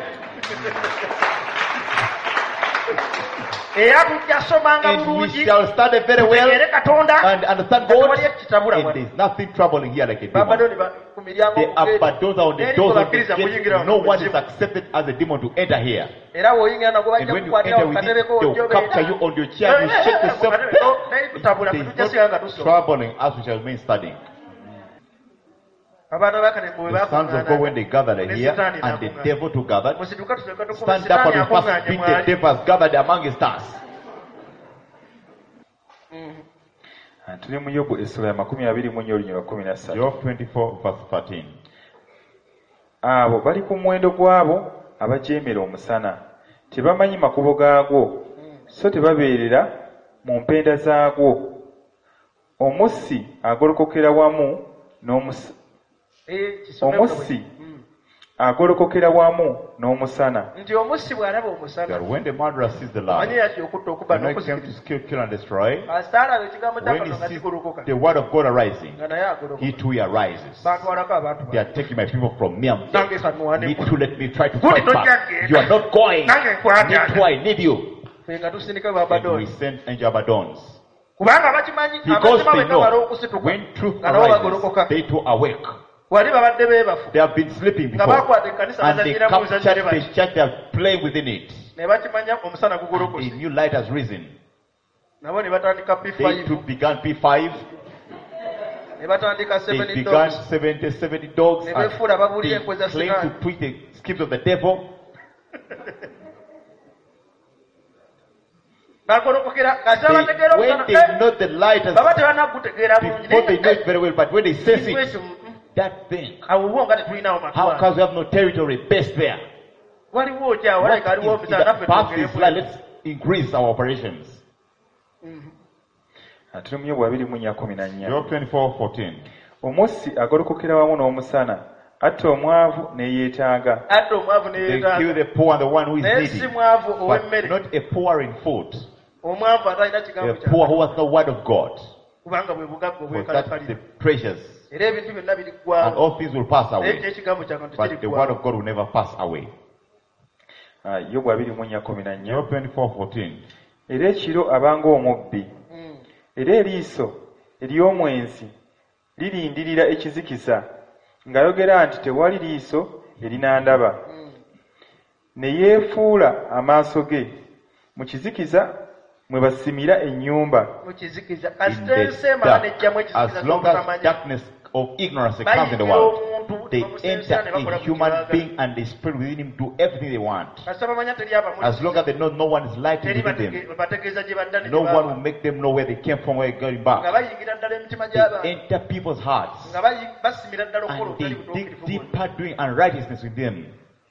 And we shall study very well and understand God, and there is nothing troubling here like a demon. The Abaddons are on the doors of the gate. No one is accepted as a demon to enter here. And when you enter with it, they will capture you on your chair. You shake yourself. There is no troubling as we shall remain studying. The sons of God, when they gathered here, and the devil to gather, stand up and we first beat the devils gathered amongst us. Tuli mu Yobu essula ya 24 Job 24 verse 13. Abo bali ku muwendo gwabo abajeemera omusana, tebamanyi makubo gaagwo, so tebabeerera mu mpenda zaagwo. Omussi agolokokera wamu n'omusana. Omussi agolokokera wamu n'omusana. That when the murderer sees the light, when he comes to kill and destroy, when he sees the word of God arising, he too arises. They are taking my people from me. Need to let me try to fight back. You are not going. Need to, I need you. And we send angel Abaddons. Because they know when truth arises, they too awake. They have been sleeping before, and they captured the church, they are playing within it. A new light has risen. They too began P5. They began 70 dogs, and they claim to preach the schemes of the devil. When they know the light has, before they know it very well, but when they sense it, that thing, how come we have no territory based there? What is the path is like, let's increase our operations. Job 24:14. Omussi agolokokera wamu n'omusana, atta omwavu ne yeetaaga. They kill the poor and the one who is needy, but not a poor in food. A poor who has no word of God. For that's the treasures. And all things will pass away, but the word of God will never pass away. Job 24:14. Job 24:14. Era ekiro abanga omubbi, era eriiso ery'omwenzi lirindirira ekizikiza, ng'ayogera nti tewali liiso erinandaba. Ne yeefuula amaaso ge mu kizikiza mwe basimira ennyumba. In the dark, as long as darkness of ignorance comes in the world, they enter a human being and the spirit within him do everything they want. As long as they know no one is lighting within them, no one will make them know where they came from, where they're going back. They enter people's hearts and they dig deeper doing unrighteousness with them.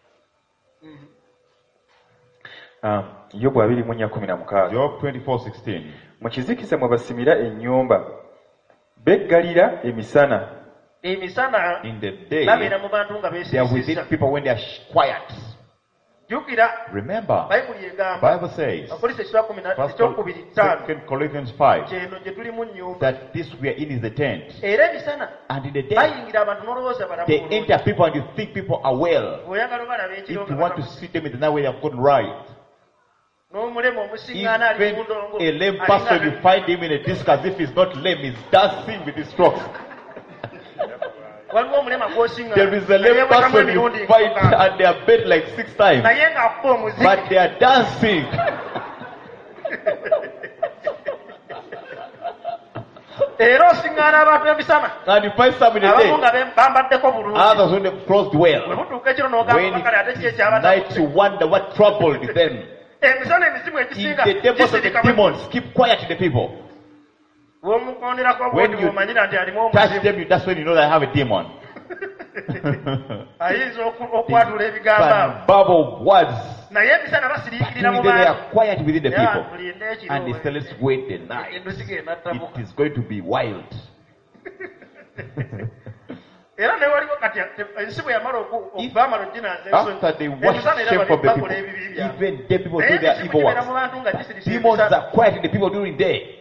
Job 24:16. Job 24:16. Mu kizikiza mwe basimira ennyumba, beggalira emisana. In the day, they are within people when they are quiet. Remember, Bible says, 2 Corinthians 5, that this we are in is the tent. And in the day, they enter people and you think people are well. If you want to see them in the night where they have gotten right. Even a lame person, you find him in a disc as if he's not lame, he's dancing with his strokes. There is a lame person you find and they are bent like 6 times, but they are dancing. And you find some in the day, others when they crossed well. When it is night, you wonder what troubled them. If the devils of the demons keep quiet in the people, when you touch them, that's when you know that I have a demon. They can babble words, but even they are quiet within the people, and they say, let's wait the night. It is going to be wild. After they wash shame from the people, even dead people do their evil works. Demons are quiet in the people during day.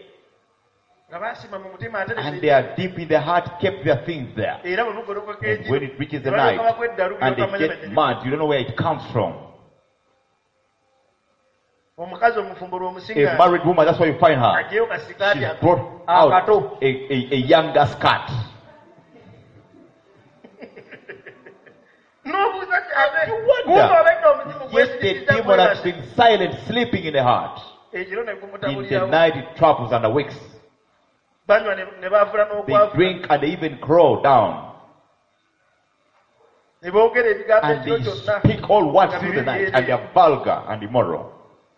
And they are deep in their heart, kept their things there. And when it reaches the night and they get mad, you don't know where it comes from. A married woman, that's why you find her. She brought out a younger skirt. You wonder. Yes, the demon has been silent, sleeping in the heart. In the night it travels and awakes. They drink and they even crawl down. And they speak all words through the night, and they are vulgar and immoral.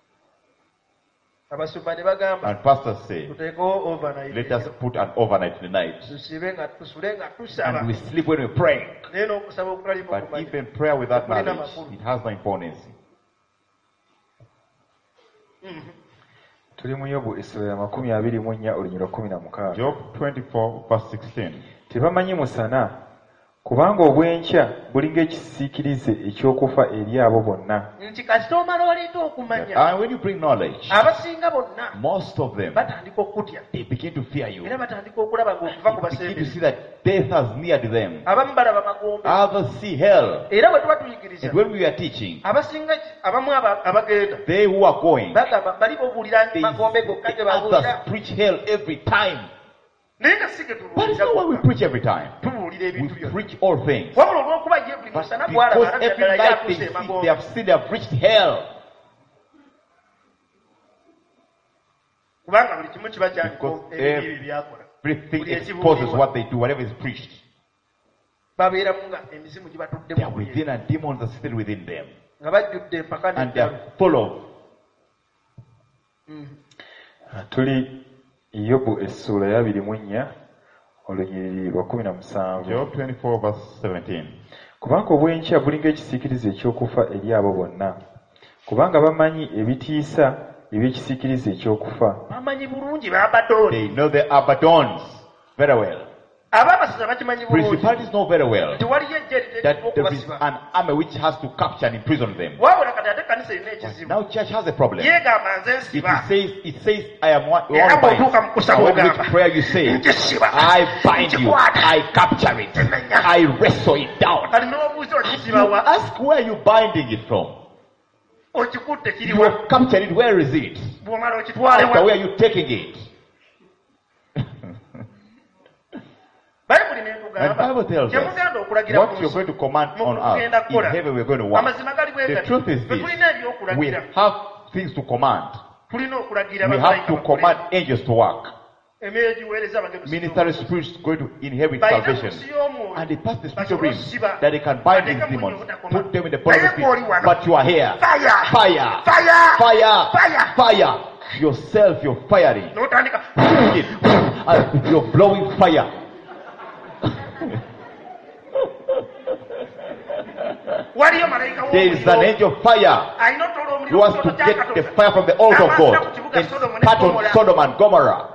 And pastors say, let us put an overnight in the night. And we sleep when we pray. But even prayer without knowledge, it has no importance. Tuli mu Yobu essula ya 24 olunyiro 16. Job 24 verse 16. Tebamanyi musana kubanga obwenkya bulinga ekisiikirize ekyokufa eri abo bonna. And when you bring knowledge, most of them, they begin to fear you. They begin to see that death has neared them. Others see hell. And when we are teaching, they who are going, they others preach hell every time. But it's not what we preach every time. We preach all things. But because every night they have seen, they have reached hell. Because everything exposes what they do, whatever is preached. They are within, and demons are still within them. And they are full of. Yobu essula ya 24 olunyiriri lwa 17. Job 24 verse 17. Kubanga obwenkya bulinga ekisiikirize ekyokufa eri abo bonna. Kubanga bamanyi ebitiisa eby'ekisiikirize ekyokufa. They know the Abaddons very well. Principalities know very well that there is an army which has to capture and imprison them. Now church has a problem. It says I am one bind. When which prayer you say, I bind you, I capture it, I wrestle it down. You ask where you binding it from. You have captured it, where is it? After where are you taking it? And the Bible tells us what you're going to command on earth, in heaven we're going to want. The truth is this: we have things to command. We have to command angels to work. Ministerial spirits going to inherit salvation. And they pass the spiritual ring that they can bind these demons, put them in the bottom of the pit. But you are here. Fire! Fire! Fire! Fire! Yourself, you're firing. You're blowing fire. There is an angel of fire who wants to get the fire from the altar of God and spat on Sodom and Gomorrah.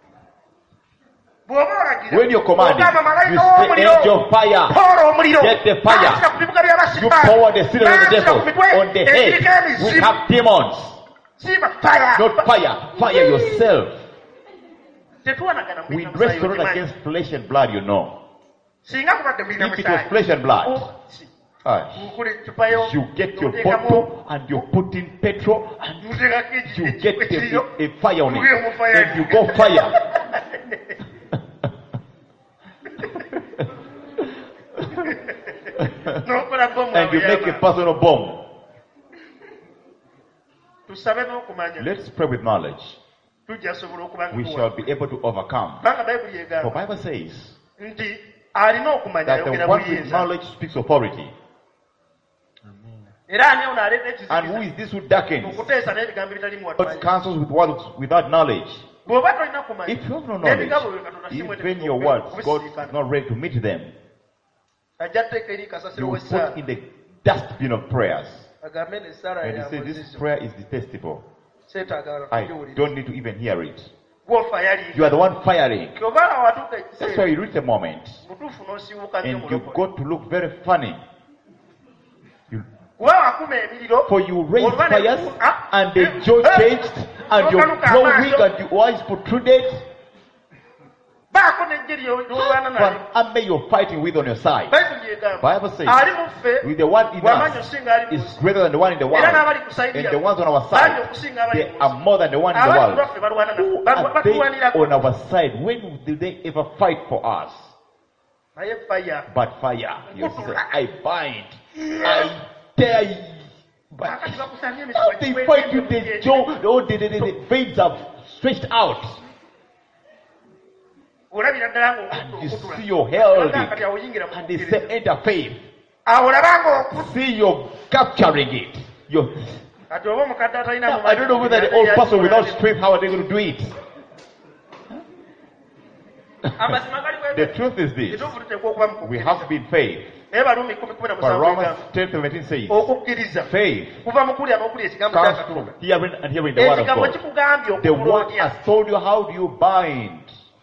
When you're commanding, you say angel of fire, get the fire. You pour the sin of the devil on the head. We have demons. Not fire, fire yourself. We wrestle not against flesh and blood, you know. If it was flesh and blood, you get your bottle and you put in petrol and you get a fire on it and you go fire. And you make a personal bomb. Let's pray with knowledge. We shall be able to overcome. The Bible says that the one with knowledge speaks authority. And who is this who darkens? But cancels with words without knowledge. If you have no knowledge, even your words, God is not ready to meet them. You will put in the dustbin of prayers. And you say, this prayer is detestable. I don't need to even hear it. You are the one firing. That's why you reach the moment. And you got to look very funny. For you raise fires and the jaw changed and your glowing and your eyes protruded. For an army you're fighting with on your side. Bible says with the one in us is greater than the one in the world. And the ones on our side, they are more than the one in the world. Who are they on our side? When did they ever fight for us? But fire. You say, I bind. I dare you. But they fight you, the jaw, the veins are stretched out. And you see your held and they say enter faith. See you're capturing it. I don't know whether the old person without strength, how are they going to do it? The truth is this. We have been faith. But Romans 10:17 says, faith comes from hearing and hearing the word of God. The word has told you how do you bind.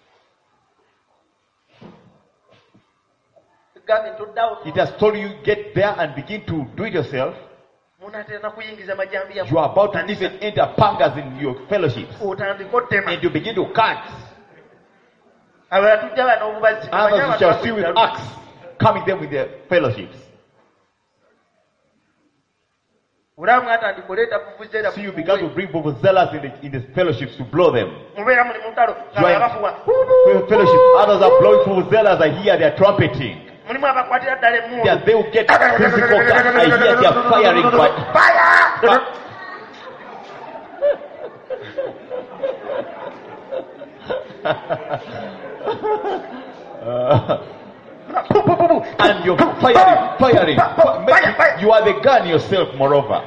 It has told you get there and begin to do it yourself. You are about to even enter pangas in your fellowships. And you begin to cut. Others you shall see with axe coming there with their fellowships. So you began to bring vuvuzelas in the fellowships to blow them. Fellowship. Others are blowing vuvuzelas. I hear they are trumpeting. They will get physical. I hear they are firing. Fire! And you're firing. You are the gun yourself, moreover.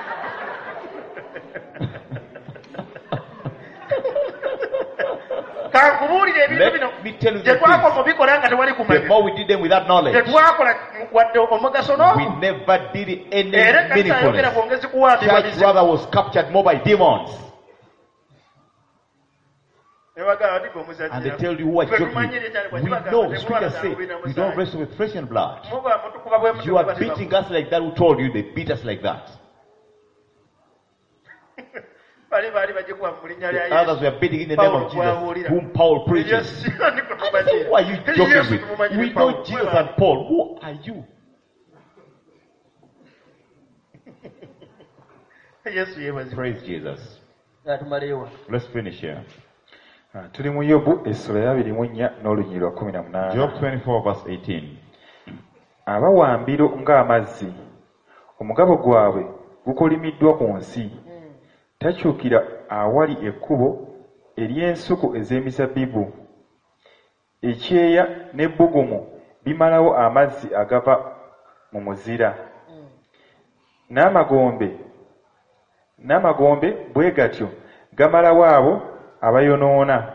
Let me tell you the more we did them without knowledge, we never did any meaningfulness. Church rather was captured more by demons. And they tell you what joking. We know, scripture says, we don't wrestle with flesh and blood. You are beating us like that. Who told you they beat us like that? The others were beating in the name of Jesus, whom Paul preaches. Who are you joking with? We know Jesus and Paul. Who are you? Praise Jesus. Let's finish here. Tuli mu Yobu essula ya 24 n'olunyiriri lwa 18. Job 24:18. Abawambiro ng'amazzi, omugabo gwabwe gukolimiddwa ku nsi. Takyukira awali ekkubo ery'ensuku ez'emizabbibu. Ekyeya n'ebbugumu bimalawo amazzi agava mu muzira. N'amagombe bwe gatyo gamalawo abo abayonoona.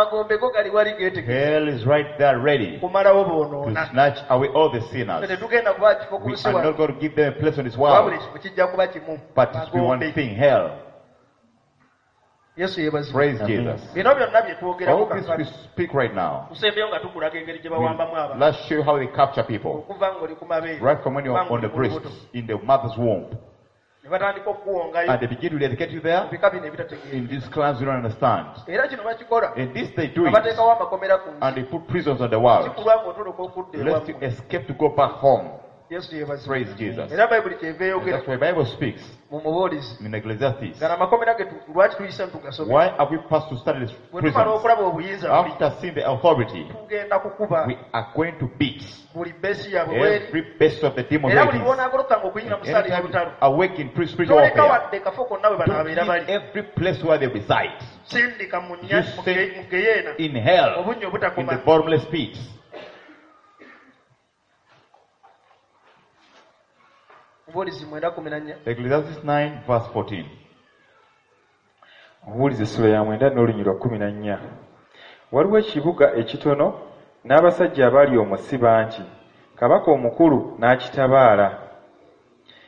Hell is right there ready to snatch away all the sinners. We are not going to give them a place on this world, but it's be one thing, hell. Praise Jesus. All this we speak right now, let's show you how they capture people. Right from when you're on the breast, in the mother's womb. And they begin to dedicate you there. In these clans you don't understand. And this they do it. And they put prisons on the world. Lest you escape to go back home. Praise Jesus. That's why the Bible speaks in Ecclesiastes. Why are we passed to study this prison? After seeing the authority, we are going to beat every base of the demon ladies. Anytime awake in spiritual warfare, don't leave every place where they reside. You stay in hell, in the bottomless pit. Ecclesiastes 9:14. Obuuliza essula ya 9 n'olunyiriri lwa 14. Waliwo ekibuga ekitono n'abasajja abaali omusi bangi. Kabaka omukulu n'akitabaala.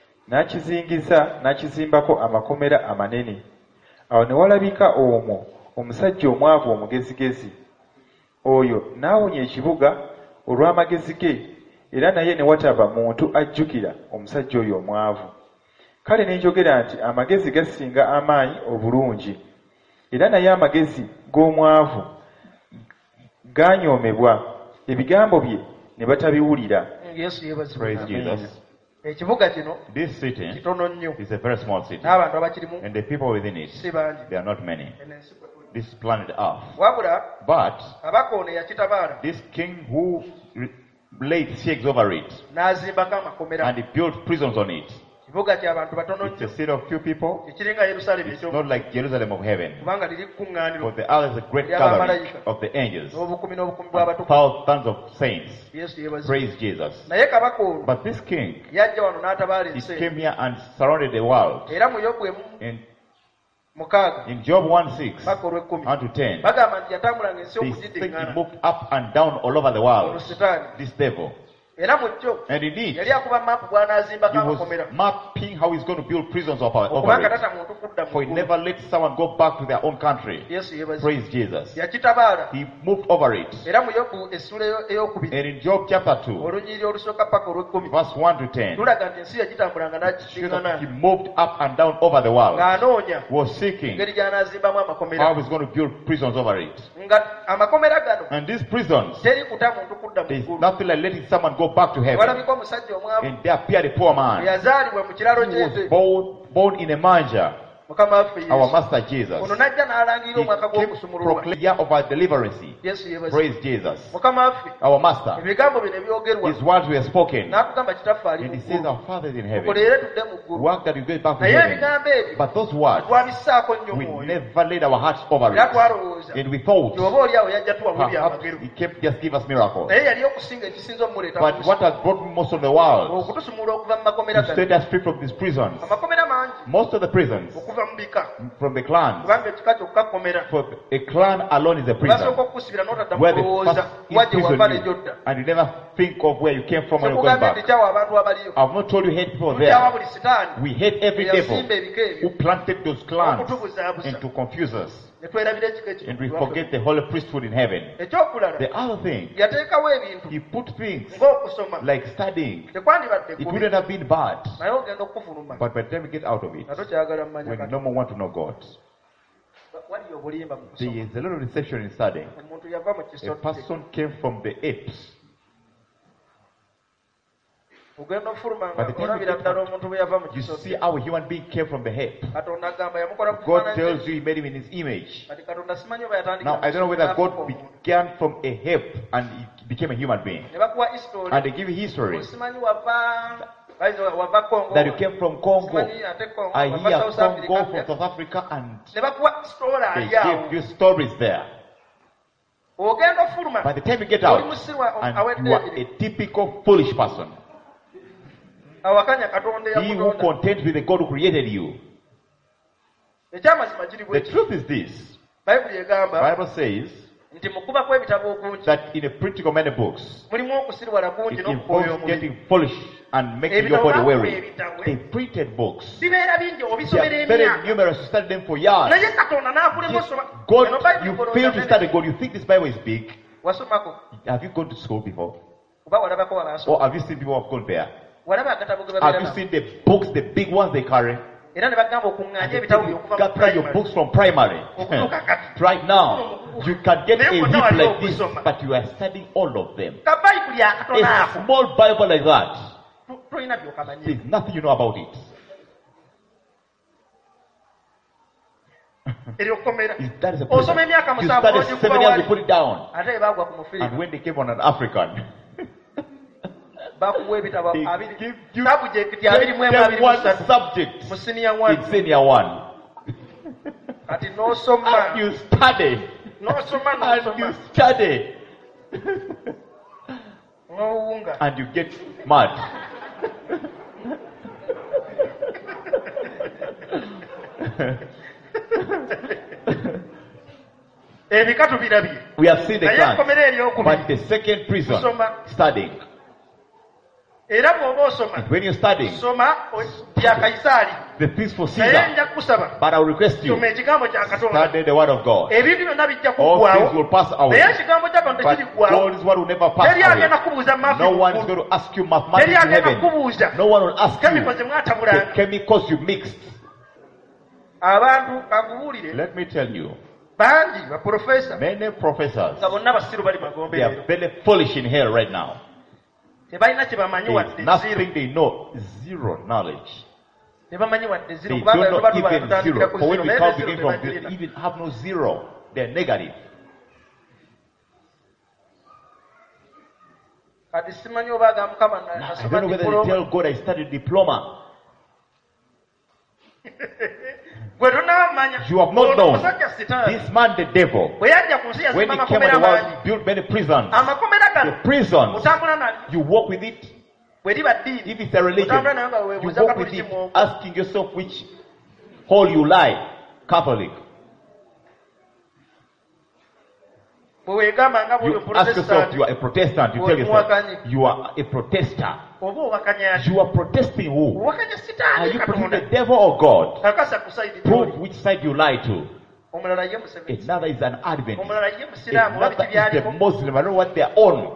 N'akizingiza n'akizimbako amakomera amanene. Awo ne walabika omwo omusajja omwavu omugezigezi oyo n'awonya ekibuga olw'amagezi ge, era naye ne wataba muntu ajjukira omusajja oyo omwavu. Kale ne njogera nti amagezi gasinga amaanyi obulungi, era naye amagezi g'omwavu ganyoomebwa, ebigambo bye ne batabiwulira. Praise Jesus. This city is a very small city, and the people within it, they are not many. This planet Earth. But this king who laid siege over it and he built prisons on it, it's a city of few people. It's not like Jerusalem of heaven. For the earth is a great gathering of the angels, thousands of saints. Praise Jesus. But this king, he came here and surrounded the world. In Job 1:6 and to 10, he moved up and down all over the world, this devil. And indeed, he was mapping how he's going to build prisons over it. For he never let someone go back to their own country. Praise Jesus. He moved over it. And in Job chapter 2, verse 1 to 10, he moved up and down over the world. He was seeking how he's going to build prisons over it. And these prisons, there's nothing like letting someone go back to heaven. And there appeared a poor man who was born in a manger. Our Master Jesus. He came to proclaim the year of our deliverance. Praise Jesus. Our Master. His words were spoken. And he says, our Father is in heaven. Work that you get back to heaven. But those words, we never laid our hearts over it. And we thought, he kept just give us miracles. But what has brought most of the world to set us free from these prisons? Most of the prisons from the clans. For a clan alone is a prison, where the first imprison you, and you never think of where you came from when you're going back. I've not told you hate people there. We hate every devil who planted those clans and to confuse us. And we forget the holy priesthood in heaven. The other thing, he put things like studying. It wouldn't have been bad. But by the time we get out of it, we no more want to know God. There is a lot of deception in studying. A person came from the apes. By the time you get out, you see how a human being came from the ape. God tells you he made him in his image. Now, I don't know whether God began from a ape and he became a human being. And they give you history that you came from Congo. I hear Congo from South Africa, and they give you stories there. By the time you get out, and you are a typical foolish person. He who contends with the God who created you. The truth is this. The Bible says that in a printing of many books, it involves getting foolish and making your body weary. They printed books. They are very numerous. You study them for years. God, you fail to study God. You think this Bible is big. Have you gone to school before? Or have you seen people who have gone there? Have you seen the books, the big ones they carry? Gather your books from primary. Right now, you can get a heap like this, but you are studying all of them. A small Bible like that, there's nothing you know about it. That is a prison. You studied 7 years, you put it down. And when they came on an African, they give you one subject in senior one. And you study. And you study. And you get mad. We have seen the clans, but the second prison studying. And when you're studying the things for Caesar, but I will request you, study the word of God. All things will pass away, but God's word will never pass away. No one is going to ask you mathematics in heaven. No one will ask you the chemicals you mixed. Let me tell you, many professors, they are very foolish in hell right now. There's nothing they know, zero knowledge. They don't know even zero. For when we count begin from, they even have no zero. They're negative. I don't know whether they tell God I studied diploma. You have not known this man, the devil, when he came to the world, he built many prisons. The prisons, you walk with it. If it's a religion, you walk with it, asking yourself which hole you lie. Catholic. You ask yourself, you are a Protestant. You tell yourself, you are a protester. You are protesting who? Are you protesting the devil or God? Prove which side you lie to. Another is an Adventist. Another is the Muslim. I don't know what they are on.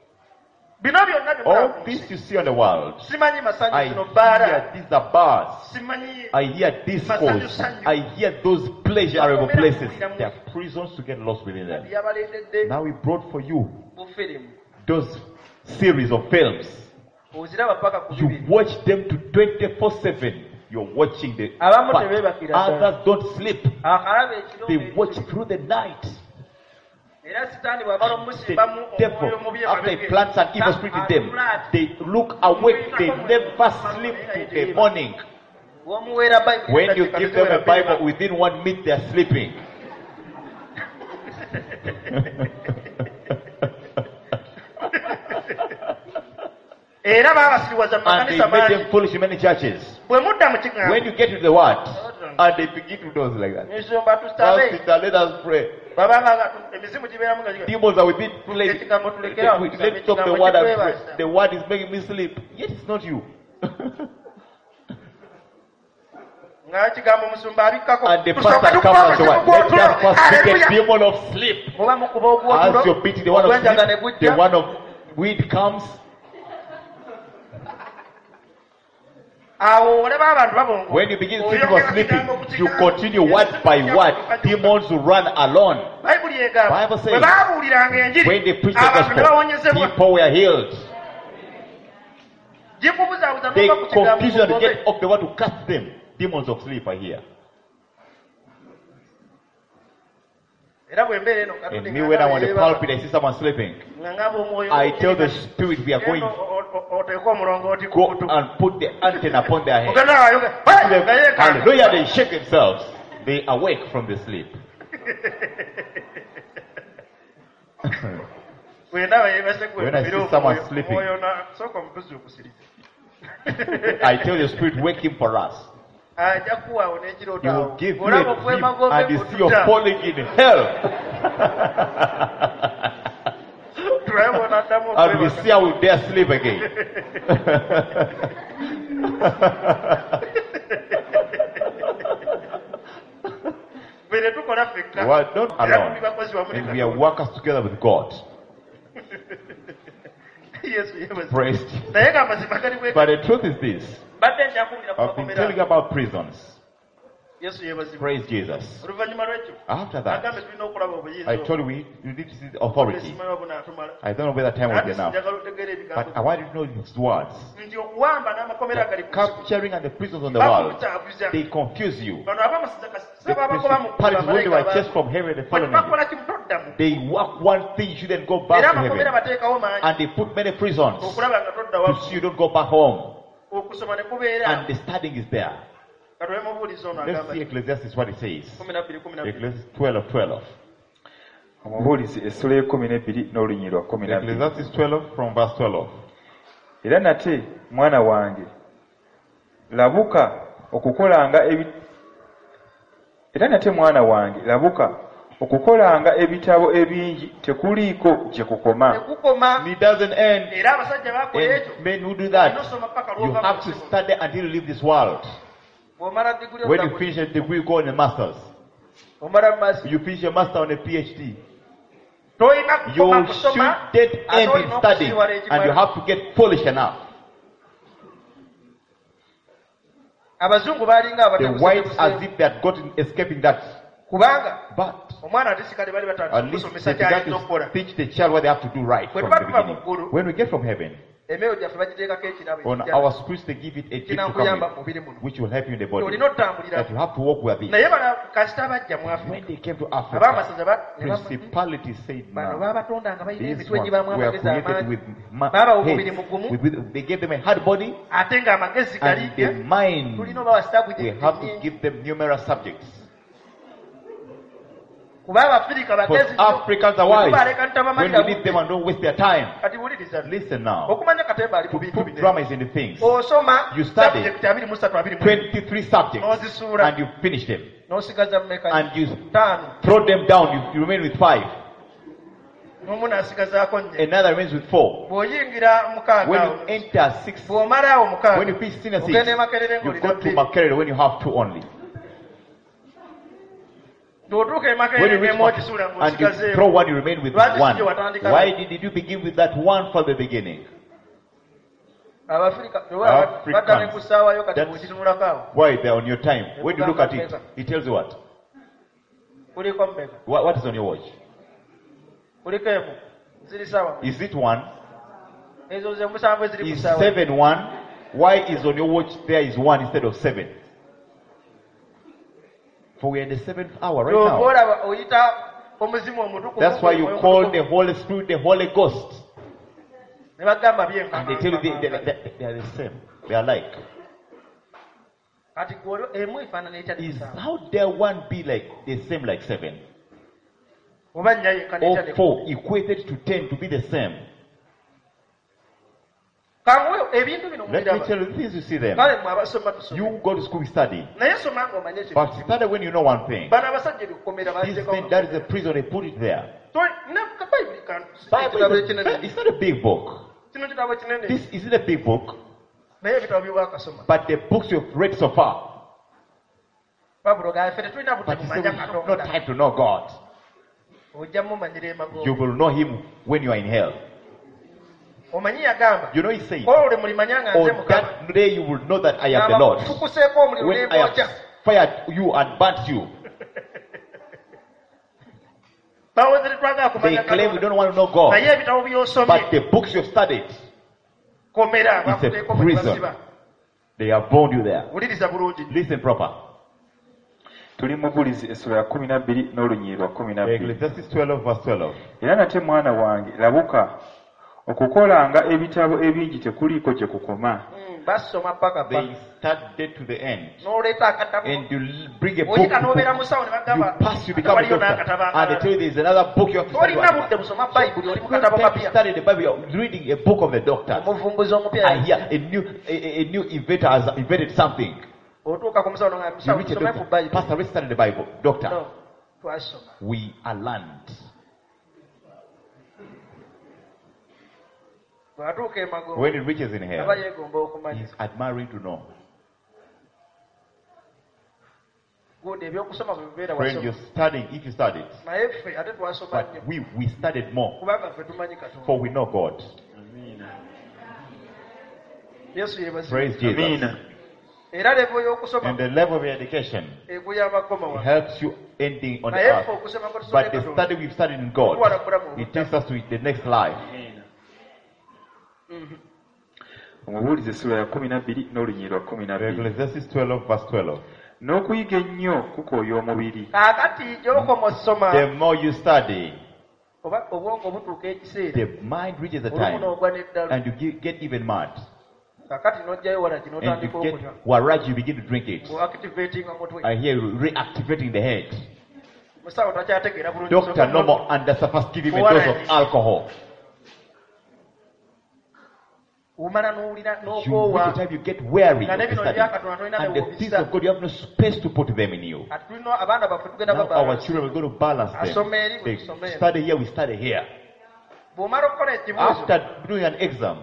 All this you see on the world, I hear these are bars, I hear discourse, I hear those pleasurable places. There are prisons to get lost within them. Now we brought for you those series of films. You watch them to 24/7. You're watching the fact. Others don't sleep. They watch through the night. The devil, after he plants an evil spirit in them, they look awake. They never sleep to the morning. When you give them a Bible, within 1 minute they are sleeping. And they made them foolish in many churches. When you get to the word, and they begin to do like that. Let us pray. Demons are within place. Let's stop the word and pray. The word is making me sleep. Yes, it's not you. And the pastor comes on the word. Let that first be the demon of sleep. As you're beating the one of sleep, the one of weed comes. When you begin thinking of sleeping, you continue word by word. Demons will run alone. Bible says, when they preach the gospel, people were healed. They confuse and get off the word to cast them. Demons of sleep are here. And me, when I'm on the pulpit, I see someone sleeping. I tell the spirit we are going to go and put the antenna upon their head. Hallelujah, they shake themselves. They awake from the sleep. When I see someone sleeping, I tell the spirit, wake him for us. He will give you a dream and you see you falling in hell. And we see how we dare sleep again. We are not alone. And we are workers together with God. Praise. But the truth is this. I've been telling you about prisons. Praise Jesus. After that, I told you we need to see the authority. I don't know whether time will be enough. But I want you to know these words. The capturing and the prisons on the world, they confuse you. The principalities, when they were chased from heaven, they follow you. They work one thing, you shouldn't go back to heaven. And they put many prisons to see you don't go back home. And the studying is there. Let's see Ecclesiastes what it says. Ecclesiastes 12:12. Ecclesiastes 12 from verse 12. Era nate mwana wange labuka okukolanga okukolanga ebitabo ebingi tekuliiko gye kukoma. It doesn't end. And men who do that, you have to study until you leave this world. When you finish a degree, you go on a master's. You finish your master on a PhD. You shouldn't end in studying, and you have to get foolish enough. The whites as if they had gotten escaping that. But at least they began to teach the child what they have to do right from the beginning. When we get from heaven, on our schools they give it a gift to come with, which will help you in the body, that you have to walk with it. When they came to Africa, principality said, now, these ones were created with heads. They gave them a hard body, and the mind, we have to give them numerous subjects. Because Africans are wise. When you leave them and don't waste their time. Listen now. To put drama is in the things. You study 23 subjects and you finish them. And you throw them down, you remain with 5. Another remains with 4. When you enter 6, when you finish senior 6, you go to Makerere when you have 2 only. When you reach and you throw 1, you remain with 1. Why did you begin with that 1 from the beginning? Africans, that's why they're on your time. When you look at it, it tells you what? What is on your watch? Is it 1? Is 7 1? Why is on your watch there is 1 instead of 7? For we are in the 7th hour right now. That's why you call the Holy Spirit the Holy Ghost. And they tell you they are the same. They are like. How dare 1 be like the same like 7? Or 4 equated to 10 to be the same? Let me tell you the things you see them. You go to school, study. But study when you know one thing. This thing, that is a prison, they put it there. Bible it's not a big book. This isn't a big book. But the books you've read so far. But you say, we have no time to know God. You will know Him when you are in hell. You know, He says, on that day you will know that I am the Lord. When I have fired you and burnt you. They claim we don't want to know God. But the books you've studied, it's a prison. They have bound you there. Listen proper. Ecclesiastes 12 verse 12. Era nate mwana wange labuka okukolanga ebitabo ebingi tekuliiko gye kukoma. They started to the end. And you bring a book, you pass, you become a doctor. And they tell you there's another book you have to study. You study the Bible, you're reading a book of the doctor. I hear a new inventor has invented something. You reach a doctor. Pastor, let's study the Bible. Doctor, we are learned. When it reaches in hell, he's admiring to know. When you're studying, if you studied, but we studied more, for we know God. Praise Jesus. And the level of your education helps you ending on the earth. But the study we've studied in God, it takes us to the next life. Ecclesiastes 12 verse 12. N'okuyiga ennyo kukooya omubiri. The more you study, the mind reaches a time and you get even mad. And you get waraj, you begin to drink it. I hear you reactivating the head. Dr. Nomo understands, give him a dose of alcohol. You reach a time you get weary of the study. And the things of God, you have no space to put them in you. Now our children will go to balance them. They study here, we study here. After doing an exam,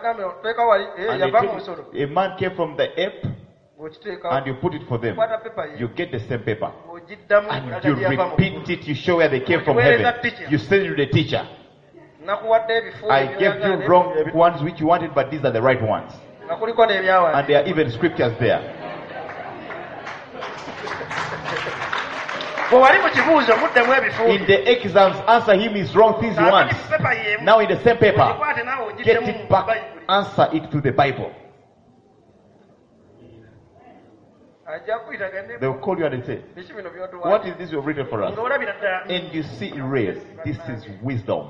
a man came from the app and you put it for them. You get the same paper. And you repeat it, you show where they came from heaven. You send it to the teacher. I gave you wrong ones which you wanted, but these are the right ones. And there are even scriptures there. In the exams, answer him his wrong things he wants. Now in the same paper, get it back, answer it to the Bible. They will call you and they say, what is this you have written for us? And you see erased. This is wisdom.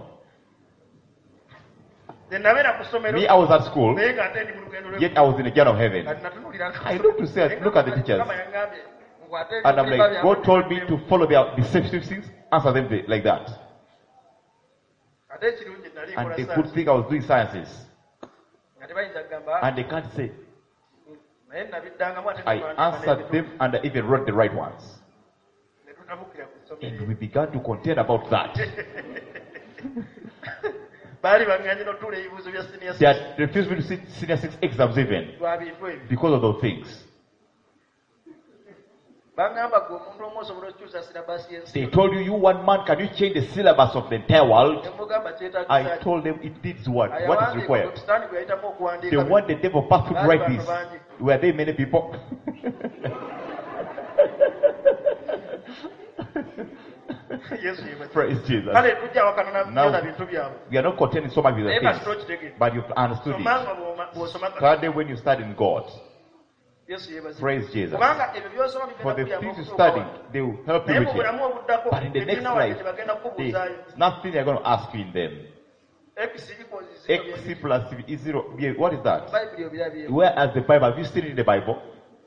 Me, I was at school, yet I was in the gate of heaven. I look to say, look at the teachers. And I'm like, God told me to follow their deceptive things, answer them like that. And they could think I was doing sciences. And they can't say, I answered them and I even wrote the right ones. And we began to contend about that. They had refused me to sit senior 6 exams even because of those things. They told you, one man, can you change the syllabus of the entire world? I told them it needs what? What is required? They want the devil path to write this. Were there many people? Praise Jesus. Now, we are not contending so much with the things, but you've understood it. Study when you study in God. Praise Jesus. For the things you study, they will help you with it. But in the next life, there's nothing they're going to ask you in them. X plus C is 0. What is that? Whereas the Bible, have you seen it in the Bible?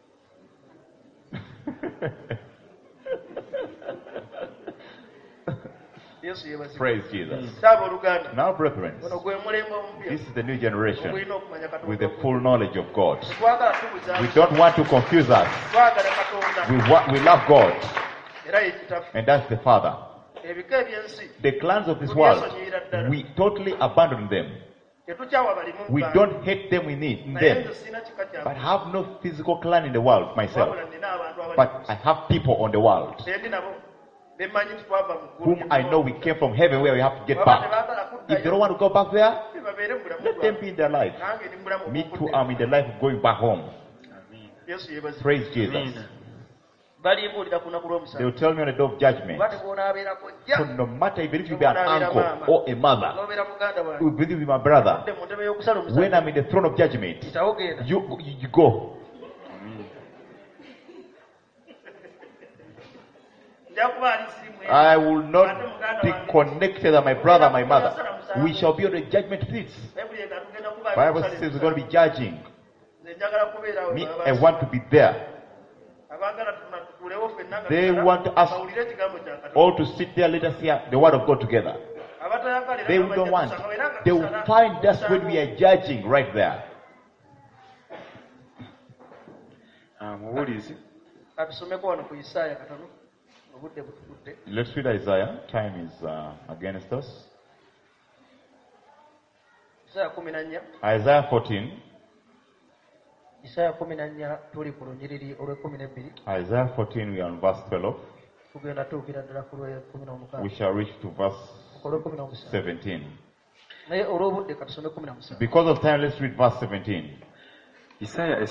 Praise Jesus. Now, brethren, this is the new generation with the full knowledge of God. We don't want to confuse us. We love God, and that's the Father. The clans of this world, we totally abandon them. We don't hate them in them, but I have no physical clan in the world myself. But I have people on the world whom I know we came from heaven where we have to get back. If they don't want to go back there, let them be in their life. Me too, I'm in the life of going back home. Praise Jesus. They will tell me on the day of judgment. So no matter even if you be an uncle or a mother, you will be my brother. When I'm in the throne of judgment, you go. I will not be connected to my brother, my mother. We shall be on the judgment seats. Bible says we're going to be judging. Me, I want to be there. They want us all to sit there, let us hear the word of God together. They don't want. They will find us when we are judging right there. Let's read Isaiah. Time is against us. Isaiah 14. Isaiah 14, we are on verse 12. We shall reach to verse 17. Because of time, let's read verse 17. Isaiah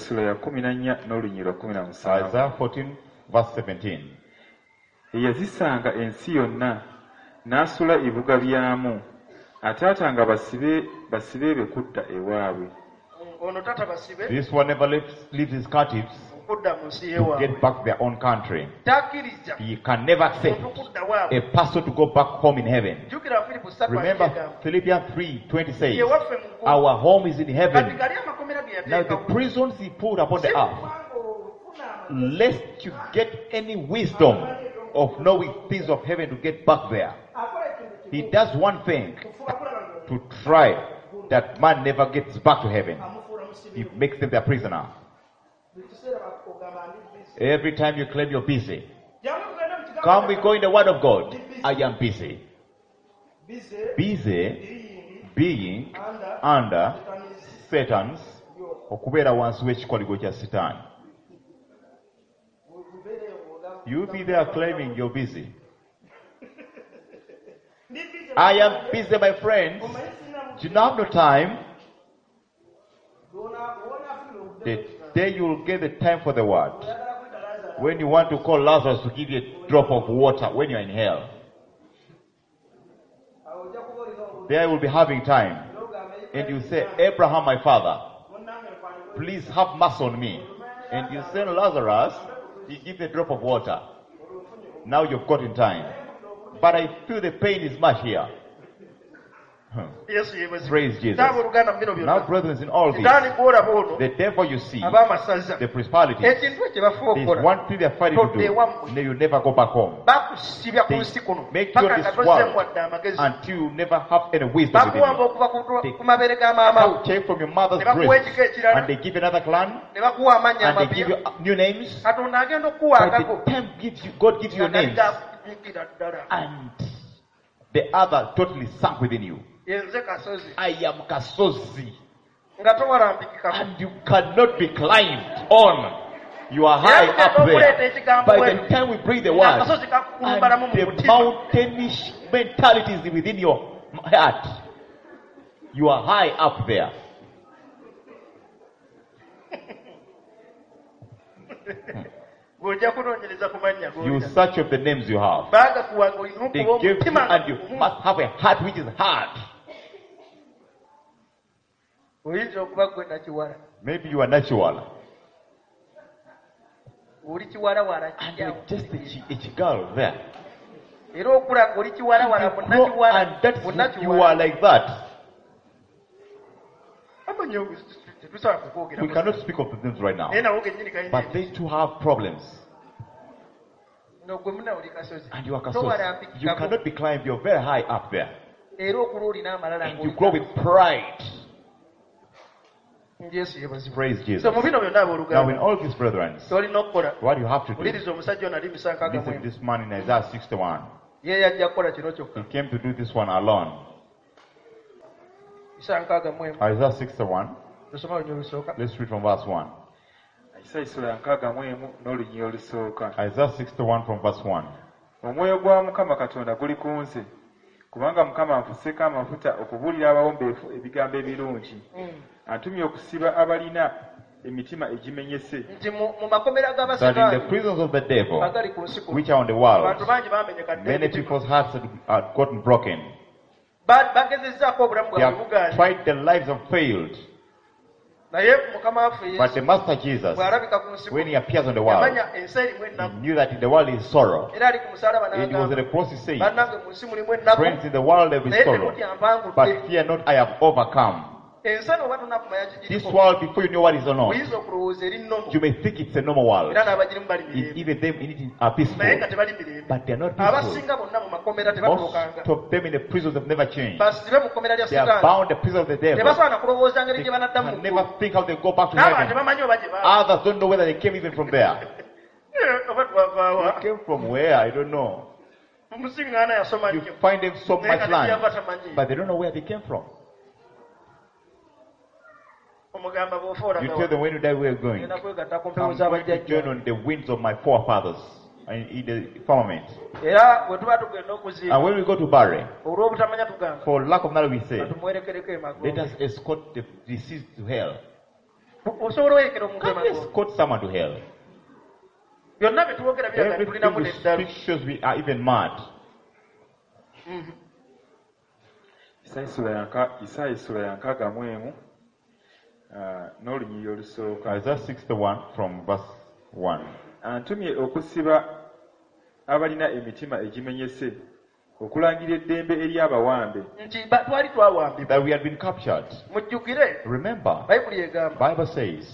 14, verse 17. Eyazisanga ensi yonna n'asula ebibuga byamu ataatanga basibe bekutta ewaabwe. This one never leaves his captives to get back their own country. He can never accept a person to go back home in heaven. Remember Philippians 3:20 says, our home is in heaven. Now the prisons he put upon the earth, lest you get any wisdom of knowing things of heaven to get back there. He does one thing, to try that man never gets back to heaven. He makes them their prisoner. Every time you claim you're busy, come we go in the word of God. I am busy. Busy being under Satan's okubeera wansi w'ekikoligo kya Sitaani. You'll be there claiming you're busy. I am busy, my friends. Do you not have no time? The day you'll get the time for the word. When you want to call Lazarus to give you a drop of water when you're in hell. There will be having time. And you say, Abraham, my father, please have mercy on me. And you send Lazarus, he gives a drop of water. Now you've got in time. But I feel the pain is much here. Praise Jesus. Now, brothers, in all this, the devil you see, the principalities, there's one thing they're fighting to do, and you never go back home. They make you this world until you never have any wisdom within you. They come check from your mother's breast, and they give you another clan, and they give you new names. By the time God gives you your names, and the other totally sunk within you. I am Kasozi. And you cannot be climbed on. You are high up there. By the time we bring the word, and the mountainish mentality is within your heart. You are high up there. You search of the names you have. They give you, and you must have a heart which is hard. Maybe you are natural. And you're just a girl there. And that's you are like that. We cannot speak of the things right now. But they too have problems. And you are Kasozi. You cannot be climbed. You're very high up there. And you grow with pride. Praise Jesus. Now in all these brethren, what you have to do, listen to this man in Isaiah 61. He came to do this one alone. Isaiah 61. Let's read from verse 1. Isaiah 61 from verse 1. Omwoyo gwa Mukama Katonda guli ku nze, kubanga Mukama anfuseeko amafuta okubuulira abawombeefu ebigambo ebirungi. Antumye okusiba abalina emitima egimenyese. That in the prisons of the devil, which are on the world, many people's hearts have gotten broken. They have tried, their lives have failed. But the Master Jesus, when he appears on the world, he knew that in the world is sorrow. And he was at the cross, he said, friends, in the world there is sorrow, but fear not, I have overcome. This world, before you know what is or not, you may think it's a normal world. Even them in it are peaceful, but they are not peaceful. Most of them in the prisons have never changed. They are bound in the prison of the devil. They can never think how they go back to heaven. Others don't know whether they came even from there. They came from where? I don't know. You find them so much land, but they don't know where they came from. You tell them, when you die, where are you going? I'm going to join on the winds of my forefathers in the firmament. And when we go to bury, for lack of knowledge, we say, let us escort the deceased to hell. Can't escort someone to hell. Everything we speak shows we are even mad. Isaiah 61 from verse 1. Antumye okusiba abalina emitima egimenyese, okulangira eddembe eri abawambe. That we had been captured. Remember, Bible says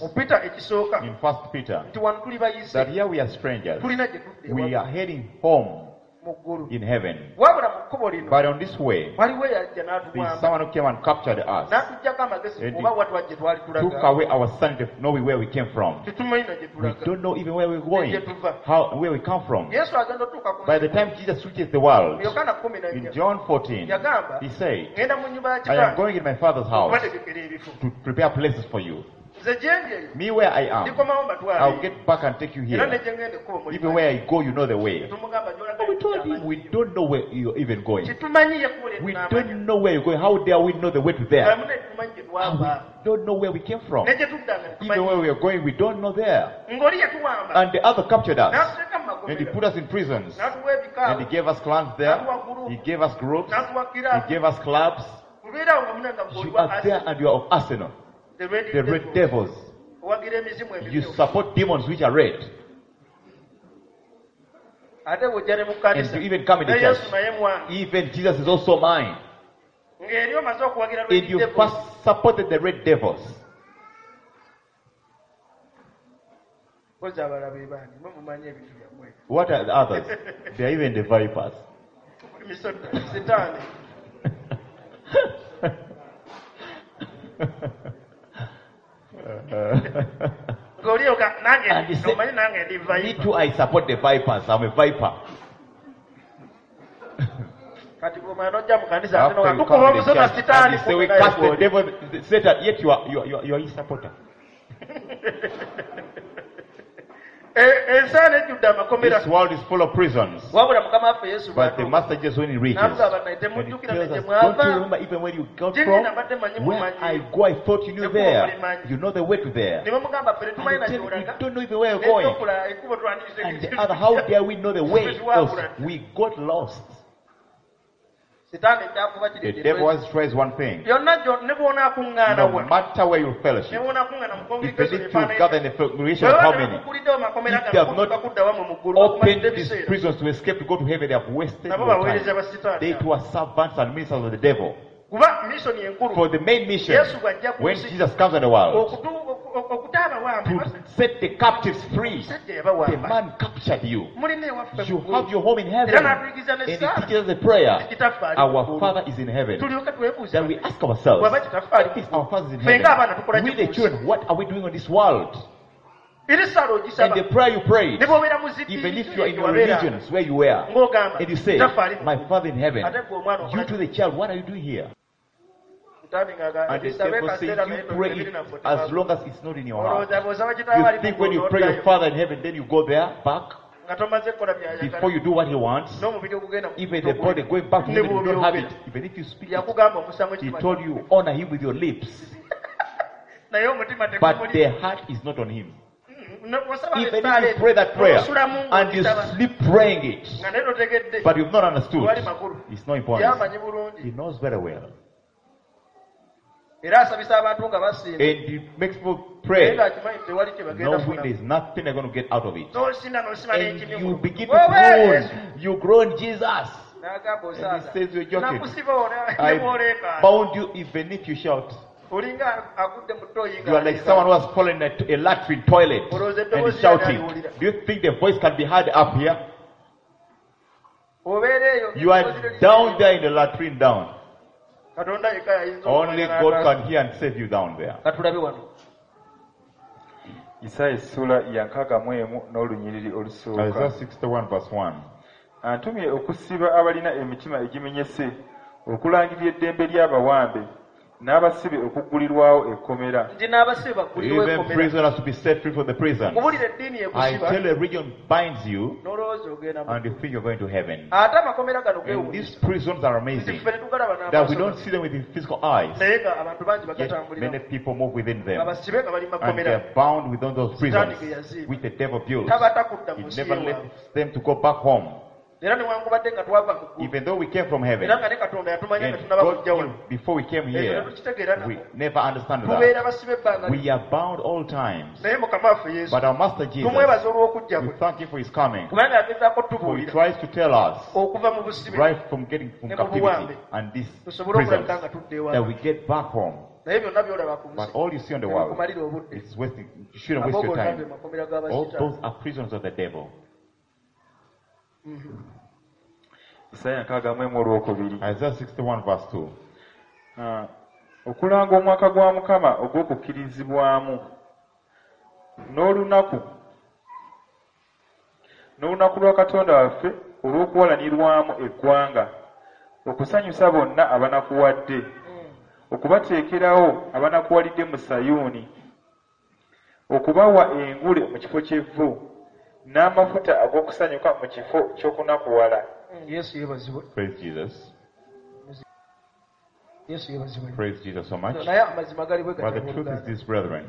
in 1 Peter that here we are strangers. We are heading home. in heaven. But on this way, there is someone who came and captured us and took away our sanity, knowing where we came from. We don't know even where we're going, where we come from. By the time Jesus reaches the world, in John 14, he said, I am going in my Father's house to prepare places for you. Me where I am, I'll get back and take you here. Even where I go, you know the way. But we told him we don't know where you're even going. We don't know where you're going. How dare we know the way to there? We don't know where we came from. Even where we are going, we don't know there. And the other captured us. And he put us in prisons. And he gave us clans there. He gave us groups. He gave us clubs. You are there and you are of Arsenal. The red devils. You support demons which are red. And you even come in the church. Even Jesus is also mine. And you first supported the red devils. What are the others? They are even the vipers. And he said, me too, I support the vipers. I'm a viper. After you come to the church, and you say, we cast the devil, Satan, yet you are his supporter. This world is full of prisons. But the Master Jesus, when he reaches, and he tells us, don't you remember even when you got from? Where I go, I thought you knew there. You know the way to there. And you don't know even where you're going. And the other, how dare we know the way? We got lost. The devil always tries one thing. No matter where you fellowship, if you gather in the congregation of how many, if they have not opened these prisons to escape to go to heaven, they have wasted their time. They too are servants and ministers of the devil. For the main mission, when Jesus comes in the world, to set the captives free. The man captured you. You have your home in heaven. And he teaches us a prayer. Our Father is in heaven. Then we ask ourselves, if our Father is in heaven, we the children, what are we doing on this world? And the prayer you prayed, even if you are in your religions where you were, and you say, my Father in heaven, you to the child, what are you doing here? And the devil says you pray it as long as it's not in your heart. You think when you pray your Father in heaven, then you go there, back. Before you do what he wants, even the body going back to heaven, you don't have it. Even if you speak it, he told you honor him with your lips. But the heart is not on him. Even if you pray that prayer and you sleep praying it, but you've not understood, it's not important. He knows very well. And he makes people pray, knowing there's nothing they're going to get out of it. And you begin to groan. You groan, Jesus. And he says, you're joking. I bound you even if you shout. You are like someone who has fallen into a latrine toilet and is shouting. Do you think the voice can be heard up here? You are down there in the latrine down. Only God can hear and save you down there. Isaiah sura ya 61 n'olunyiriri olusooka. Isaiah 61 verse 1. Antumye okusiba abalina emitima egimenyese, okulangirira eddembe ly'abawambe, n'abasibe okuggulirwawo ekkomera. Even prisoners to be set free from the prison. I tell you, a region binds you and you think you're going to heaven. And these prisons are amazing that we don't see them with the physical eyes. Yet many people move within them. And they're bound within those prisons which the devil builds. He never lets them to go back home. Even though we came from heaven, and God, before we came here, we never understand that. We are bound all times. But our Master Jesus, we thank Him for His coming. For He tries to tell us, right from getting from captivity and these prisons, that we get back home. But all you see on the world, it's wasting. You shouldn't waste your time. All those are prisons of the devil. Isaiah 61:2. Isaiah 61 verse 2. Okulanga omwaka gwa Mukama ogw'okukkirizibwamu n'olunaku lwa Katonda waffe olw'okuwalanirwamu eggwanga, okusanyusa bonna abanakuwadde, okubateekerawo abanakuwalidde mu Sayuuni, okubawa engule mu kifo ky'evvu, n'amafuta ag'okusanyuka mu kifo ky'okunakuwala. Yesu yebazibwe. Praise Jesus. Yesu yebazibwe. Praise Jesus so much. Naye amazima gali bwe But the truth is this, brethren,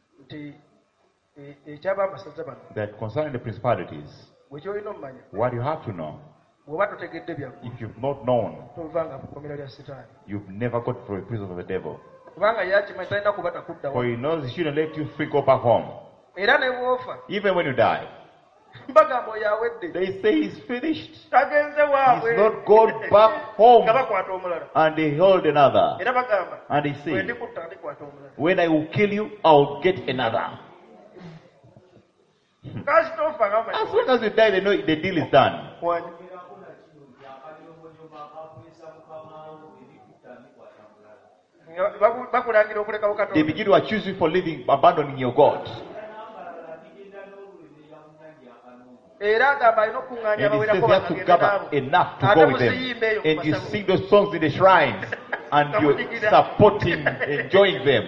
that concerning the principalities, what you have to know, if you've not known, you've never got through the prison of the devil. For he knows he shouldn't let you free go back home. Even when you die, they say he's finished. He's not gone back home. And they hold another. And they say, when I will kill you, I will get another. As soon as you die, they know the deal is done. They begin to accuse you for living, abandoning your God. And he says you have to gather enough to go with them. And you sing those songs in the shrines. And you're supporting, enjoying them.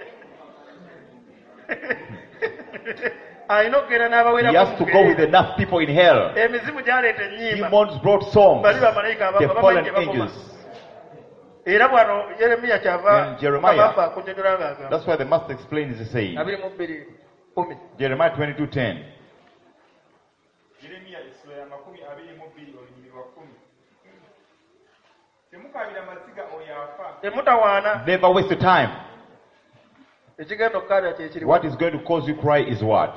He has to go with enough people in hell. Demons brought songs. The fallen angels. In Jeremiah, that's why the master explains the saying. Jeremiah 22:10. Never waste your time. What is going to cause you cry is what?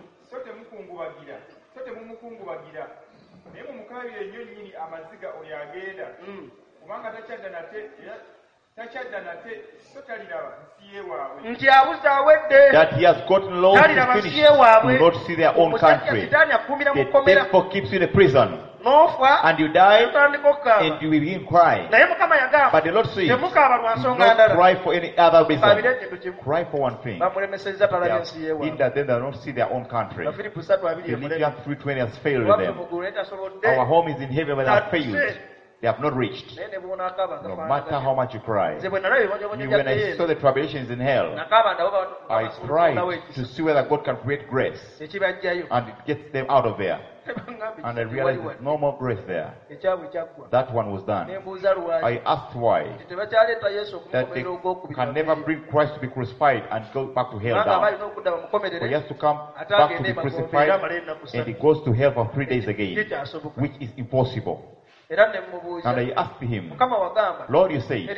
That he has gotten lost, is finished, will not see their own country. The devil keeps you in a prison. And you die, and you begin crying. But the Lord says, do not cry for any other reason. Cry for one thing. They have hindered them that don't see their own country. Philippians 3:20 has failed them. Our home is in heaven, but they have failed. They have not reached. No matter how much you cry. When I saw the tribulations in hell, I tried to see whether God can create grace. And it gets them out of there. And I realized there's no more grace there. That one was done. I asked why. That they can never bring Christ to be crucified and go back to hell down. He has to come back to be crucified and he goes to hell for 3 days again, which is impossible. And I asked him, Lord, you say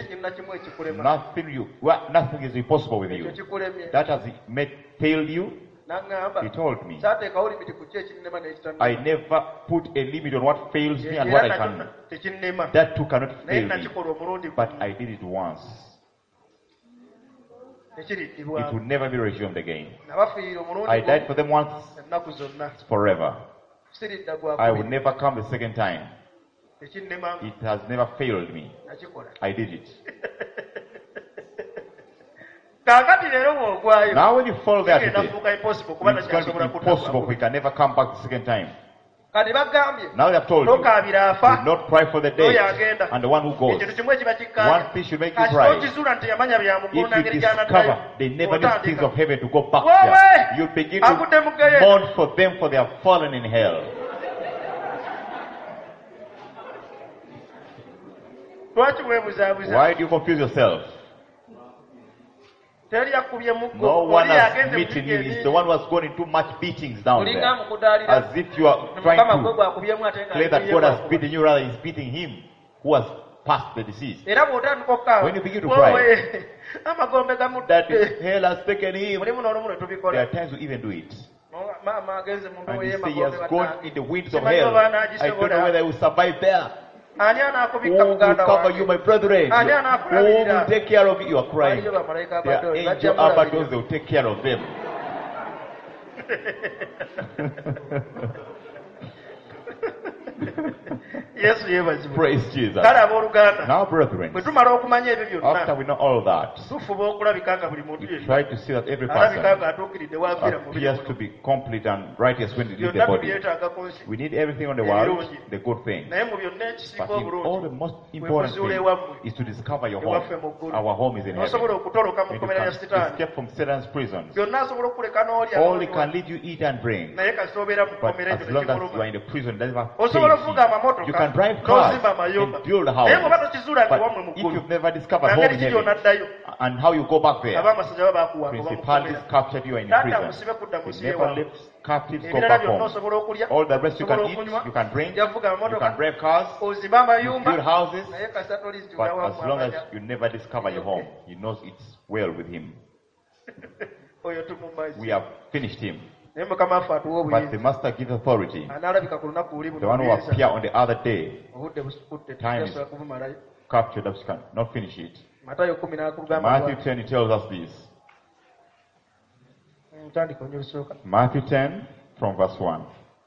nothing is impossible with you. That has failed you? He told me, I never put a limit on what fails me and what I can. That too cannot fail me. But I did it once. It will never be resumed again. I died for them once, forever. I will never come the second time. It has never failed me. I did it. Now when you fall there today, it's going to be impossible. We can never come back the second time. Now they have told you, do not cry for the dead and the one who goes. One thing should make you cry. If you discover they never did things of heaven to go back there, you begin to mourn for them, for they have fallen in hell. Why do you confuse yourself? No one has beaten you. He's the one who has gone into much beatings down there. As if you are trying to claim that God has beaten you, rather he's beating him who has passed the disease. When you begin to cry, that hell has taken him. There are times we even do it. And you say he has gone in the winds of hell. I don't know whether he will survive there. Who will cover you, my brethren? Who will take care of you? You are crying. They are angel abattoirs, they will take care of them. Praise Jesus. Now, brethren, after we know all that, we try to see that every person appears to be complete and righteous when they leave the body. We need everything on the world, the good thing. But in all, the most important thing is to discover your home. Our home is in heaven. And you can escape from Satan's prisons. All it can lead you eat and drink. But as long as you are in the prison, that's what you can drive cars and build houses. But if you've never discovered home in heaven and how you go back there, principalities captured you in prison. You never left captives, go back home. All the rest you can eat, you can drink, you can drive cars, you build houses. But as long as you never discover your home, he knows it's well with him. We have finished him. But the master gives authority. The one who appeared on the other day, time is captured, that we cannot finish it. Matthew 10, he tells us this. Matthew 10 from verse 1.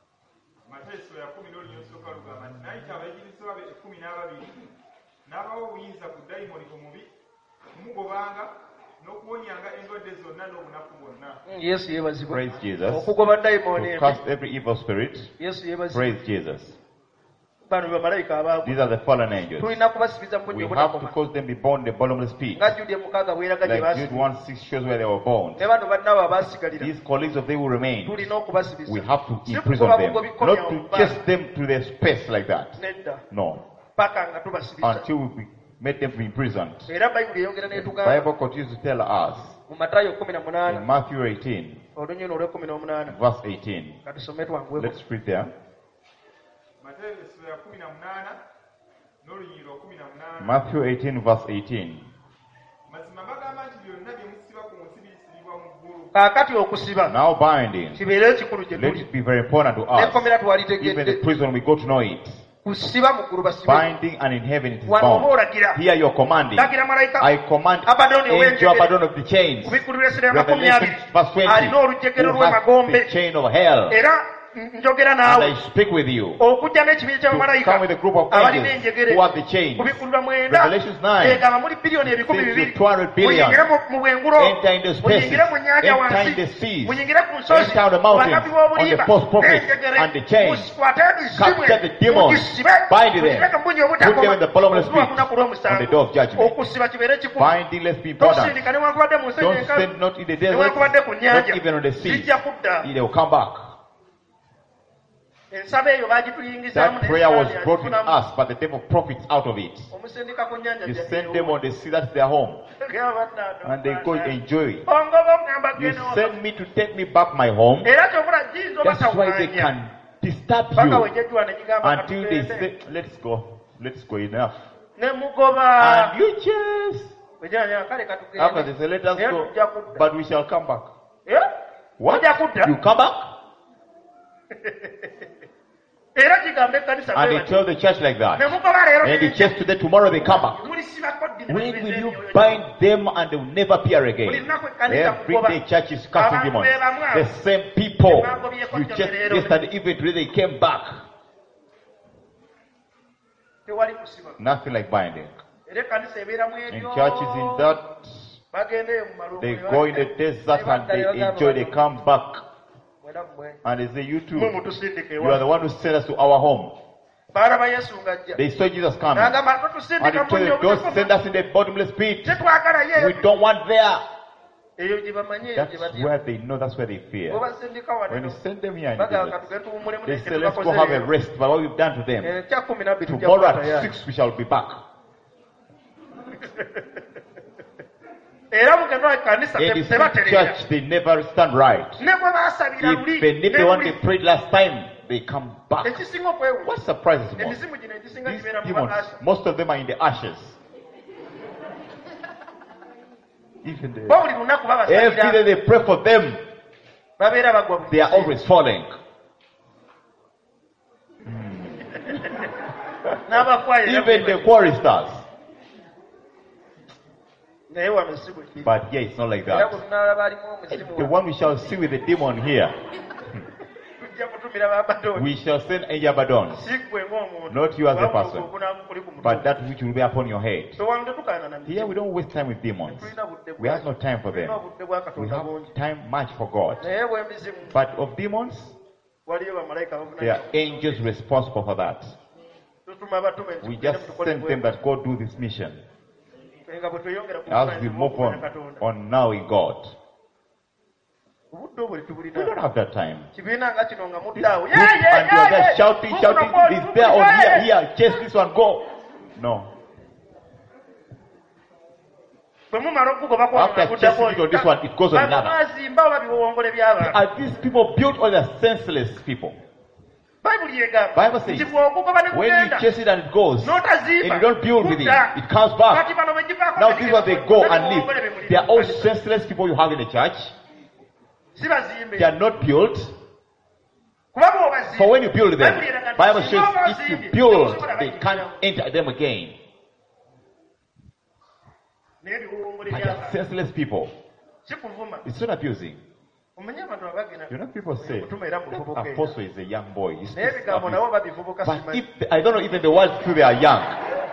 Praise Jesus. To cast every evil spirit. Praise Jesus. These are the fallen angels. We have to cause them to be born the bottomless pit. Like Jude 1:6 shows where they were born. These colleagues of them will remain. We have to imprison them. Not to chase them to their space like that. No. Until we make them be imprisoned. The Bible continues to tell us in Matthew 18, verse 18. Let's read there. Matthew 18, verse 18. Now binding, let it be very important to us. Even the prison, we go to know it. Binding and in heaven it is bound. Here you're commanding. I command angel Abaddon of the chains. Revelation verse 20. Who has the chain of hell. And I speak with you to come with a group of angels who have the chains. Revelation 9 says you 200 billion enter into spaces, enter in the seas, enter on the mountains, on the false prophets and the chains, capture the demons, bind them, put them in the bottomless pit on the day of judgment. Binding, let's be important. Don't send not in the desert, not even on the sea. They will come back. That prayer was brought in us, but the devil profits out of it. You send them on the sea, that's their home. And they go enjoy it. You send me to take me back my home. That's why they can disturb you until they say, let's go enough. And you just, after they say, let us go, but we shall come back. What? You come back? And they tell the church like that. And the church today, tomorrow they come back. When will you bind them and they will never appear again? Every day church is casting demons. The same people. You just yesterday, even today they came back. Nothing like binding. And churches in that, they go in the desert and they enjoy, they come back. And they say, you too, you are the one who sent us to our home. They saw Jesus coming. And they told them, don't send us in the bottomless pit. We don't want there. That's where they know, that's where they fear. When you send them here in the desert, they say, let's go have a rest by what we've done to them. Tomorrow at 6 we shall be back. In the church, they never stand right. If the one they prayed last time, they come back. What surprises most? These demons, most of them are in the ashes. Even every day they pray for them, they are always falling. Even the choristers. But here it's not like that. The one we shall see with the demon here. we shall send angel Abaddon, not you as a person, but that which will be upon your head. Here we don't waste time with demons. We have no time for them. We have time much for God. But of demons, there are angels responsible for that. We just send them that go do this mission. As we move on now in God. We don't have that time. And you are there shouting, it's there or here, chase this one, go. No. After chasing it on this one, it goes on another. Are these people built or they're senseless people? Bible says, when you chase it and it goes, and you don't build with it comes back. Now this is where they go and live. They are all senseless people you have in the church. They are not built. For when you build them, Bible says if you build, they can't enter them again. But they are senseless people. It's not abusing. You know, people say that apostle is a young boy. But if I don't know even the world feel they are young.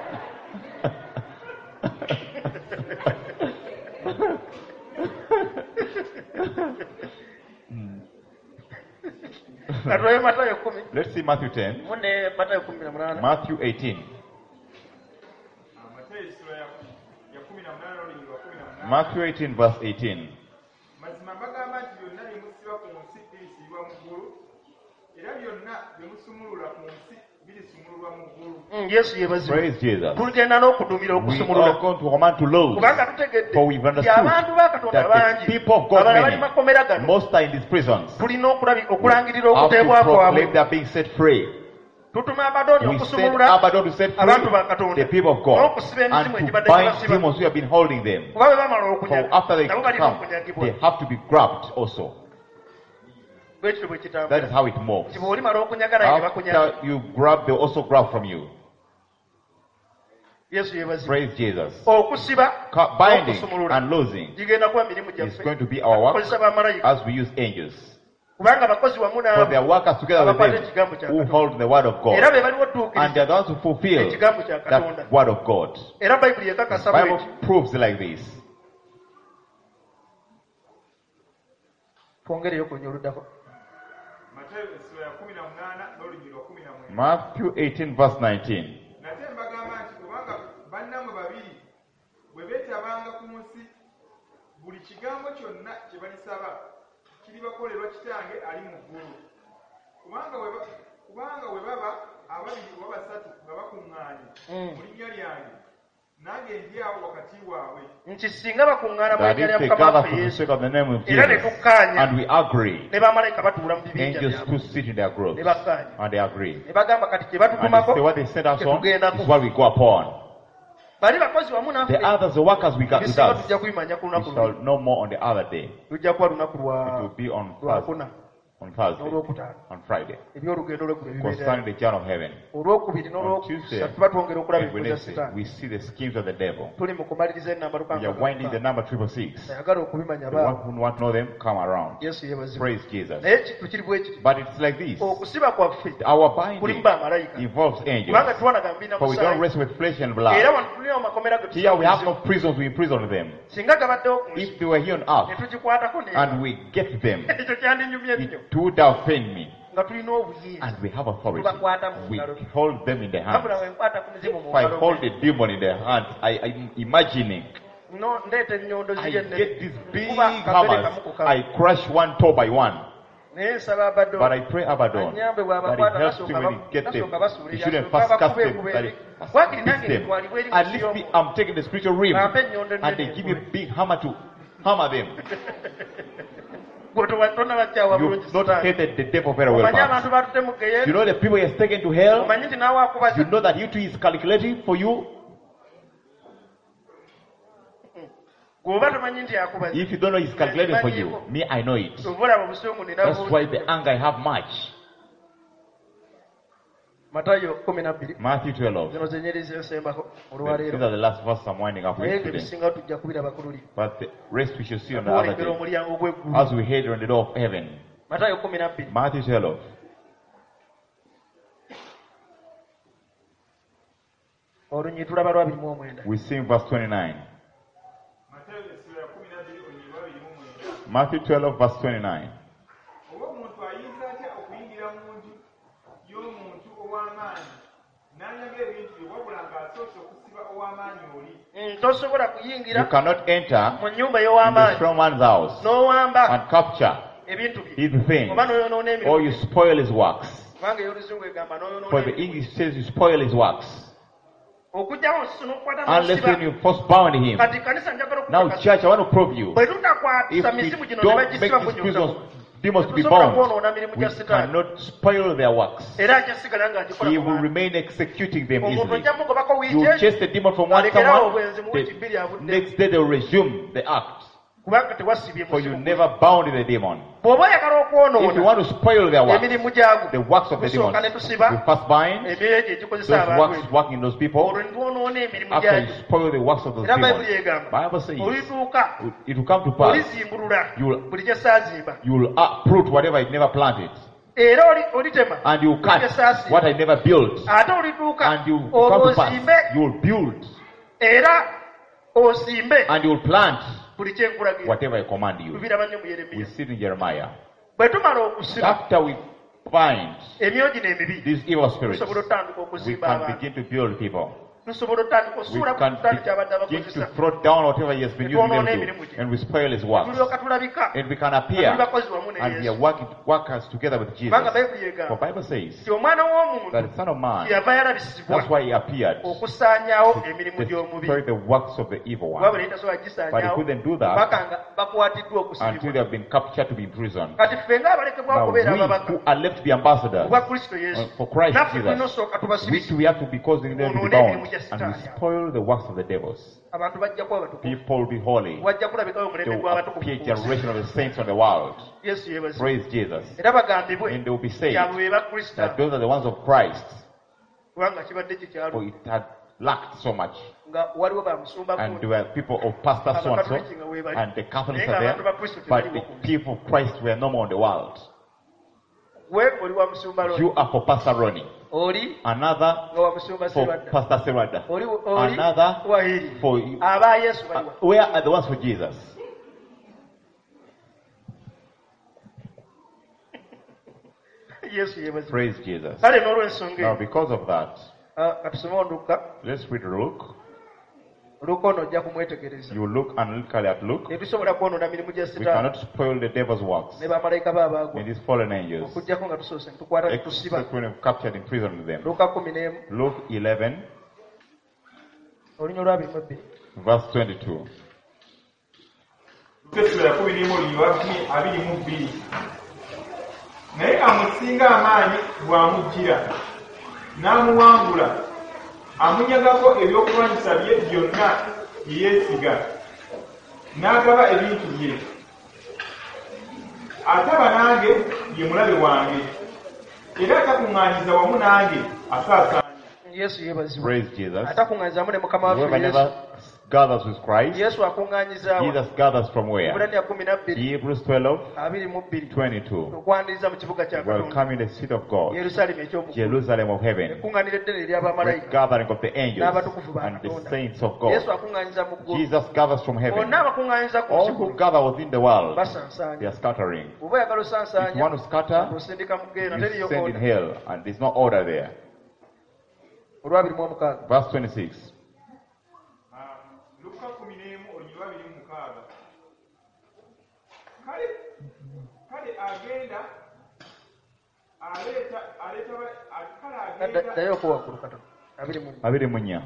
Let's see Matthew 10. Matthew 18. Matthew 18 verse 18. Praise Jesus. We are going to command to lose. For we've understood that the people of God, many, most are in these prisons, have to proclaim they are being set free. We send Abaddon to set free the people of God and to bind demons who have been holding them. For after they come, they have to be grabbed also. That is how it moves. After you grab, they also grab from you. Praise Jesus. Binding and losing is going to be our work as we use angels. For they are workers together with them who hold the word of God. And they are the ones who fulfill that word of God. The Bible proves like this. Matthew 18 verse 19. That if they gather for the sake of the name of Jesus and we agree, angels could sit in their groves and they agree. And they say what they sent us on is what we go upon. The others, the workers we got with us, we shall know more on the other day. It will be on Thursday, on Friday, concerning the journey of heaven. On Tuesday, and Wednesday, we see the schemes of the devil. We are winding the number 666. The one who want to know them, come around. Praise Jesus. But it's like this. Our binding involves angels. For we don't rest with flesh and blood. Here we have no prisons to imprison them. If they were here on earth and we get them, it would have pained me. And we have authority. We hold them in the hands. If I hold a demon in the hands, I'm imagining I get these big hammers. I crush one toe by one. But I pray Abaddon that it helps me when he gets them. He shouldn't first cast them, that it fix them. At least I'm taking the spiritual realm and they give me a big hammer to hammer them. You've not hated the devil very well, perhaps. You know the people he has taken to hell. You know that he too is calculating for you. If you don't know he's calculating for you, me, I know it. That's why the anger I have much. Matthew 12. These are the last verse I'm winding up with today. But the rest we shall see on the other day as we head on the door of heaven. Matthew 12. We see in verse 29. Matthew 12, verse 29. You cannot enter in the strong man's house and capture his things, or you spoil his works. For the English says you spoil his works. Unless when you first bound him. Now, church, I want to prove you. If we don't make these prisons demons to be bound, we cannot spoil their works. He will remain executing them easily. You will chase the demon from one someone, the next day they will resume the act. For you never bound the demon. If you want to spoil their works, the works of the demons, you first bind those works working in those people. After you spoil the works of those demons, the Bible says it will come to pass. You will uproot whatever I never planted. And you will cut what I never built. And you will come to pass. You will build. And you will plant whatever I command you. We see it in Jeremiah. After we find these evil spirits, we can begin to build people. We can begin to throw down whatever he has been using them to, and we spoil his works. And we can appear and we are workers together with Jesus. For the Bible says that the Son of Man, that's why he appeared, to destroy the works of the evil one. But he couldn't do that until they have been captured to be imprisoned. Now we who are left to be ambassadors for Christ Jesus, which we have to be causing them to be bound. And we spoil the works of the devils. People will be holy. They will appear a generation of the saints on the world. Praise Jesus. And they will be saved. That those are the ones of Christ. For it had lacked so much. And there were people of pastor so and so, and the Catholics are there, but the people of Christ were no more in the world. You are for Pastor Ronnie. Another for Pastor Serada. Another for you. Where are the ones for Jesus? Praise Jesus. Now because of that, let's read Luke. You look analytically at Luke. We cannot spoil the devil's works and his fallen angels, except when we've captured and imprisoned them. Luke 11, verse 22. Naye amusinga amaanyi bw'amujjira n'amuwangula amunyagako ebyokulwanyisa bye byonna bye yeesiga n'agaba ebintu bye ataba nange ye mulabe wange era atakuŋŋaanyiza wamu nange asaasaanya. Praise Jesus. Whoever never gathers with Christ, Jesus gathers from where? Hebrews 12, 22. Welcome in the seat of God, Jerusalem of heaven, the gathering of the angels and the saints of God. Jesus gathers from heaven. All who gather within the world, they are scattering. If you want to scatter, you send in hell, and there's no order there. Verse 26. Abiri munya.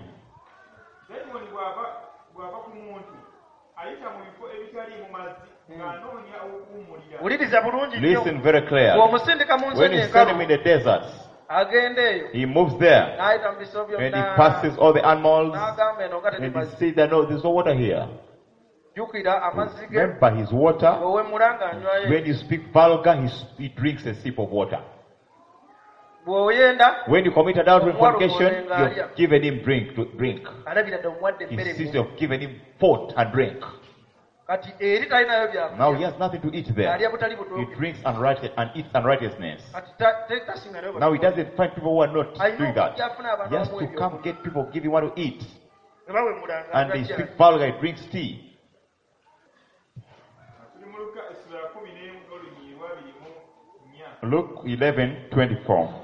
Listen very clearly. When you send him in the deserts, he moves there and he passes all the animals and he says that no, there's no water here. Remember his water. When you speak vulgar, he drinks a sip of water. When you commit adultery fornication, you've given him drink to drink. He says you've given him food and drink. Now he has nothing to eat there. He drinks and eats unrighteousness. Now he doesn't find people who are not doing that. He has to come get people, give him what to eat. And they speak vulgar, he drinks tea. Luke 11:24.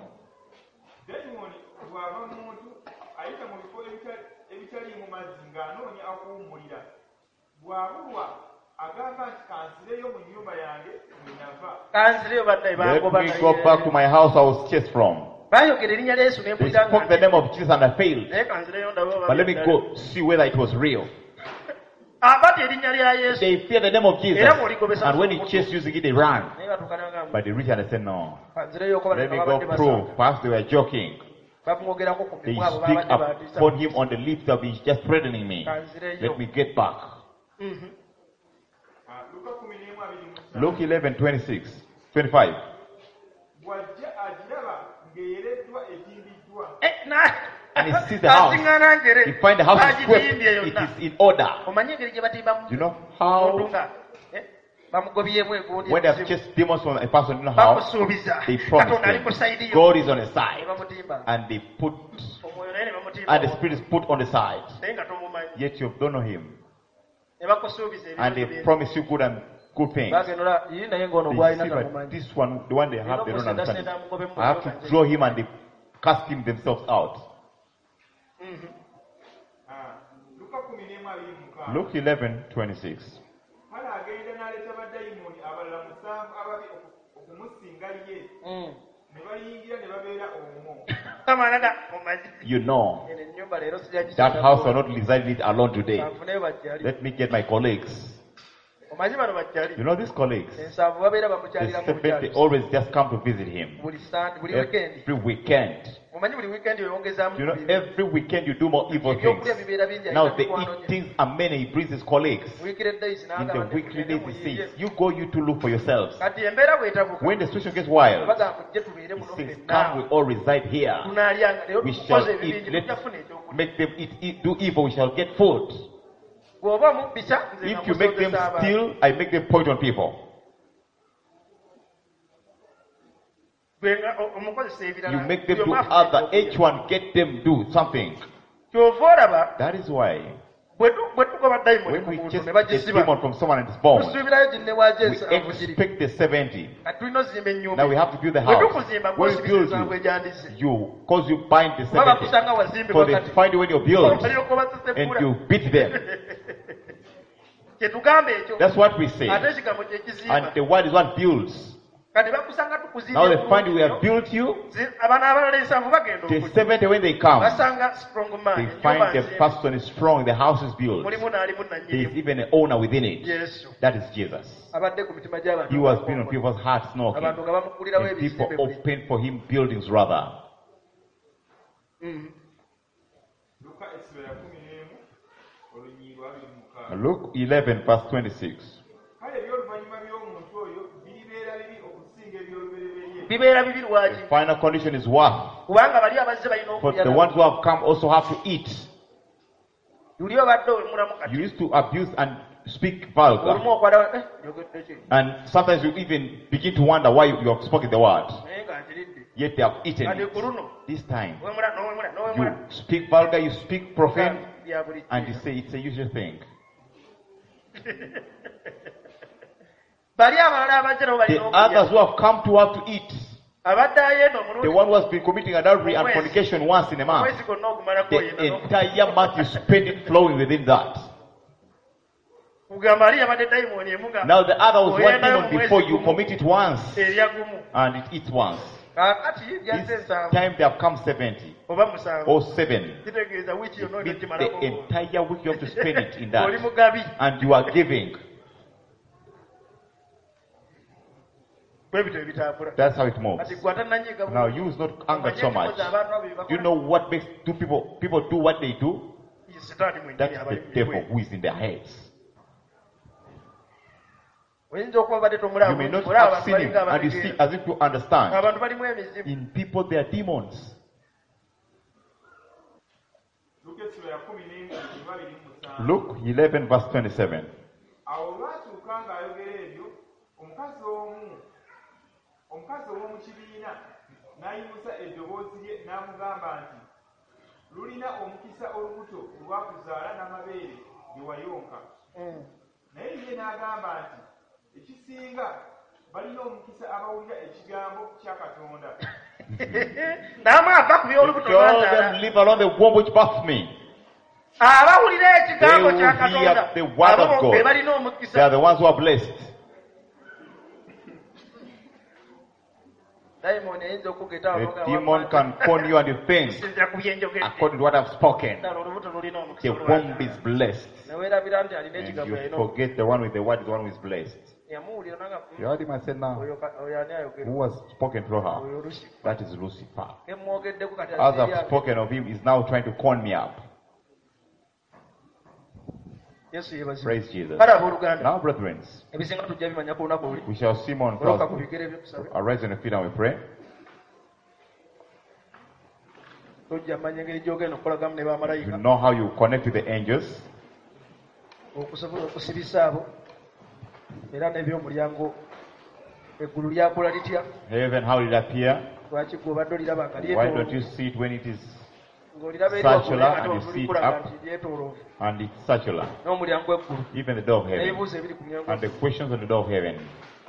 Let me go back to my house I was chased from. They spoke the name of Jesus and I failed. But let me go see whether it was real. They fear the name of Jesus. And when he chased using it, they ran. But the rich and they said, no. Let me go prove. Perhaps they were joking. They speak upon him on the lips of he's just threatening me. Let me get back. Luke 11:25. And he sees the house. He finds the house is swept. It is in order. You know how when they have chased demons from a person in the house, they promise them God is on his side. And they put, and the spirit is put on the side. Yet you don't know him. And they promise you good things. They see, but this one, the one they have, they don't understand it. I have to draw him and they cast him themselves out. Luke 11:26. You know that house will not reside in it alone today. Let me get my colleagues. You know these colleagues, they always just come to visit him every weekend. You know, every weekend you do more evil things. Now the eatings are many, he brings his colleagues. In the weekly days he says, you go, you to look for yourselves. When the situation gets wild, he says, come, we all reside here. We shall eat, let's make them eat, do evil, we shall get food. If you make them steal, I make them point on people. You make them do other, each one get them do something. That is why when we chase the demon from someone and it's born, we expect the 70. Now we have to build the house. When you build because you bind the 70. So they find you when you build and you beat them. That's what we say. And the word is what builds. Now they find we have built you. The 70 when they come, they find the person is strong, the house is built. There is even an owner within it. That is Jesus. He was been on people's hearts knocking. And people open for him buildings rather. Luke 11:26. The final condition is worth. For the ones who have come also have to eat. You used to abuse and speak vulgar. And sometimes you even begin to wonder why you have spoken the word. Yet they have eaten it. This time, you speak vulgar, you speak profane, and you say it's a usual thing. The others who have come to have to eat. The one who has been committing adultery and fornication once in a month. The entire month you spend it flowing within that. Now the other was one demon before you commit it once. And it eats once. This time they have come 70 or 7. The entire week you have to spend it in that. And you are giving. That's how it moves. Now you is not angered so much. Do you know what makes people do what they do? That's the devil who is in their heads. You may not have seen him and you see as if you understand. In people there are demons. Luke 11:27. awo lwatuuka ng'ayogera ebyo omukazi ow'omu kibiina n'ayimusa eddoboozi lye n'amugamba nti lulina omukisa olubuto olwakuzaala n'amabeere ge wayonka. Naye ye n'agamba nti ekisinga balina omukisa abawulira ekigambo kya Katonda. Live along the womb which birthed me. They will hear the word of God. They are the ones who are blessed. A demon can con you and you think, according to what I've spoken, the womb is blessed. And you forget the one with the word is the one who is blessed. You heard him, I said now, who was spoken through her? That is Lucifer. As I've spoken of him, he's now trying to con me up. Praise Jesus. Now, brethren, we shall see more on Thursday. Arise on your feet and we pray. You know how you connect with the angels. Heaven, how did it appear? Why don't you see it when it is circular and you see it up and it's circular? Even the door of heaven and the questions on the door of heaven.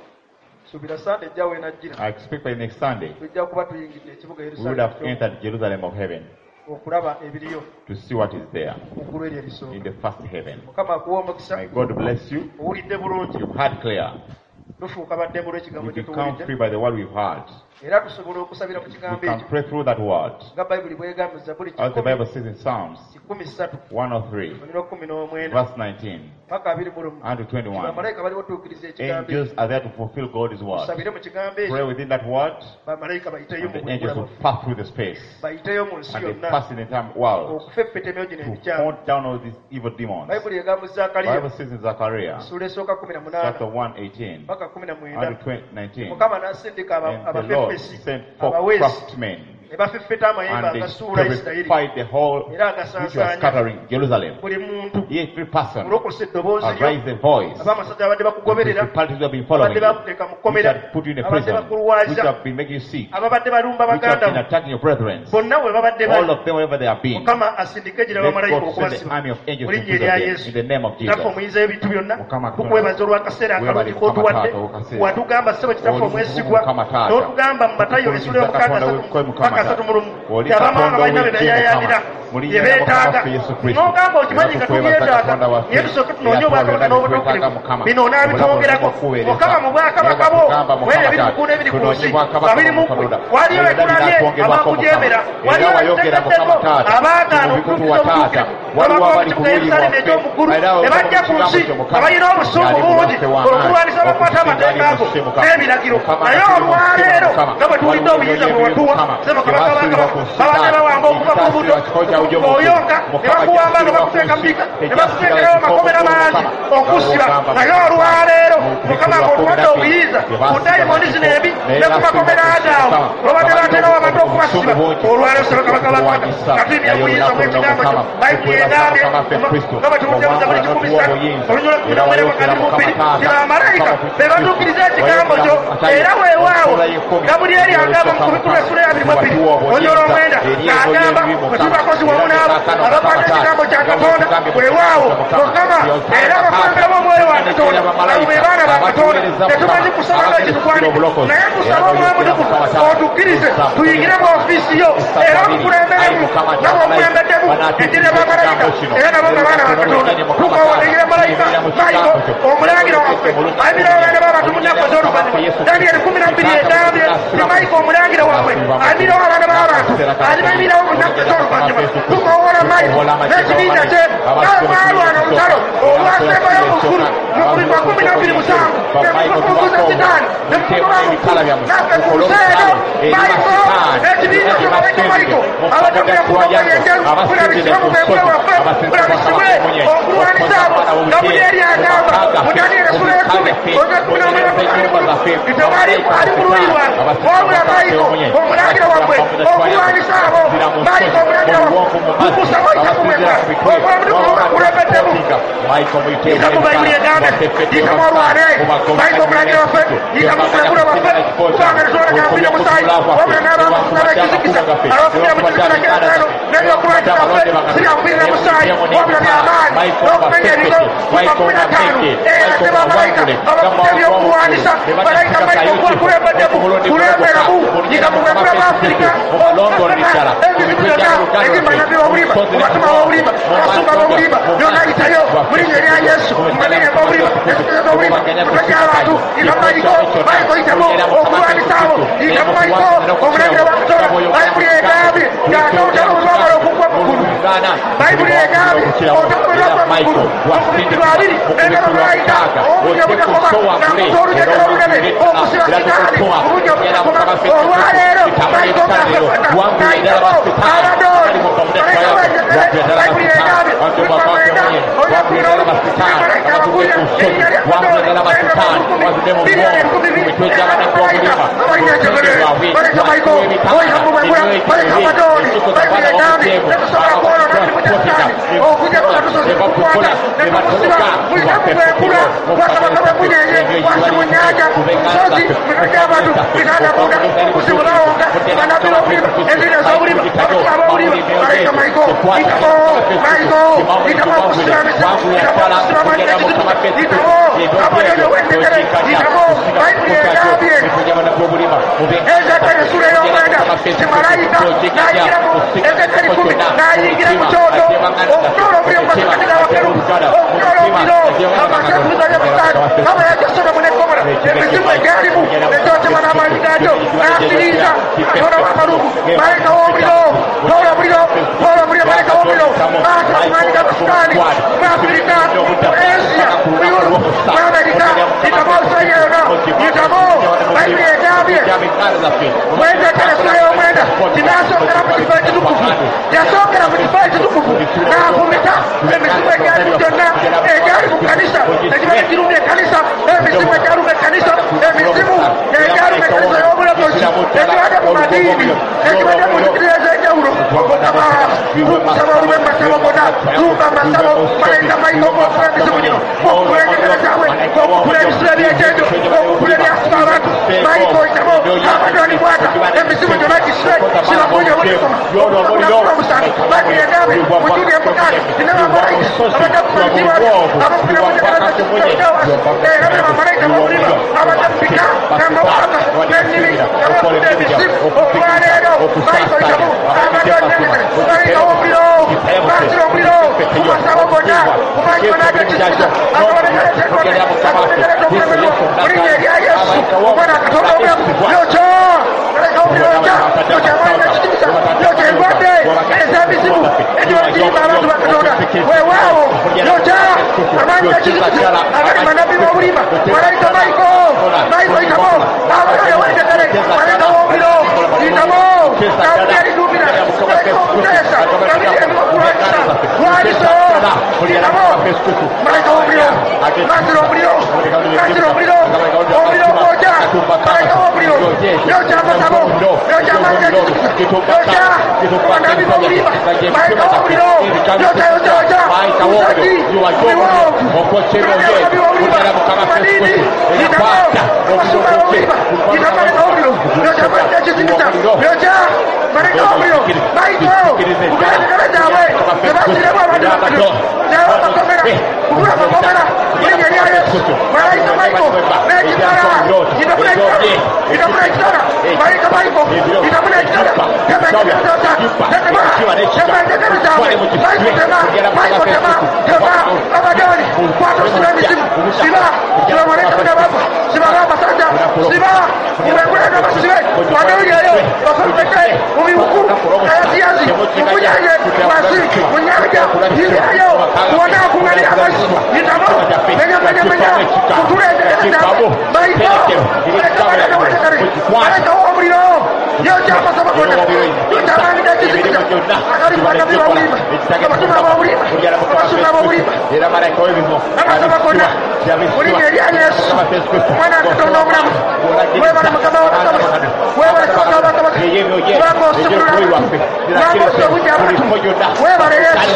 I expect by next Sunday we would have entered Jerusalem of heaven to see what is there in the first heaven. May God bless you. You've heard clear. We become free by the word we've heard. We can pray through that word. As the Bible says in Psalms 103, verse 19 and 21. Angels are there to fulfill God's word. Pray within that word, and the angels will pass through the space. And they pass in the entire world to hunt down all these evil demons. The Bible says in Zechariah chapter 1:18 and 19, and the Lord sent forth craftsmen, and they terrified the whole which was scattering Jerusalem. Every person has raised their voice. The principalities who have been following you, which have put you in a prison, which have been making you sick, which have been attacking your brethren, all of them wherever they have been, let God send the army of angels to kill them in the name of Jesus. Bayibuli egambe yitamu olwane bayita omulagiro waffe yitamu okulagula waffe kubanga tusobola kyafire musaayi wabula n'abakuba ekizikisa abafire mu kizikisa ky'entaano n'ebyokulwakisa waffe sibyakufirira musaayi wabula by'amaanyi n'okumenya ebigo makumi na ttaano era ne bamalayika abakuta ebyokulwanisa malayika malayika okwakulembaddemu kulemberamu yitamu bwekula b'afirika okukakkana ebizibu byonna ezimanya by'obulimba mubatuma b'obulimba abasumba b'obulimba byonna yitayo mu linnya erya yesu mumanenya b'obulimba ezikisa z'obulimba mutwajja abantu yitamu malayiko malayiko yitamu okulwanisaawo yitamu malayiko omulagiro wa katonda bayibuli egambye yatawutala olwagala okugwa mu ggulu bayibuli egambye otakulolwagwa mu ggulu okubikirwa abiri engalo malayika obulyo bugakoba nakuta olujegera olunene okusiba sitaani obulyo bugakoba olwaleero malayika ogafata nayitabo abadooni malayika bajegere bayibuli egambye bikwamwenda oyakulira olumu malayika abakulira erinnya lya katonda malayika ebikumi bibiri malayika abalina enjegere malayika malayika oyambumwegula malayika abadooni bayibuli egambye tetusobola kwolona nimutasitaani okujja tukatusozi kukwata netukusiba mulitamubwegula wasabaka bwemunyenye wasi mu nnyanja musozi mito gy'abantu bitandabunda okusibu bawonga banabi b'obuliba enziri ez'obuliba abasula b'obuliba malayika malayiko yitabo malayiko yitabo okusiramisa yitabo okusiba mannya ekizituka yitabo amayonyo w'endekere yitabo bayibuli egambye ezekere esula ey'omwenda ti malayika nayingiramu ezekere 10 nayingira mu kyoto okutola obuliro mumasekati g'abakerubi okutola obuliro amasefuza y'ebusaani aba yajasodomu n'eggomola emizimu egyalimu egyotebwa n'amaanyi gaagyo n'asiriiza katonda w'amalugu malayika w'obuliro tola obuliro tola obuliro malayika w'obuliro baata amaanyi g'abasitaani mu afirika mu asia mu yuropu mu amerika yitamu australia yonna yitamu bayibuli egambye mwezekere esula y'omwenda tinasookera mu kifo ekitukuvu yasookera mu kifo ekitukuvu n'avumita emizimu egyalimu gyonna egyali mu kanisa ekiba ekirumya ekanisa emizimu egyaluma ekanisa emizimu egyaluma ekanisa y'obulokozi ekibadde mu madiini ekibadde mu nzikiriza ez'enjawulo mukama tukusaba olwe masabo gonna tumba masabo malayika malayika okukula emizimu gino okukula enjegere zaabwe okukula ebisula by'ekyejo okukula ebyasuka abantu malayika oyitamo abadooni bwata emizimu gyonna gisule kibakunya obudikoma okukula omusango bayibuli egambye mujundi emukaaga tinabamalayika abadde kumanzibwabya abakukira mu njagala z'ekikutabitawasi era be bamalayika b'obuliba abadde kupika n'amawanga n'ennimi abakudde emisimu olwaleero malayika oyitamu abadooni n'enjegere malayika w'obuliro baasira obuliro kumasabo gonna kumayiwa n'agekizikisa agolegeretekonde agolegerete obulemero mu linnya erya yesu omwana katonda obulamu yokya malayika w'obuliro yokya yokya amaanyi g'ekizikisa yokya endwadde ez'emizimu egiba giyimba abantu ba katonda weewaawo yokya amaanyi g'ekizikisa agali bannabbi b'obulimba malayika malayiko malayika oyitamo abadooni w'enjegere malayika w'obuliro yitamo kabuli aliduubira malayika w'okuteesa kabuli ebyokulwanyisa lwanyisa yitamo malayika w'obuliro masira obuliro masira obuliro obuliro bwokya malayika w'obuliro yokya amasabo yokya amaanyi g'ekizikisa yokya bannabbi b'obulimba malayika w'obuliro yokya yokya yokya musajji miwonvu bannabbi b'obulimba amadini yitamo abasumba b'obulimba yitamo malayika w'obuliro yokya amaanyi g'ekizikisa yokya malayika w'obuliro malayika okulenjegere zaabwe tebasiremu abantu bakano naye bakomera kubula bakomera linnya erya yesu malayika malayiko n'ekitala yitamu n'ekitala yitamu n'ekitala malayika malayiko yitamu n'ekitala tema enjegere zota tetema tema enjegere zaabwe malayiko tema malayiko tema tema abadooni kwata osiba emizimu siba siba malayika b'abafu siba b'abasajja siba mubengula n'abasibe twadawulyeyo bakolumete mu bibuku ayaziyazi mubunyanye wasi mu nyanja yiryayo tuwona kuŋŋanira amazzi yitamo menyamenyamenya kutula enjegere zaabwe malayika malayika malayika malayika malayika w'omuliro yokya amasaba gonna yita amaanyi g'ekizikisa era malayika w'ebimu mulinya erya Yesu omwana wa Katonda omulamu webale mukama wa bakama webale kabaka wa bakama kubanga osibulula kubanga osibulya abantu webale Yesu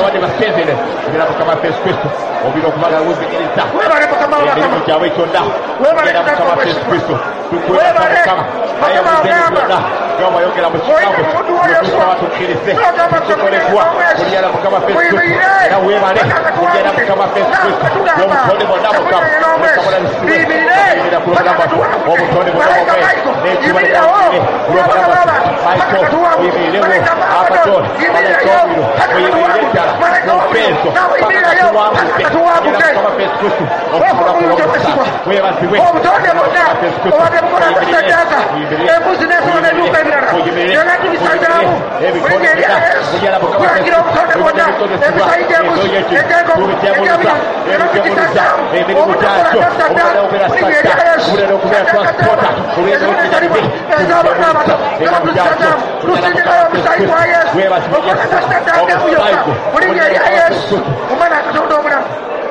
obira okumala wuzikiriza webale mukama wa bakama gyabwe kyonna webale mukama Yesu Kristo webale bakama ogamba wayogera mu kigambo tukkirize tukolebwa kulyala mukama Yesu Kristo era webale kulyala mukama Yesu Kristo n'obutonde bwonna mukama lekabula bisibira ku lubala lwaffe obutonde bwonna bwaffe n'ekibala lwobala lwaffe maiko oyimirewo abatoni balaitobiro oyimire ddala mumpeeso pakatuwambuse era mukama Yesu Kristo okubula kulobusibwa webazibwe obutonde bwonna obadde bukola kusaddaaka embuzi n'ensolo n'ebiwuka ebirala byonna tubisaddaamu mulinya erya Yesu kulagira obutonde bwonna emisayi gy'embuzi egy'enkoko egy'ebintu ebitukisaddaamu obutokola tasaddaamu mulinya erya Yesu saddaaka ez'abaana ez'abaana abato n'otusaddaamu tusindikayo omusayi gwa Yesu okola tasaddaamu ebuyoka mulinya erya Yesu omwana Katonda omulamu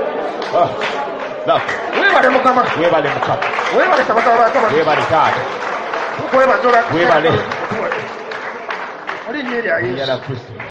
webale mukama webale mukama webale kabaka wa bakama webale taata tukwebaza olwatuwebale webale mulinya erya Yesu Kristo